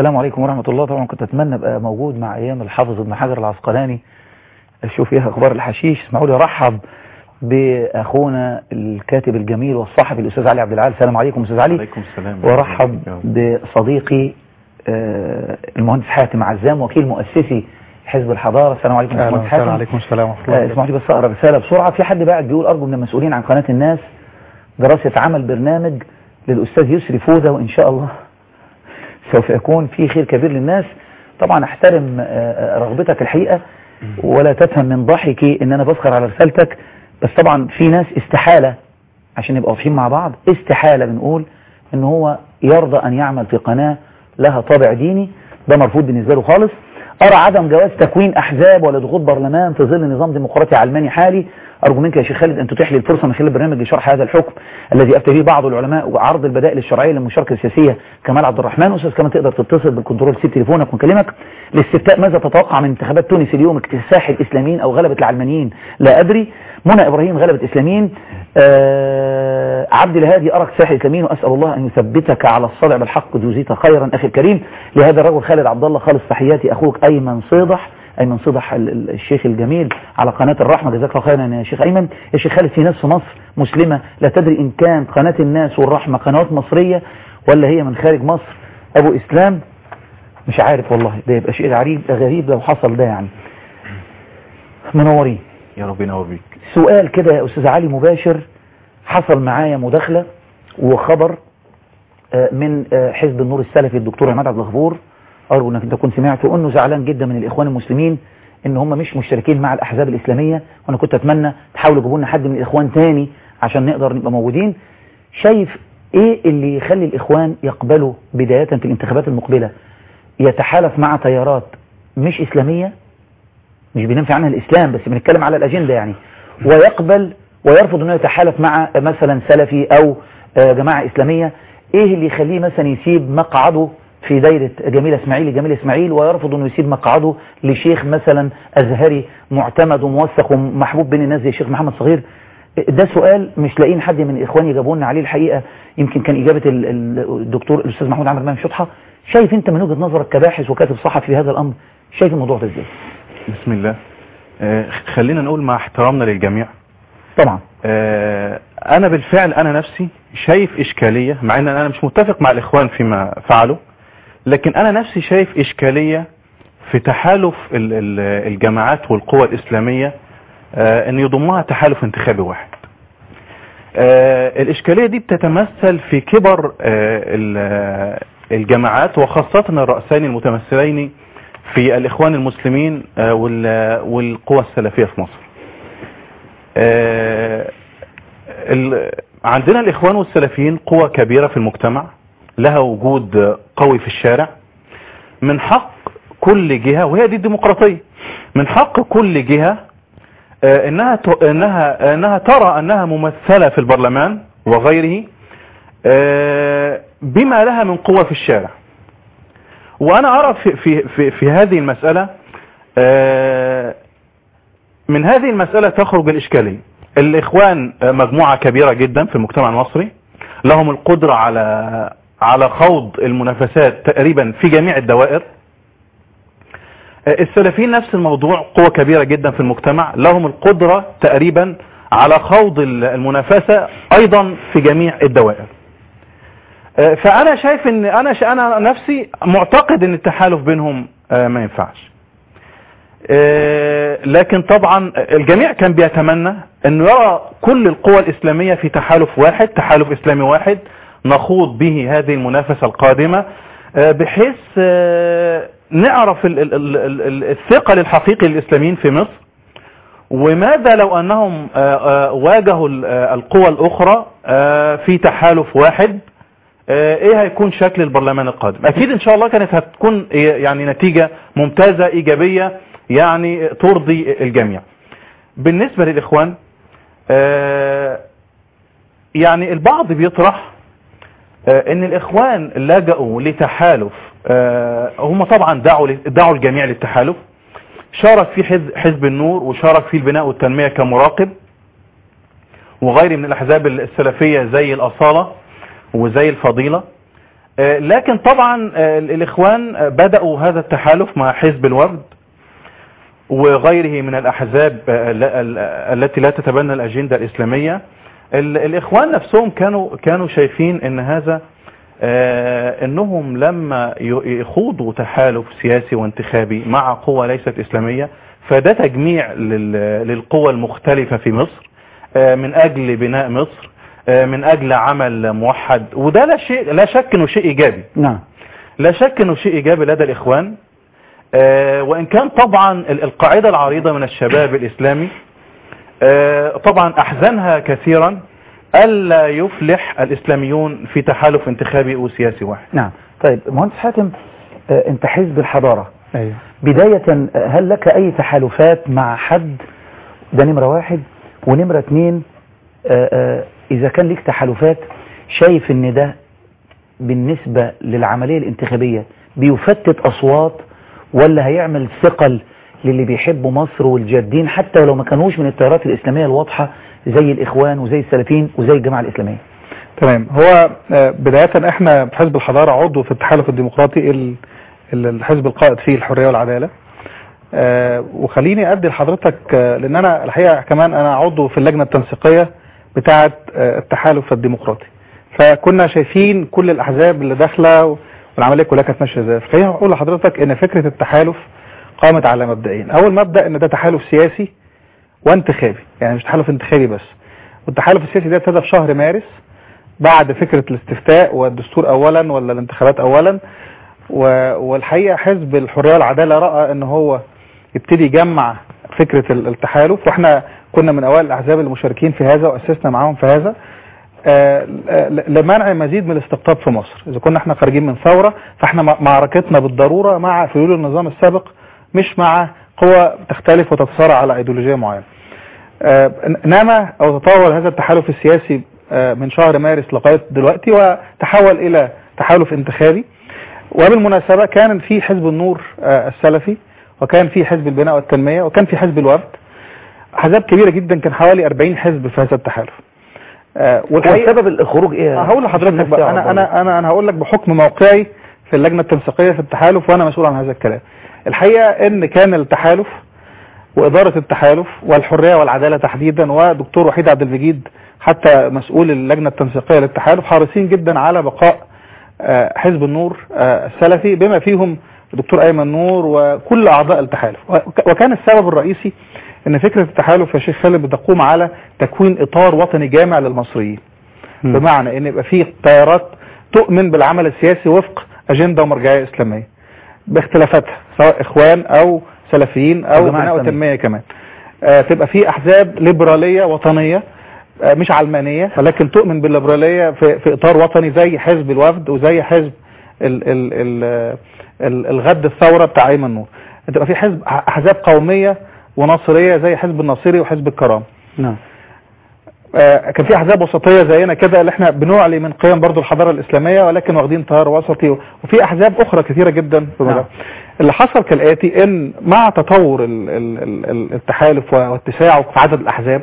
السلام عليكم ورحمة الله. طبعا كنت أتمنى أبقى موجود مع أيام الحافظ ابن حجر العسقلاني أشوف فيها أخبار الحشيش. اسمحوا لي أرحب بأخونا الكاتب الجميل والصحفي الأستاذ علي عبد العال. السلام عليكم أستاذ علي. عليكم السلام. وأرحب بصديقي المهندس حاتم عزام وكيل مؤسسي حزب الحضارة. السلام عليكم مهندس حاتم. السلام عليكم السلام ورحمة الله. اسمحوا لي بس أقرأ رسالة بسرعة. في حد بعد بيقول أرجو من المسؤولين عن قناة الناس دراسة عمل برنامج للأستاذ يسري فوزة وإن شاء الله سوف يكون في خير كبير للناس. طبعا احترم رغبتك الحقيقة ولا تفهم من ضحكي ان انا بسخر على رسالتك، بس طبعا في ناس استحالة عشان نبقى واضحين مع بعض، استحالة بنقول ان هو يرضى ان يعمل في قناة لها طابع ديني، ده مرفوض بالنسبة له خالص. أرى عدم جواز تكوين أحزاب ولا ضغوط برلمان في ظل نظام ديمقراطي علماني حالي. أرجو منك يا شيخ خالد أن تتيح لي الفرصة من خلال البرنامج لشرح هذا الحكم الذي أفتى به بعض العلماء وعرض البدائل الشرعية للمشاركة السياسية. كمال عبد الرحمن. أستاذ كمان تقدر تتصل بالكنترول سيب تليفونك ونكلمك. الاستفتاء ماذا تتوقع من انتخابات تونس اليوم؟ اكتساح الإسلاميين أو غلبة العلمانيين؟ لا أدري. منى إبراهيم غلبة الإسلاميين. عبد الهادي أرى اكتساح الإسلاميين وأسأل الله أن يثبتك على الصلع بالحق جزيت خيرا أخي الكريم. لهذا الرجل خالد عبد الله خالص تحياتي. أخوك أيمن صيدح الشيخ الجميل على قناة الرحمة. جزاك الله خيرا يا شيخ أيمن. يا شيخ خالد في ناس في مصر مسلمة لا تدري إن كان قناة الناس والرحمة قنوات مصرية ولا هي من خارج مصر. أبو إسلام مش عارف والله، ده يبقى شيء غريب لو حصل ده يعني. منورين يا رب ينور بيك. سؤال كده يا أستاذ علي مباشر. حصل معايا مداخلة وخبر من حزب النور السلفي الدكتور عماد عبد الغفور، أرجو أنك أنت كنت سمعته، أنه زعلان جدا من الإخوان المسلمين إن هم مش مشتركين مع الأحزاب الإسلامية، وأنا كنت أتمنى تحاولوا تجيبوا لنا حد من الإخوان تاني عشان نقدر نبقى موجودين. شايف إيه اللي يخلي الإخوان يقبلوا بداية في الانتخابات المقبلة يتحالف مع تيارات مش إسلامية، مش بننفي عنها الإسلام بس بنتكلم على الأجندة يعني، ويقبل ويرفض أنه يتحالف مع مثلا سلفي أو جماعة إسلامية؟ إيه اللي يخليه مثلا يسيب مقعده في دايرة جميل إسماعيل ويرفض أنه يسيب مقعده لشيخ مثلا أزهري معتمد وموثق ومحبوب بين الناس زي الشيخ محمد صغير؟ ده سؤال مش لاقيين حد من الإخوان يجابونا عليه الحقيقة. يمكن كان إجابة الدكتور الأستاذ محمود عامر إمام شطحة. شايف أنت من وجهة نظرك كباحث وكاتب صحفي في هذا الأمر، شايف الموضوع ده إزاي؟ بسم الله. خلينا نقول مع احترامنا للجميع طبعا أنا بالفعل أنا نفسي شايف إشكالية، مع أن أنا مش متفق مع الإخوان فيما فعلوا، لكن أنا نفسي شايف إشكالية في تحالف الجماعات والقوى الإسلامية أن يضمها تحالف انتخابي واحد. الإشكالية دي بتتمثل في كبر الجماعات وخاصة الرأسين المتمثلين في الإخوان المسلمين والقوى السلفية في مصر. عندنا الإخوان والسلفيين قوى كبيرة في المجتمع لها وجود قوي في الشارع. من حق كل جهة، وهي دي الديمقراطية، من حق كل جهة انها ترى انها ممثلة في البرلمان وغيره بما لها من قوة في الشارع. وانا ارى في هذه المسألة، من هذه المسألة تخرج الاشكالية. الاخوان مجموعة كبيرة جدا في المجتمع المصري، لهم القدرة على خوض المنافسات تقريبا في جميع الدوائر. السلفيين نفس الموضوع، قوة كبيرة جدا في المجتمع، لهم القدرة تقريبا على خوض المنافسة ايضا في جميع الدوائر. فانا شايف ان انا نفسي معتقد ان التحالف بينهم ما ينفعش. لكن طبعا الجميع كان بيتمنى انه يرى كل القوى الاسلامية في تحالف واحد، تحالف اسلامي واحد نخوض به هذه المنافسة القادمة، بحيث نعرف الثقل الحقيقي للإسلاميين في مصر، وماذا لو أنهم واجهوا القوى الأخرى في تحالف واحد، إيه هيكون شكل البرلمان القادم. أكيد إن شاء الله كانت هتكون يعني نتيجة ممتازة إيجابية يعني ترضي الجميع. بالنسبة للإخوان يعني البعض بيطرح ان الاخوان لجأوا لتحالف، هم طبعا دعوا الجميع للتحالف. شارك في حزب النور وشارك في البناء والتنمية كمراقب، وغيره من الاحزاب السلفية زي الاصالة وزي الفضيلة. لكن طبعا الإخوان بدأوا هذا التحالف مع حزب الوفد وغيره من الأحزاب التي لا تتبنى الأجندة الإسلامية. الإخوان نفسهم كانوا شايفين ان هذا انهم لما يخوضوا تحالف سياسي وانتخابي مع قوى ليست إسلامية فده تجميع للقوى المختلفة في مصر من أجل بناء مصر، من أجل عمل موحد، وده لا شك انه شيء إيجابي. نعم، لا شك انه شيء إيجابي لدى الإخوان، وإن كان طبعا القاعدة العريضة من الشباب الإسلامي طبعا أحزنها كثيرا ألا يفلح الإسلاميون في تحالف انتخابي وسياسي واحد. نعم. طيب مهندس حاتم، أنت حزب الحضارة. أيوه. بداية هل لك أي تحالفات مع حد؟ ده نمرة واحد. ونمرة اتنين، إذا كان لك تحالفات شايف أن ده بالنسبة للعملية الانتخابية بيفتت أصوات ولا هيعمل ثقل للي بيحبوا مصر والجادين حتى ولو ما كانوش من التيارات الإسلامية الواضحة زي الإخوان وزي السلفيين وزي الجماعة الإسلامية؟ تمام. هو بداية احنا في حزب الحضارة عضو في التحالف الديمقراطي الحزب القائد فيه الحرية والعدالة. وخليني أدي لحضرتك لأن أنا الحقيقة كمان أنا عضو في اللجنة التنسيقية بتاعة التحالف الديمقراطي، فكنا شايفين كل الأحزاب اللي داخلة والعملية كلها كانت ماشية ازاي. خليني أقول لحضرتك إن فكرة التحالف قامت على مبدئين. أول مبدأ إن ده تحالف سياسي وانتخابي، يعني مش تحالف انتخابي بس. والتحالف السياسي ده ابتدى في شهر مارس بعد فكرة الاستفتاء والدستور أولا ولا الانتخابات أولا. والحقيقة حزب الحرية والعدالة رأى إن هو يبتدي يجمع فكرة التحالف، واحنا كنا من أوائل الأحزاب المشاركين في هذا وأسسنا معاهم في هذا لمنع مزيد من الاستقطاب في مصر. إذا كنا احنا خارجين من ثورة فاحنا معركتنا بالضرورة مع فلول النظام السابق مش مع قوى تختلف وتتصارع على ايديولوجية معينة. نما أو تطور هذا التحالف السياسي من شهر مارس لغاية دلوقتي وتحول إلى تحالف انتخابي. وبالمناسبة كان في حزب النور السلفي، وكان في حزب البناء والتنمية، وكان في حزب الوفد، أحزاب كبيرة جدا، كان حوالي 40 حزب في هذا التحالف. والسبب الخروج ايه؟ هقول لحضرتك بقى، انا هقول لك بحكم موقعي في اللجنة التنسيقية في التحالف وانا مسؤول عن هذا الكلام. الحقيقة ان كان التحالف وإدارة التحالف والحرية والعدالة تحديدا ودكتور وحيد عبد المجيد حتى مسؤول اللجنة التنسيقية للتحالف حريصين جدا على بقاء حزب النور السلفي بما فيهم الدكتور أيمن نور وكل أعضاء التحالف. وكان السبب الرئيسي ان فكرة التحالف يا شيخ خالد بتقوم على تكوين اطار وطني جامع للمصريين، بمعنى ان يبقى فيه تيارات تؤمن بالعمل السياسي وفق اجندة ومرجعية اسلامية باختلافاتها، سواء اخوان او سلفيين او بناء وتنمية كمان. تبقى فيه احزاب ليبرالية وطنية مش علمانية ولكن تؤمن بالليبرالية في اطار وطني زي حزب الوفد وزي حزب الغد الثورة بتاع ايمن نور. تبقى فيه احزاب قومية وناصرية زي حزب الناصري وحزب الكرام. نعم. كان في احزاب وسطية زينا كده اللي احنا بنعلي من قيم برضو الحضارة الاسلامية ولكن واخدين تيار وسطي، وفي احزاب اخرى كثيرة جدا. نعم. اللي حصل كالاتي ان مع تطور التحالف واتساعه في عدد الاحزاب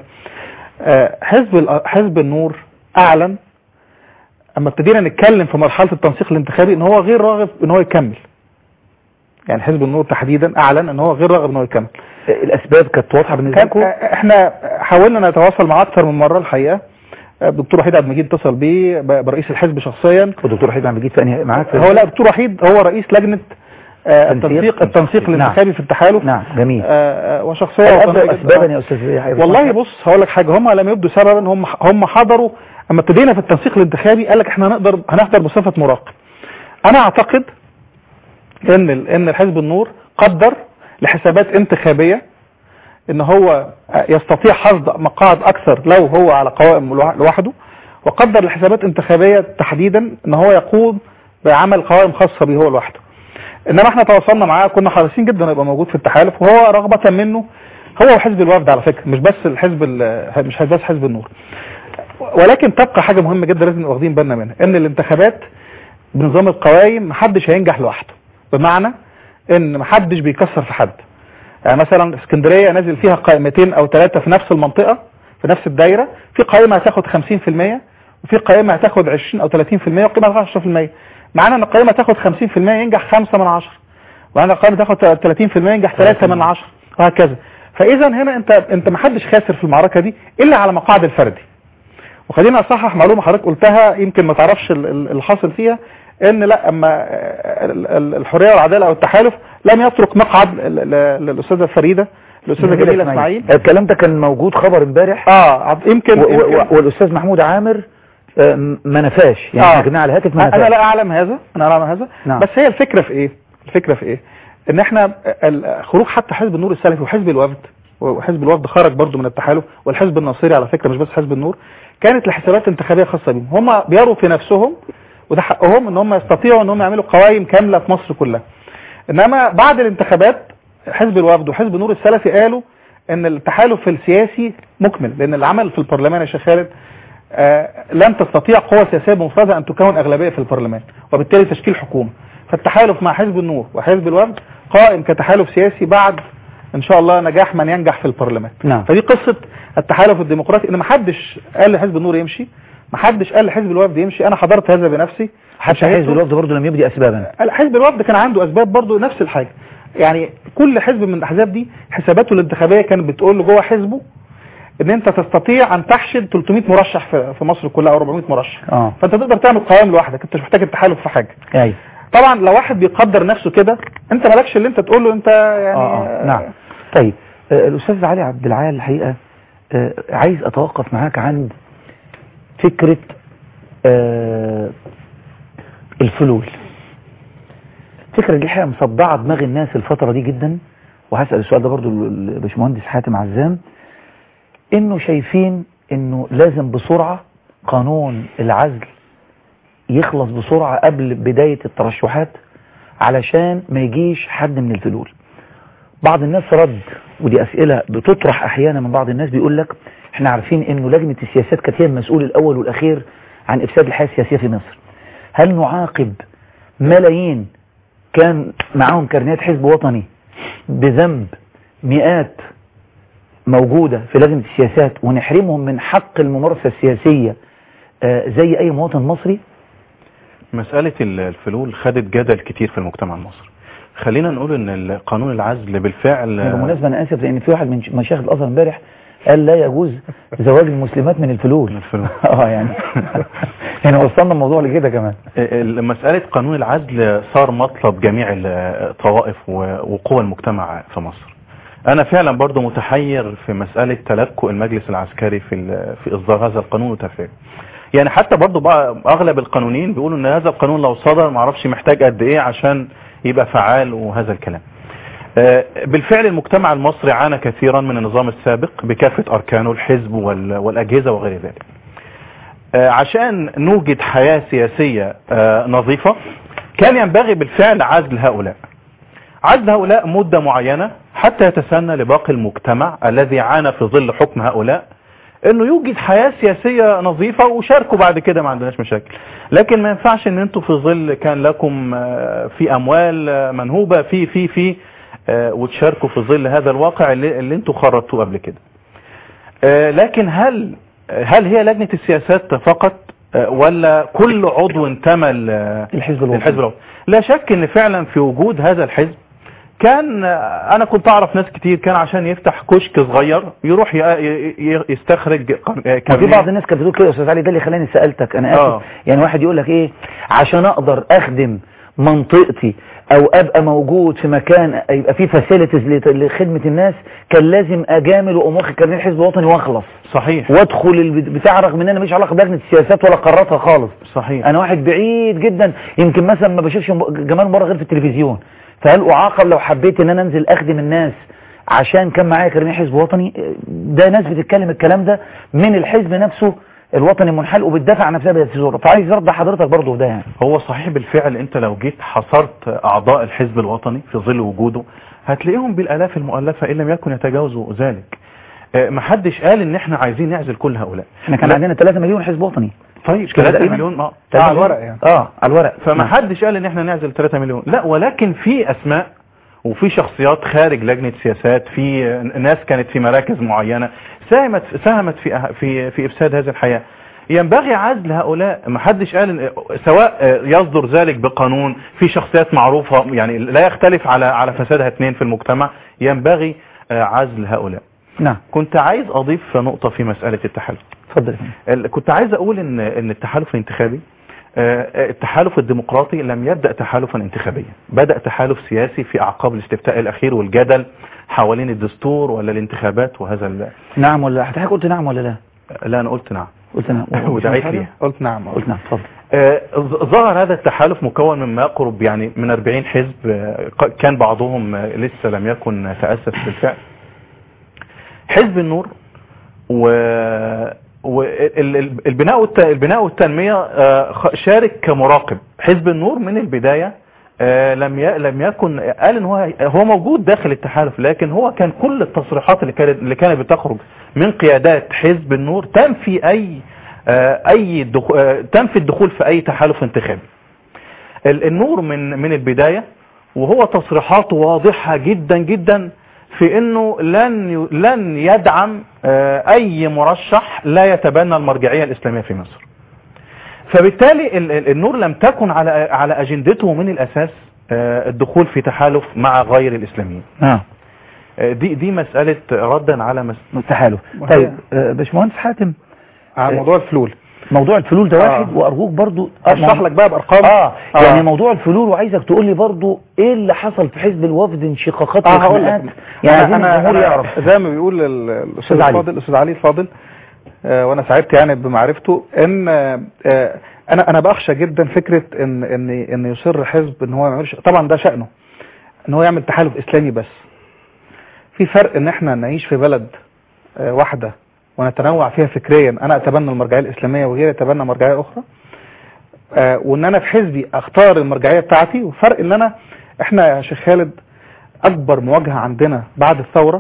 حزب النور اعلن اما ابتدينا نتكلم في مرحلة التنسيق الانتخابي ان هو غير راغب ان هو يكمل. يعني حزب النور تحديدا اعلن ان هو غير راغب ان هو يكمل. الاسباب كانت واضحه بالنسبه لكم؟ احنا حاولنا نتواصل معاه اكثر من مره الحقيقه. الدكتور وحيد عبد المجيد اتصل بيه برئيس الحزب شخصيا. والدكتور وحيد عبد المجيد معاك؟ هو لا، الدكتور وحيد هو رئيس لجنه التنسيق الانتخابي في التحالف. نعم جميل. وشخصيه اسبابا يا استاذ والله بص هقول لك حاجه، هم لم يبدوا سببا، هم حضروا اما ابتدينا في التنسيق الانتخابي قال لك احنا هنحضر بصفه مراقب. انا اعتقد ان الحزب النور قدر لحسابات انتخابية ان هو يستطيع حصد مقاعد اكثر لو هو على قوائم لوحده، وقدر لحسابات انتخابية تحديدا ان هو يقوم بعمل قوائم خاصة به هو لوحده. انما احنا تواصلنا معاه، كنا حريصين جدا يبقى موجود في التحالف، وهو رغبة منه هو وحزب الوفد على فكرة، مش بس مش بس حزب النور. ولكن تبقى حاجة مهمة جدا لازم واخدين بالنا منها، ان الانتخابات بنظام القوائم محدش هينجح لوحده، بمعنى ان محدش بيكسر في حد. يعني مثلا اسكندرية نازل فيها قائمتين او 3 في نفس المنطقة في نفس الدايرة، في قائمة هتاخد 50% وفي قائمة هتاخد 20 او 30% وقائمة هتاخد 10%. معنى ان القائمه تاخد 50% ينجح 5 من 10، ومعنى القائمه تاخد 30% ينجح 3 من 10 وهكذا. فاذا هنا انت ما حدش خاسر في المعركه دي الا على مقاعد الفردي. وخلينا اصحح معلومه حضرتك قلتها يمكن ما تعرفش الحاصل فيها، ان لا اما الحريه والعداله او التحالف لم يترك مقعد للاستاذه فريده الاستاذه جميله اسماعيل. الكلام ده كان موجود خبر امبارح يمكن والاستاذ محمود عامر ما نفاش يعني كنا على الهاتف ما نفاش. انا لا اعلم هذا نعم. بس هي الفكره في ايه ان احنا خروج حتى حزب النور السلفي وحزب الوفد خرج برضو من التحالف، والحزب الناصري على فكره مش بس حزب النور، كانت لحسابات انتخابيه خاصه بهم. هم بيروا في نفسهم وده حقهم ان هم يستطيعوا ان هم يعملوا قوائم كامله في مصر كلها. انما بعد الانتخابات حزب الوفد وحزب النور السلفي قالوا ان التحالف السياسي مكمل، لان العمل في البرلمان يا شيخ خالد لن تستطيع قوى سياسيه بمفردها ان تكون اغلبيه في البرلمان وبالتالي تشكيل حكومه. فالتحالف مع حزب النور وحزب الوفد قائم كتحالف سياسي بعد ان شاء الله نجاح من ينجح في البرلمان. نعم. فدي قصه التحالف الديمقراطي، ان ما حدش قال لحزب النور يمشي، ما حدش قال لحزب الوفد يمشي. انا حضرت هذا بنفسي. حتى حزب الوفد برضه لم يبدي اسبابا. حزب الوفد كان عنده اسباب برضه نفس الحاجه. يعني كل حزب من الاحزاب دي حساباته الانتخابيه كانت بتقول له جوه حزبه ان انت تستطيع ان تحشد 300 مرشح في مصر كلها او 400 مرشح. فانت تقدر تعمل قوائم لوحدك، انت مش محتاج التحالف في حاجه. ايوه. طبعا لو واحد بيقدر نفسه كده انت مالكش اللي انت تقول له انت يعني نعم. طيب الاستاذ علي عبد العال الحقيقه عايز اتوقف معاك عند فكره الفلول. الفكره دي الحقيقه مصدعه دماغ الناس الفتره دي جدا، وهسال السؤال ده برضو الباشمهندس حاتم عزام، انه شايفين انه لازم بسرعه قانون العزل يخلص بسرعه قبل بدايه الترشحات علشان ما يجيش حد من الفلول. بعض الناس رد، ودي اسئله بتطرح احيانا من بعض الناس، بيقول لك احنا عارفين انه لجنه السياسات كانت هي المسؤول الاول والاخير عن افساد الحياه السياسيه في مصر. هل نعاقب ملايين كان معاهم كارنيات حزب وطني بذنب مئات موجودة في لجنة السياسات ونحرمهم من حق الممارسة السياسية زي أي مواطن مصري؟ مسألة الفلول خدت جدل كتير في المجتمع المصري. خلينا نقول ان قانون العزل بالفعل بالمناسبة أنا آسف لأن في واحد من مشايخ الأزهر امبارح قال لا يجوز زواج المسلمات من الفلول. يعني وصلنا الموضوع لكده كمان. مسألة قانون العزل صار مطلب جميع الطوائف وقوى المجتمع في مصر. انا فعلا برضو متحير في مسألة تلكؤ المجلس العسكري في اصدار هذا القانون وتفعيله. يعني حتى برضو بقى اغلب القانونيين بيقولوا ان هذا القانون لو صدر معرفش محتاج قد ايه عشان يبقى فعال وهذا الكلام. بالفعل المجتمع المصري عانى كثيرا من النظام السابق بكافة اركانه، الحزب والاجهزة وغير ذلك. عشان نوجد حياة سياسية نظيفة كان ينبغي بالفعل عزل هؤلاء مدة معينة حتى يتسنى لباقي المجتمع الذي عانى في ظل حكم هؤلاء انه يوجد حياة سياسية نظيفة وشاركوا بعد كده، ما عندناش مشاكل. لكن ما ينفعش ان انتوا في ظل كان لكم في اموال منهوبة في وتشاركوا في ظل هذا الواقع اللي انتوا خرجتوه قبل كده. لكن هل هي لجنة السياسات فقط ولا كل عضو انتمى للحزب الوطني؟ لا شك ان فعلا في وجود هذا الحزب كان انا كنت اعرف ناس كتير كان عشان يفتح كشك صغير يروح يستخرج في بعض الناس كانت بتقول كده يا استاذ علي، ده اللي خلاني سألتك انا اسف. يعني واحد يقول لك ايه، عشان اقدر اخدم منطقتي او ابقى موجود في مكان يبقى فيه فاسيلتيز لخدمة الناس كان لازم اجامل واقوم واخد كارنيه حزب وطني واخلص. صحيح. وادخل بتاع رغم ان انا ماليش علاقه بلجنه السياسات ولا قراراتها خالص. صحيح. انا واحد بعيد جدا، يمكن مثلا ما بشوفش جمال مبارك غير في التلفزيون. فهل اعاقب لو حبيت ان انا انزل اخدم الناس عشان كان معايا كارنيه حزب وطني؟ ده ناس بتتكلم الكلام ده من الحزب نفسه الوطني المنحل وبتدافع عن نفسها بالتزور. فعايز ارضى حضرتك برضه في ده. يعني هو صحيح بالفعل انت لو جيت حصرت اعضاء الحزب الوطني في ظل وجوده هتلاقيهم بالالاف المؤلفه ان لم يكن يتجاوزوا ذلك. ما حدش قال ان احنا عايزين نعزل كل هؤلاء. احنا كان عندنا 3 مليون حزب وطني. طيب 3 مليون على الورق يعني. على الورق. فما حدش قال ان احنا نعزل 3 مليون، لا، ولكن في اسماء وفي شخصيات خارج لجنة سياسات، في ناس كانت في مراكز معينة ساهمت في افساد هذه الحياة. ينبغي عزل هؤلاء. ما حدش قال سواء يصدر ذلك بقانون في شخصيات معروفة يعني لا يختلف على فسادها اثنين في المجتمع، ينبغي عزل هؤلاء. نعم. كنت عايز اضيف نقطة في مسألة التحالف. اتفضل. كنت عايز اقول ان التحالف الانتخابي، التحالف الديمقراطي لم يبدأ تحالفا انتخابيا، بدأ تحالف سياسي في اعقاب الاستفتاء الاخير والجدل حوالين الدستور ولا الانتخابات وهذا نعم ولا حضرتك قلت نعم ولا لا؟ لا انا قلت نعم. قلت نعم ودعيت لي. قلت نعم. قلت نعم. اتفضل. ظهر هذا التحالف مكون مما يقرب يعني من 40 حزب، كان بعضهم لسه لم يكن تأسس بالفعل. حزب النور والبناء والتنمية شارك كمراقب. حزب النور من البداية لم يكن قال ان هو موجود داخل التحالف، لكن هو كان كل التصريحات اللي كانت بتخرج من قيادات حزب النور تنفي تنفي الدخول في اي تحالف انتخابي. النور من البداية وهو تصريحاته واضحة جدا جدا في انه لن يدعم اي مرشح لا يتبنى المرجعية الاسلامية في مصر. فبالتالي النور لم تكن على اجندته من الاساس الدخول في تحالف مع غير الاسلاميين. دي مسألة ردا على التحالف. طيب باشمهندس حاتم، على موضوع الفلول. موضوع الفلول ده واحد، وارجوك برضو اشرح لك بقى بارقام. يعني موضوع الفلول، وعايزك تقول لي برضو ايه اللي حصل في حزب الوفد، انشقاقات وخناقات. يعني عايزين الجمهور يعرف زي ما بيقول الاستاذ الفاضل الاستاذ علي الفاضل، وانا سعدت يعني بمعرفته، ان انا بخشى جدا فكره ان يصر حزب ان هو ما يعملش، طبعا ده شأنه ان هو يعمل تحالف اسلامي، بس في فرق ان احنا نعيش في بلد واحده ونتنوع فيها فكريا، انا اتبنى المرجعيه الاسلاميه وغيري يتبنى مرجعيه اخرى، وان انا في حزبي اختار المرجعيه بتاعتي، وفرق ان احنا يا شيخ خالد اكبر مواجهه عندنا بعد الثوره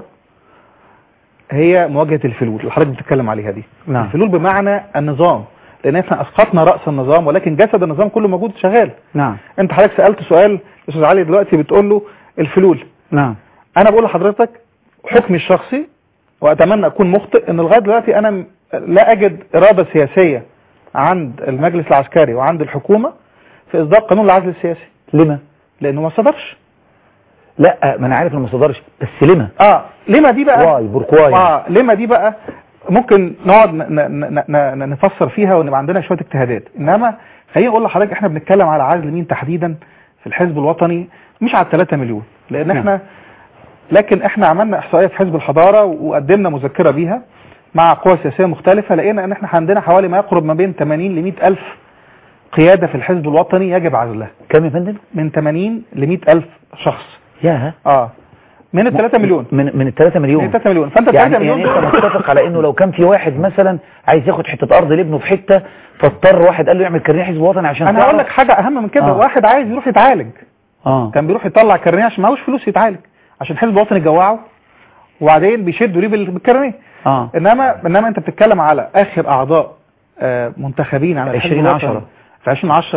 هي مواجهه الفلول اللي حضرتك بتتكلم عليها دي. نعم. الفلول بمعنى النظام، لان احنا اسقطنا راس النظام ولكن جسد النظام كله موجود شغال. نعم. انت حضرتك سالت سؤال الاستاذ علي دلوقتي بتقول له الفلول. نعم. انا بقول لحضرتك حكمي الشخصي، واتمنى اكون مخطئ، ان لغايه دلوقتي انا لا اجد اراده سياسيه عند المجلس العسكري وعند الحكومه في اصدار قانون العزل السياسي. لما؟ لانه ما صدرش. لا، ما انا عارف انه ما صدرش، بس لما؟ لما دي بقى واي بركواي. لما دي بقى ممكن نقعد نفسر فيها ونبقى عندنا شويه اجتهادات، انما خليني اقول لحضرتك احنا بنتكلم على عزل مين تحديدا في الحزب الوطني، مش على 3 مليون، لان احنا لكن احنا عملنا احصائيه في حزب الحضاره وقدمنا مذكره بيها مع قوى سياسيه مختلفه، لقينا ان احنا عندنا حوالي ما يقرب ما بين 80 ل 100 الف قياده في الحزب الوطني يجب عزلها. كم يا فندم؟ من 80 ل 100 الف شخص. ياه. من ال 3 مليون. من ال 3 مليون. من 3 مليون. فانت 3 مليون يعني انت متفق على انه لو كان في واحد مثلا عايز ياخد حته ارض لابنه في حته، فاضطر واحد قال له يعمل كارنيه حزب وطني عشان انا هقول لك حاجه اهم من كده. واحد عايز يروح يتعالج، كان بيروح يطلع كارنيه عشان معهوش فلوس يتعالج، عشان الحزب الوطني جوعه وبعدين بيشدوا ليه بالكارنيه. انما انت بتتكلم على اخر اعضاء منتخبين على 2010 في 2010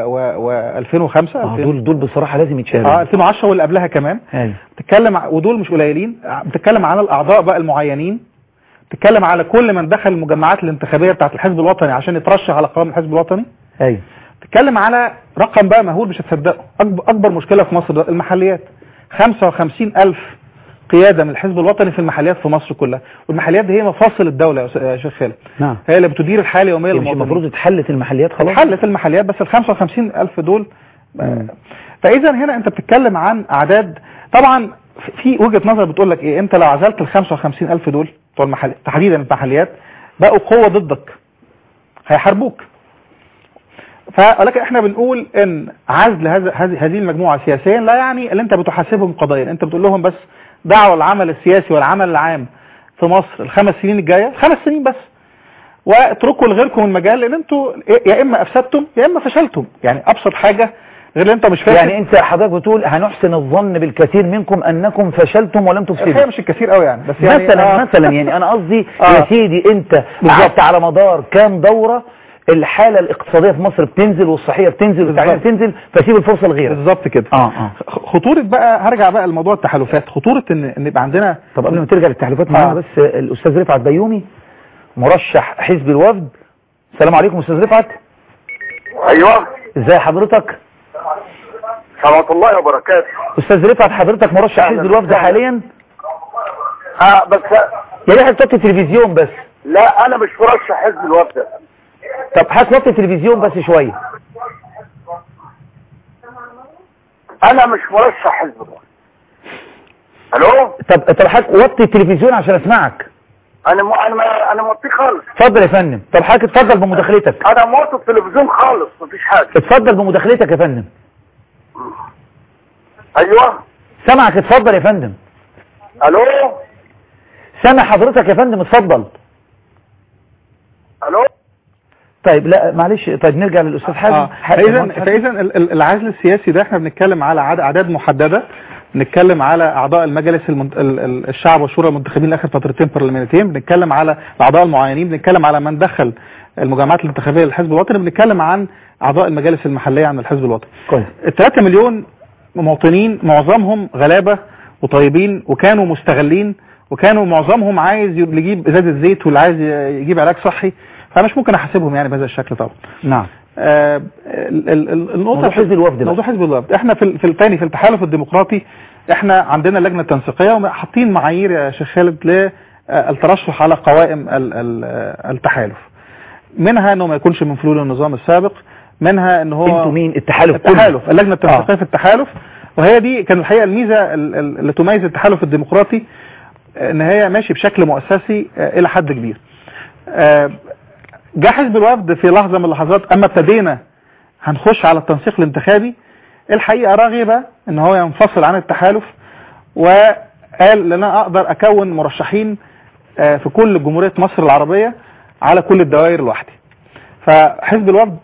و2005. دول بصراحه لازم يتشالوا. 2010 واللي قبلها كمان. بتتكلم ودول مش قليلين. بتتكلم على الاعضاء بقى المعينين، بتتكلم على كل من دخل المجمعات الانتخابيه بتاعه الحزب الوطني عشان يترشح على قوائم الحزب الوطني. بتتكلم على رقم بقى مهول مش هتصدقه. اكبر مشكله في مصر المحليات. 55,000 قياده من الحزب الوطني في المحليات في مصر كلها، والمحليات دي هي مفاصل الدوله يا شيخ خالد. نعم. هي اللي بتدير الحياه اليوميه للمواطنين. المفروض اتحلت المحليات خلاص. اتحلت المحليات، بس ال 55,000 دول. فاذا هنا انت بتتكلم عن اعداد. طبعا في وجهه نظر بتقول لك ايه، انت لو عزلت ال 55,000 دول بتوع المحليات تحديدا المحليات بقوا قوه ضدك، هيحاربوك. ولكن احنا بنقول ان عزل هذه المجموعه سياسيا لا يعني ان انت بتحاسبهم قضايا، انت بتقول لهم بس دعوا العمل السياسي والعمل العام في مصر ال5 سنين الجايه 5 سنين بس، واتركوا لغيركم المجال، لان انتوا يا اما افسدتم يا اما فشلتم. يعني ابسط حاجه غير انت مش فاهم. يعني انت حضرتك بتقول هنحسن الظن بالكثير منكم انكم فشلتم ولم تفسدوا. الحقيقه مش الكثير قوي يعني، بس يعني مثلا يعني انا قصدي يا سيدي انت قعدت على مدار كام دوره الحالة الاقتصادية في مصر بتنزل والصحية بتنزل والتعليم بتنزل، فسيب الفرصة لغيرك. بالظبط كده. خطورة بقى، هرجع بقى لموضوع التحالفات، خطورة ان يبقى عندنا. طب قبل ما ترجع للتحالفات معانا بس الاستاذ رفعت بيومي مرشح حزب الوفد السلام عليكم استاذ رفعت. ايوه ازاي حضرتك؟ ورحمة الله وبركاته. استاذ رفعت حضرتك مرشح حزب الوفد حاليا؟ بس يا ريت توطي التلفزيون بس. لا انا مش مرشح حزب الوفد. طب هتوطي التلفزيون بس شويه. انا مش مرشح حزب الوفد. الو. طب حضرتك وطي التلفزيون عشان اسمعك. انا موطي خالص. اتفضل يا فندم. طب حضرتك اتفضل بمداخلتك. انا موطي التلفزيون خالص مفيش حاجه. اتفضل بمداخلتك يا فندم. ايوه سامعك اتفضل يا فندم. الو. سامع حضرتك يا فندم اتفضل. الو. طيب لا معلش. طيب نرجع للاستاذ حازم. فاذا العزل السياسي ده احنا بنتكلم على اعداد محدده، بنتكلم على اعضاء المجلس الشعب والشورى المنتخبين لاخر فترتين برلمانيتين، بنتكلم على الاعضاء المعينين، بنتكلم على من دخل المجامعات الانتخابيه للحزب الوطني، بنتكلم عن اعضاء المجالس المحليه عن الحزب الوطني. كويس. ال3 مليون مواطنين معظمهم غلابه وطيبين وكانوا مستغلين، وكانوا معظمهم عايز يجيب ازازه زيت واللي عايز يجيب علاج صحي، فمش ممكن احاسبهم يعني بهذا الشكل طبعا. نعم. النقطه موضوع حزب الوفد موضوع حزب الوفد احنا في الثاني في التحالف الديمقراطي احنا عندنا لجنه تنسيقيه وحاطين معايير يا شيخ خالد للترشح على قوائم التحالف، منها انه ما يكونش من فلول النظام السابق، منها ان هو انتوا مين؟ التحالف اللجنه التنسيقيه في التحالف. وهي دي كان الحقيقه الميزه اللي تميز التحالف الديمقراطي ان هي ماشي بشكل مؤسسي الى حد كبير. جاء حزب الوفد في لحظه من اللحظات اما ابتدينا هنخش على التنسيق الانتخابي، الحقيقه رغب ان هو ينفصل عن التحالف وقال ان انا اقدر اكون مرشحين في كل جمهوريه مصر العربيه على كل الدوائر لوحدي. فحزب الوفد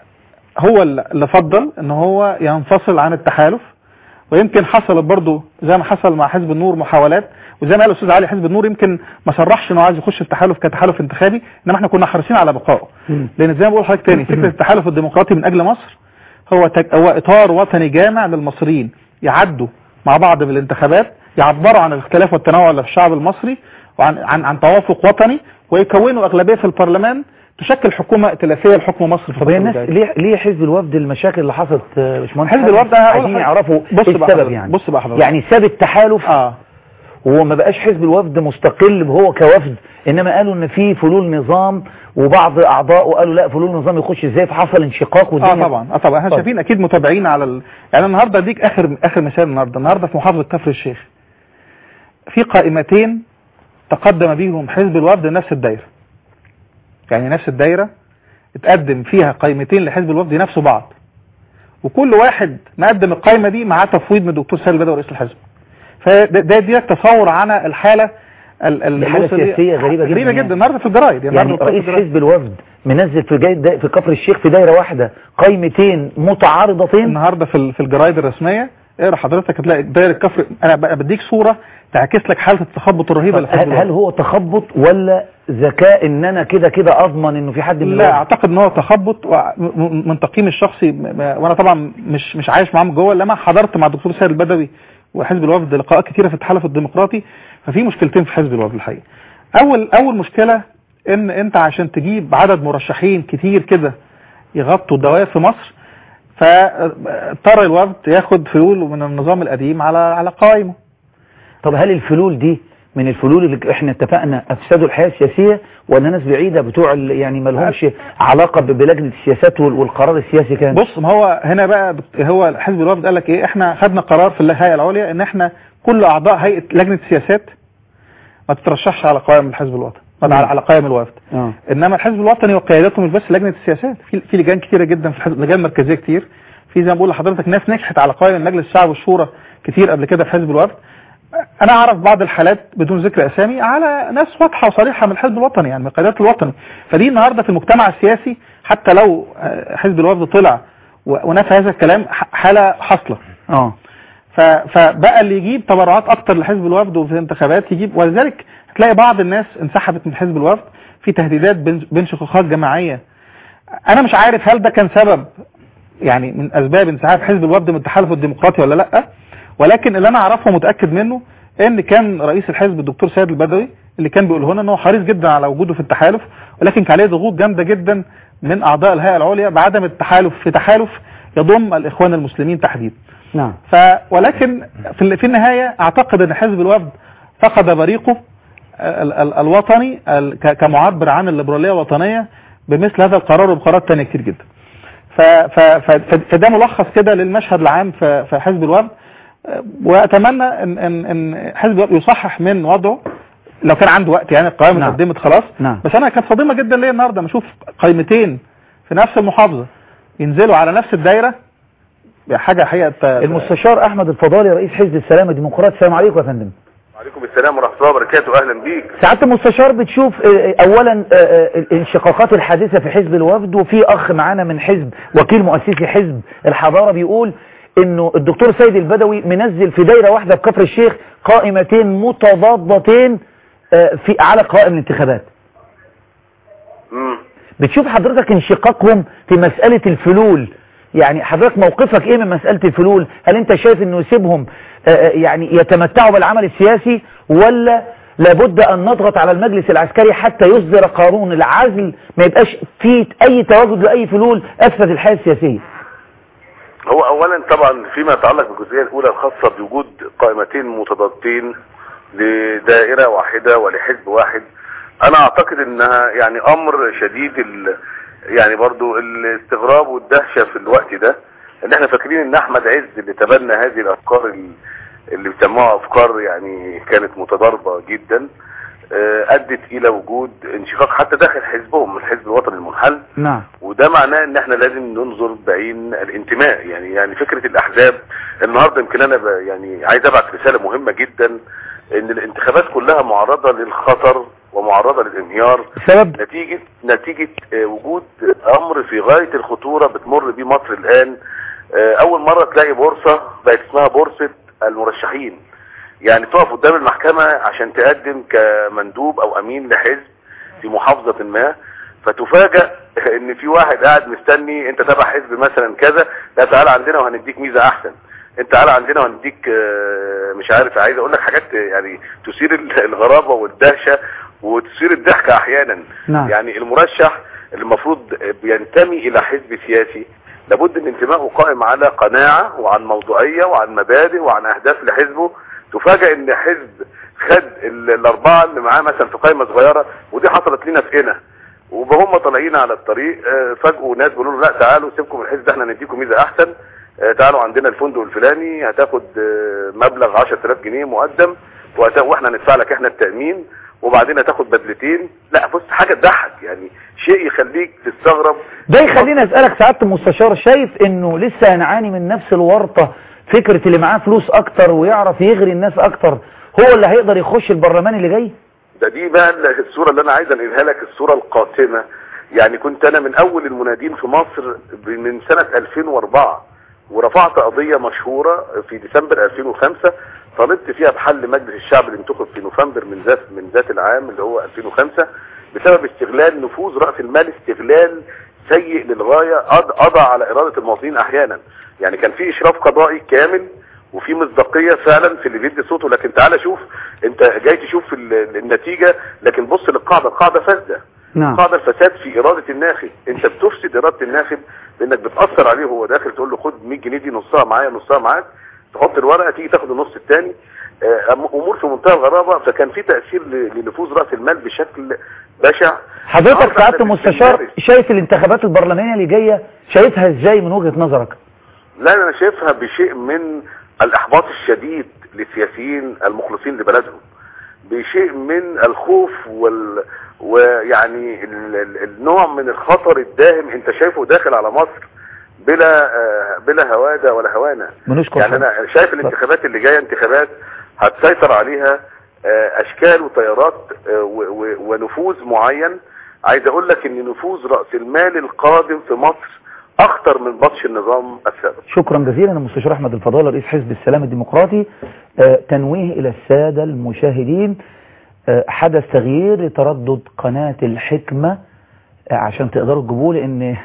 هو اللي فضل ان هو ينفصل عن التحالف، ويمكن حصلت برضه زي ما حصل مع حزب النور محاولات، وزي ما قال الاستاذ علي حزب النور يمكن ما صرحش انه عايز يخش التحالف كتحالف انتخابي، انما احنا كنا حريصين على بقائه. لان زي ما بقول لحضرتك تاني فكره التحالف الديمقراطي من اجل مصر هو اطار وطني جامع للمصريين يعدوا مع بعض بالانتخابات، يعبروا عن الاختلاف والتنوع اللي في الشعب المصري وعن عن توافق وطني، ويكونوا اغلبيه في البرلمان تشكل حكومه ائتلافيه لحكم مصر. طب هي الناس ليه حزب الوفد المشاكل اللي حصلت يا باشمهندس؟ حزب الوفد عايزين يعرفوا ايه السبب يعني. بص بقى حضرتك، يعني ساب التحالف وما بقاش حزب الوفد مستقل هو كوفد، انما قالوا ان في فلول نظام وبعض اعضائه قالوا لا فلول نظام يخش ازاي، فحصل انشقاق والدنيا. طبعا احنا شايفين اكيد متابعين على يعني النهارده اديك اخر مثال. النهارده في محافظه كفر الشيخ في قائمتين تقدم بيهم حزب الوفد نفس الدايره، يعني نفس الدايره اتقدم فيها قائمتين لحزب الوفد نفس بعض، وكل واحد مقدم القائمه دي معاه تفويض من الدكتور سالم البدوي رئيس الحزب. فده يديك تصور عن الحاله السياسيه غريبه جدا النهارده في الجرايد. يعني رئيس حزب الوفد منزل في كفر الشيخ في دايره واحده قائمتين متعارضتين النهارده في الجرايد الرسميه. اقرا حضرتك هتلاقي دايره كفر. انا بديك صوره تعكس لك حاله التخبط الرهيبه اللي حصلت. هل هو تخبط ولا ذكاء ان انا كده اضمن انه في حد من لا اعتقد ان هو تخبط من تقييمي الشخصي، وانا طبعا مش عايش معاهم جوه، لما حضرت مع الدكتور سالم البدوي وحزب الوفد لقاءات كتيره في التحالف الديمقراطي. ففي مشكلتين في حزب الوفد الحقيقه. اول مشكله ان انت عشان تجيب عدد مرشحين كتير كده يغطوا الدوائر في مصر، فاضطر الوفد ياخد فلول من النظام القديم على قوائمه. طب هل الفلول دي من الفلول اللي احنا اتفقنا افسدوا الحياه السياسيه، ولا ناس بعيده بتوع يعني ما لهمش علاقه بلجنه السياسات والقرار السياسي كان؟ بص، ما هو هنا بقى هو حزب الوفد قال لك ايه، احنا خدنا قرار في الهيئه العليا ان احنا كل اعضاء هيئه لجنه السياسات ما تترشحش على قوائم الحزب الوطني، على قائم الوفد. انما الحزب الوطني وقيادته مش بس لجنه السياسات، في لجان كتيره جدا في لجان مركزيه كتير، في زي ما بقول لحضرتك ناس نجحت على قائم مجلس الشعب والشورى كتير قبل كده في حزب الوفد. انا اعرف بعض الحالات بدون ذكر اسامي على ناس واضحه وصريحه من الحزب الوطني، يعني من قيادات الوطني. فدي النهارده في المجتمع السياسي حتى لو حزب الوفد طلع ونفى هذا الكلام حاله حاصله. فبقى اللي يجيب تبرعات اكتر لحزب الوفد وفي الانتخابات يجيب، ولذلك هتلاقي بعض الناس انسحبت من حزب الوفد في تهديدات بانشقاقات جماعيه. انا مش عارف هل ده كان سبب يعني من اسباب انسحاب حزب الوفد من التحالف الديمقراطي ولا لا، ولكن اللي انا اعرفه متاكد منه ان كان رئيس الحزب الدكتور سيد البدوي اللي كان بيقول هنا ان هو حريص جدا على وجوده في التحالف، ولكن كان عليه ضغوط جامده جدا من اعضاء الهيئه العليا بعدم التحالف في تحالف يضم الاخوان المسلمين تحديدا. نعم. ولكن في النهايه اعتقد ان حزب الوفد فقد بريقه الوطني كمعبر عن الليبراليه الوطنيه بمثل هذا القرار وبقرارات ثانيه كتير جدا. فده ملخص كده للمشهد العام في حزب الوفد، واتمنى ان حزب الوفد يصحح من وضعه لو كان عنده وقت، يعني القائمه نعم. اتقدمت خلاص. نعم. بس انا كانت صدمه جدا ليا النهارده لما اشوف قائمتين في نفس المحافظه ينزلوا على نفس الدايره، حاجه حقيقه. المستشار احمد الفضالي رئيس حزب السلام الديمقراطي، السلام عليكم يا فندم. وعليكم السلام ورحمه الله وبركاته، اهلا بيك. سعاده المستشار، بتشوف اولا الانشقاقات الحادثه في حزب الوفد، وفي اخ معانا من حزب وكيل مؤسسي حزب الحضاره بيقول انه الدكتور سيد البدوي منزل في دايره واحده بكفر الشيخ قائمتين متضادتين في على قوائم الانتخابات. بتشوف حضرتك انشقاقهم في مساله الفلول، يعني حضرتك موقفك ايه من مساله الفلول؟ هل انت شايف انه يسيبهم يعني يتمتعوا بالعمل السياسي، ولا لابد ان نضغط على المجلس العسكري حتى يصدر قانون العزل ما يبقاش فيه اي تواجد لاي فلول افسد الحياه السياسيه؟ هو اولا طبعا فيما يتعلق بالجزئيه الاولى الخاصه بوجود قائمتين متضادتين لدائره واحده ولحزب واحد، انا اعتقد انها يعني امر شديد يعني برضو الاستغراب والدهشه في الوقت ده، ان احنا فاكرين ان احمد عز اللي تبنى هذه الافكار اللي بيسموها افكار يعني كانت متضاربه جدا، ادت الى وجود انشقاق حتى داخل حزبهم الحزب الوطني المنحل. نعم. وده معناه ان احنا لازم ننظر بعين الانتماء، يعني فكره الاحزاب النهارده يمكن انا يعني عايز ابعت رساله مهمه جدا ان الانتخابات كلها معرضه للخطر ومعرضه للانهيار سبب نتيجه وجود امر في غايه الخطوره بتمر بيه مصر الان. اول مره تلاقي بورصه بقت اسمها بورصه المرشحين، يعني تقف قدام المحكمه عشان تقدم كمندوب او امين لحزب في محافظه ما، فتفاجأ ان في واحد قاعد مستني انت تبع حزب مثلا كذا، لا تعالى عندنا وهنديك ميزه احسن، انت تعالى عندنا وهنديك مش عارف، عايز اقول لك حاجات يعني تثير الغرابه والدهشه وتثير الضحك احيانا. نعم. يعني المرشح اللي المفروض بينتمي الى حزب سياسي لابد ان انتمائه قائم على قناعه وعن موضوعيه وعن مبادئ وعن اهداف لحزبه. تفاجئ ان حزب خد الاربعه اللي معاه مثلا في قائمه صغيره، ودي حصلت لنا في قنا، وهم طالعين على الطريق فاجئوا ناس بيقولوا له لا تعالوا سيبكم الحزب ده احنا نديكم ميزه احسن، تعالوا عندنا الفندق الفلاني هتاخد مبلغ 10000 جنيه مقدم واحنا ندفع لك احنا التامين، وبعدين هتاخد بدلتين. لا بص حاجه تضحك، يعني شيء يخليك تستغرب. ده يخليني اسالك سعاده المستشار، شايف انه لسه هنعاني من نفس الورطه، فكره اللي معاه فلوس اكتر ويعرف يغري الناس اكتر هو اللي هيقدر يخش البرلمان اللي جاي؟ دي بقى الصوره اللي انا عايز انقلها لك، الصوره القاتمه. يعني كنت انا من اول المنادين في مصر من سنه 2004 ورفعت قضيه مشهوره في ديسمبر 2005 طالبت فيها بحل مجلس الشعب اللي انتخب في نوفمبر من ذات العام اللي هو 2005 بسبب استغلال نفوذ رأس المال، استغلال سيء للغاية قضى على إرادة المواطنين أحيانا. يعني كان في إشراف قضائي كامل وفي مصداقية فعلا في اللي بيدي صوته، لكن تعالى شوف انت جاي تشوف النتيجة، لكن بص للقاعدة، القاعدة فاسدة. نعم. قاعدة الفساد في إرادة الناخب، انت بتفسد إرادة الناخب بانك بتأثر عليه وهو داخل، تقول له خد 100 جنيه دي نصها معايا نصها معاك، تحط الورقة تيجي تاخد النص الثاني، امور في منتهى الغرابة. فكان في تأثير لنفوذ رأس المال بشكل بشع. حضرتك سعادة المستشار شايف الانتخابات البرلمانية اللي جاية شايفها ازاي من وجهة نظرك؟ لا انا شايفها بشيء من الاحباط الشديد للسياسيين المخلصين لبلدهم، بشيء من الخوف ويعني النوع من الخطر الداهم انت شايفه داخل على مصر بلا هوادة ولا هوانة. يعني انا شايف الانتخابات اللي جاية انتخابات هتسيطر عليها اشكال وتيارات ونفوذ معين. عايز اقول لك ان نفوذ رأس المال القادم في مصر اخطر من بطش النظام السابق. شكرا جزيلا المستشار احمد الفضالي رئيس حزب السلام الديمقراطي. تنويه الى السادة المشاهدين، حدث تغيير لتردد قناة الحكمة عشان تقدروا تجيبوه، لان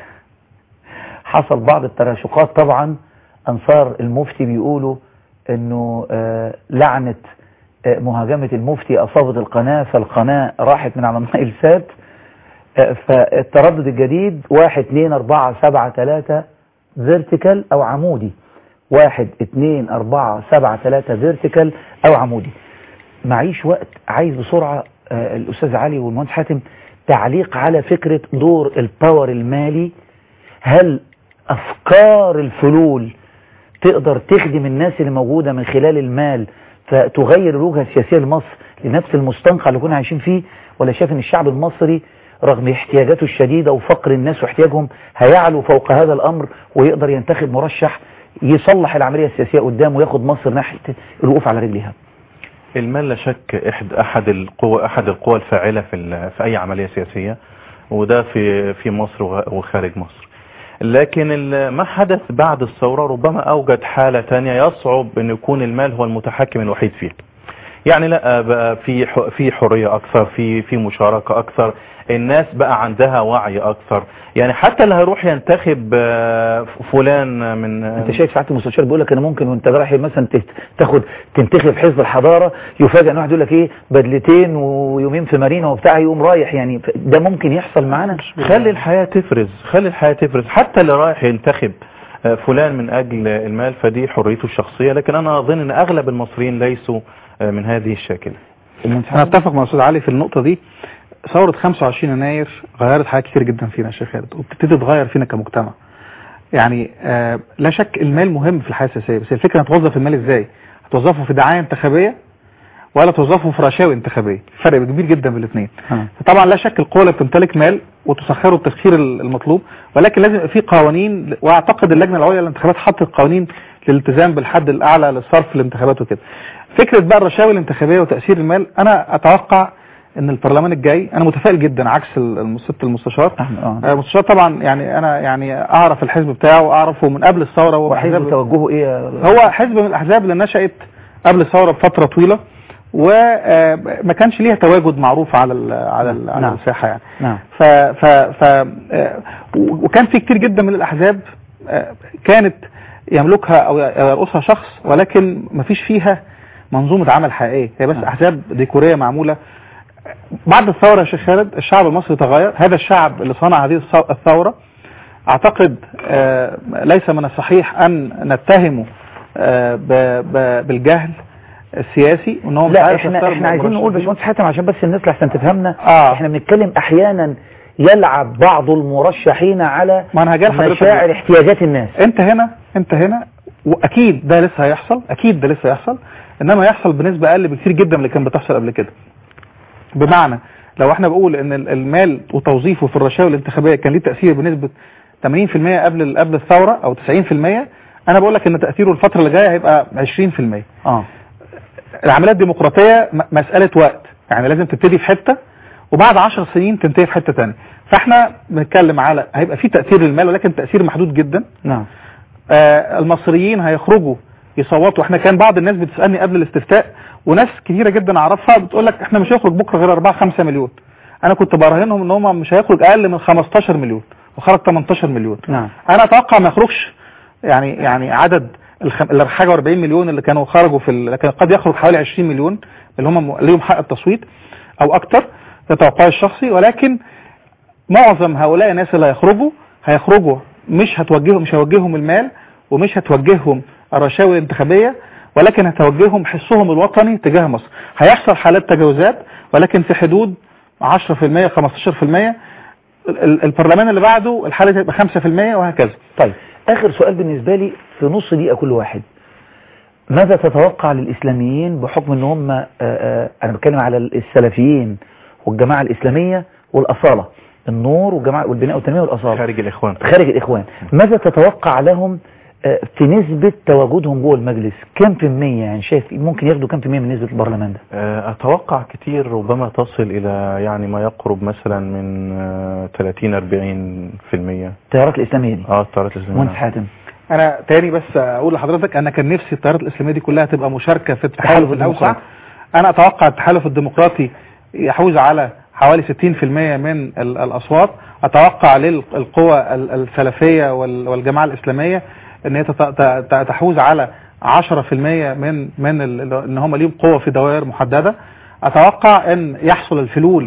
حصل بعض التراشقات. طبعا انصار المفتي بيقولوا انه لعنة مهاجمة المفتي اصابت القناة، فالقناة راحت من على النايل سات. فالتردد الجديد 1 2 4 7 3 فيرتيكال او عمودي، 1 2 4 7 3 فيرتيكال او عمودي. معيش وقت، عايز بسرعة الأستاذ علي والمهندس حاتم تعليق على فكرة دور الباور المالي. هل أفكار الفلول تقدر تخدم الناس اللي موجودة من خلال المال فتغير الوجهة السياسية لمصر لنفس المستنقع اللي كنا عايشين فيه، ولا شايف ان الشعب المصري رغم احتياجاته الشديدة وفقر الناس واحتياجهم هيعلو فوق هذا الأمر ويقدر ينتخب مرشح يصلح العملية السياسية قدام وياخد مصر ناحية الوقوف على رجلها؟ المال لا شك احد القوى الفاعلة في اي عملية سياسية، وده في مصر وخارج مصر. لكن ما حدث بعد الثورة ربما اوجد حالة تانية يصعب ان يكون المال هو المتحكم الوحيد فيه. يعني لا بقى في حرية اكثر، في مشاركة اكثر، الناس بقى عندها وعي اكثر. يعني حتى اللي هيروح ينتخب فلان من انت شايف ساعات المستشار بيقول لك انا ممكن وانت رايح مثلا تنتخب حزب الحضارة يفاجئ ان واحد يقول لك ايه بدلتين ويومين في مارينا وبتاع يقوم رايح. يعني ده ممكن يحصل معانا. خلي الحياة تفرز. حتى اللي رايح ينتخب فلان من اجل المال فدي حريته الشخصية، لكن انا اظن ان اغلب المصريين ليسوا من هذه الشاكلة. انا اتفق مع الاستاذ علي في النقطة دي. ثورة 25 يناير غيرت حاجات كتير جدا فينا يا شيخ خالد، وبتبتدي تغير فينا كمجتمع. يعني لا شك المال مهم في الحياة السياسية، بس الفكرة هتوظف المال ازاي؟ هتوظفه في دعاية انتخابية ولا توظفه في رشاوي انتخابية؟ فرق كبير جدا بين الاثنين. طبعا لا شك القوى اللي بتمتلك مال وتسخره التسخير المطلوب، ولكن لازم يبقى في قوانين، واعتقد اللجنة العليا للانتخابات حطت قوانين للالتزام بالحد الاعلى للصرف الانتخابات وكده. فكرة بقى الرشاوي الانتخابية وتأثير المال، انا اتوقع ان البرلمان الجاي، انا متفائل جدا عكس المستشار. المستشار طبعا يعني انا يعني اعرف الحزب بتاعه واعرفه من قبل الثوره. وحزب توجهه ايه؟ هو حزب من الاحزاب اللي نشأت قبل الثوره بفتره طويله، وما كانش ليها تواجد معروف على الساحه يعني. نعم. وكان في كتير جدا من الاحزاب كانت يملكها او يرأسها شخص، ولكن ما فيش فيها منظومه عمل حقيقيه، هي بس احزاب ديكوريه معموله. بعد الثورة يا شيخ خالد الشعب المصري تغير. هذا الشعب اللي صنع هذه الثورة اعتقد ليس من الصحيح ان نتهمه بالجهل السياسي وان هو مش عارف. احنا عايزين نقول باشمهندس حاتم عشان بس الناس عشان تفهمنا. احنا بنتكلم احيانا يلعب بعض المرشحين على مشاعر احتياجات الناس. انت هنا واكيد ده لسه هيحصل، انما يحصل بنسبة اقل بكثير جدا من اللي كان بتحصل قبل كده. بمعنى لو احنا بقول ان المال وتوظيفه في الرشاوي الانتخابية كان ليه تأثير بنسبة 80% قبل الثورة او 90%، انا بقول لك ان تأثيره الفترة اللي جاية هيبقى 20%. العمليات الديمقراطية مسألة وقت، يعني لازم تبتدي في حتة وبعد 10 سنين تنتهي في حتة تانية. فاحنا بنتكلم على هيبقى في تأثير للمال، ولكن تأثير محدود جدا. نعم. المصريين هيخرجوا يصوتوا. احنا كان بعض الناس بتسألني قبل الاستفتاء، وناس كثيرة جدا اعرفها بتقول لك احنا مش هيخرج بكرة غير 4-5 مليون. انا كنت براهنهم ان هم مش هيخرج اقل من 15 مليون وخرج 18 مليون. نعم. انا اتوقع ما يخرجش يعني عدد حاجة 40 مليون اللي كانوا خرجوا لكن قد يخرج حوالي 20 مليون اللي هم ليهم حق التصويت او اكتر، ده توقعي الشخصي. ولكن معظم هؤلاء الناس اللي هيخرجوا مش هيوجههم المال ومش هتوجههم الرشاوي الانتخابية، ولكن هتوجههم حسهم الوطني تجاه مصر. هيحصل حالات تجاوزات ولكن في حدود 10% 15%. البرلمان اللي بعده الحالة هتبقى 5% وهكذا. طيب اخر سؤال بالنسبة لي في نص دقيقة كل واحد، ماذا تتوقع للإسلاميين بحكم ان هم انا بتكلم على السلفيين والجماعة الإسلامية والأصالة، النور والجماعة والبناء والتنمية والأصالة خارج الإخوان، ماذا تتوقع لهم في نسبة تواجدهم جوه المجلس؟ كم في المية يعني شايف ممكن ياخدوا كم في المية من نسبة البرلمان ده؟ اتوقع كتير، ربما تصل الى يعني ما يقرب مثلا من 30-40%. التيارات الإسلامية دي؟ التيارات الإسلامية. مهندس حاتم، انا تاني بس اقول لحضرتك انا كان نفسي التيارات الإسلامية دي كلها تبقى مشاركة في التحالف الأوسع. انا اتوقع التحالف الديمقراطي يحوز على حوالي 60% من الأصوات. اتوقع للقوى السلفية والجماعة الإسلامية ان هي تحوز على 10% من ان هم ليهم قوة في دوائر محددة. اتوقع ان يحصل الفلول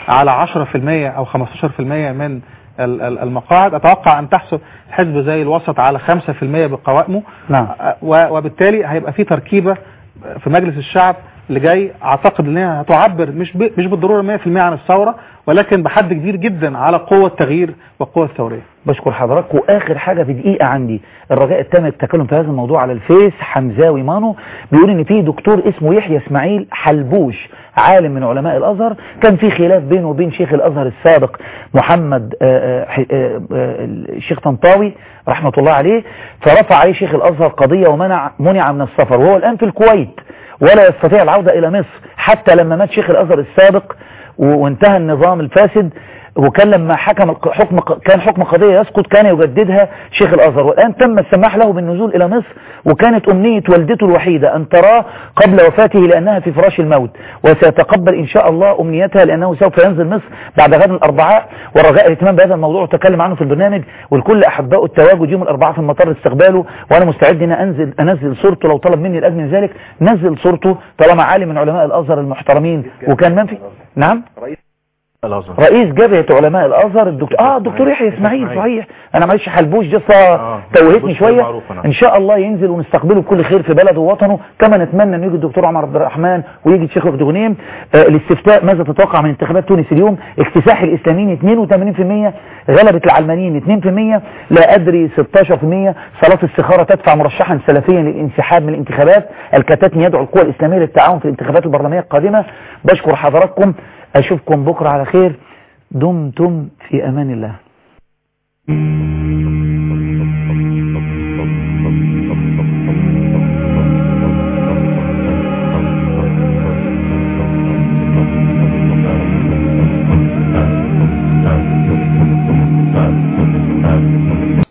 على 10% او 15% من المقاعد. اتوقع ان تحصل حزب زي الوسط على 5% بقوائمه. نعم. وبالتالي هيبقى في تركيبة في مجلس الشعب اللي جاي اعتقد ان هي هتعبر مش بالضرورة 100% عن الثورة، ولكن بحد كبير جدا على قوة التغيير والقوة الثورية. بشكر حضرتك. واخر حاجة في دقيقة عندي، الرجاء التام التكلم في هذا الموضوع على الفيس. حمزاوي مانو بيقول ان في دكتور اسمه يحيى اسماعيل حلبوش عالم من علماء الازهر، كان في خلاف بينه وبين شيخ الازهر السابق محمد الشيخ طنطاوي رحمة الله عليه، فرفع عليه شيخ الازهر قضية ومنع من السفر، وهو الان في الكويت ولا يستطيع العودة الى مصر حتى لما مات شيخ الازهر السابق وانتهى النظام الفاسد. وكان لما كان حكم قضية يسقط كان يجددها شيخ الازهر، والان تم السماح له بالنزول الى مصر، وكانت امنية والدته الوحيدة ان تراه قبل وفاته لانها في فراش الموت، وسيتقبل ان شاء الله امنيتها لانه سوف ينزل مصر بعد غد الاربعاء. والرجاء الاهتمام بهذا الموضوع وتكلم عنه في البرنامج، والكل احباء التواجد يوم الاربعاء في المطار لاستقباله، وانا مستعد ان انزل صورته لو طلب مني الاجل من ذلك، نزل صورته طالما عالم من علماء الازهر المحترمين وكان منفي. نعم رئيس جبهة علماء الازهر الدكتور يحيى اسماعيل. صحيح انا معلش حلبوش دي توهتني شوية. ان شاء الله ينزل ونستقبله بكل خير في بلده ووطنه. كما نتمنى ان يجي الدكتور عمر عبد الرحمن ويجي الشيخ وفد غنيم. الاستفتاء ماذا تتوقع من انتخابات تونس اليوم؟ اكتساح الاسلاميين 82%، غلبة العلمانيين 2%، لا ادري 16%. صلاة السخارة تدفع مرشحا سلفيا للانسحاب من الانتخابات. الكتاتني يدعو القوى الاسلامية للتعاون في الانتخابات البرلمانية القادمة. بشكر حضراتكم، اشوفكم بكرة على خير، دمتم في امان الله.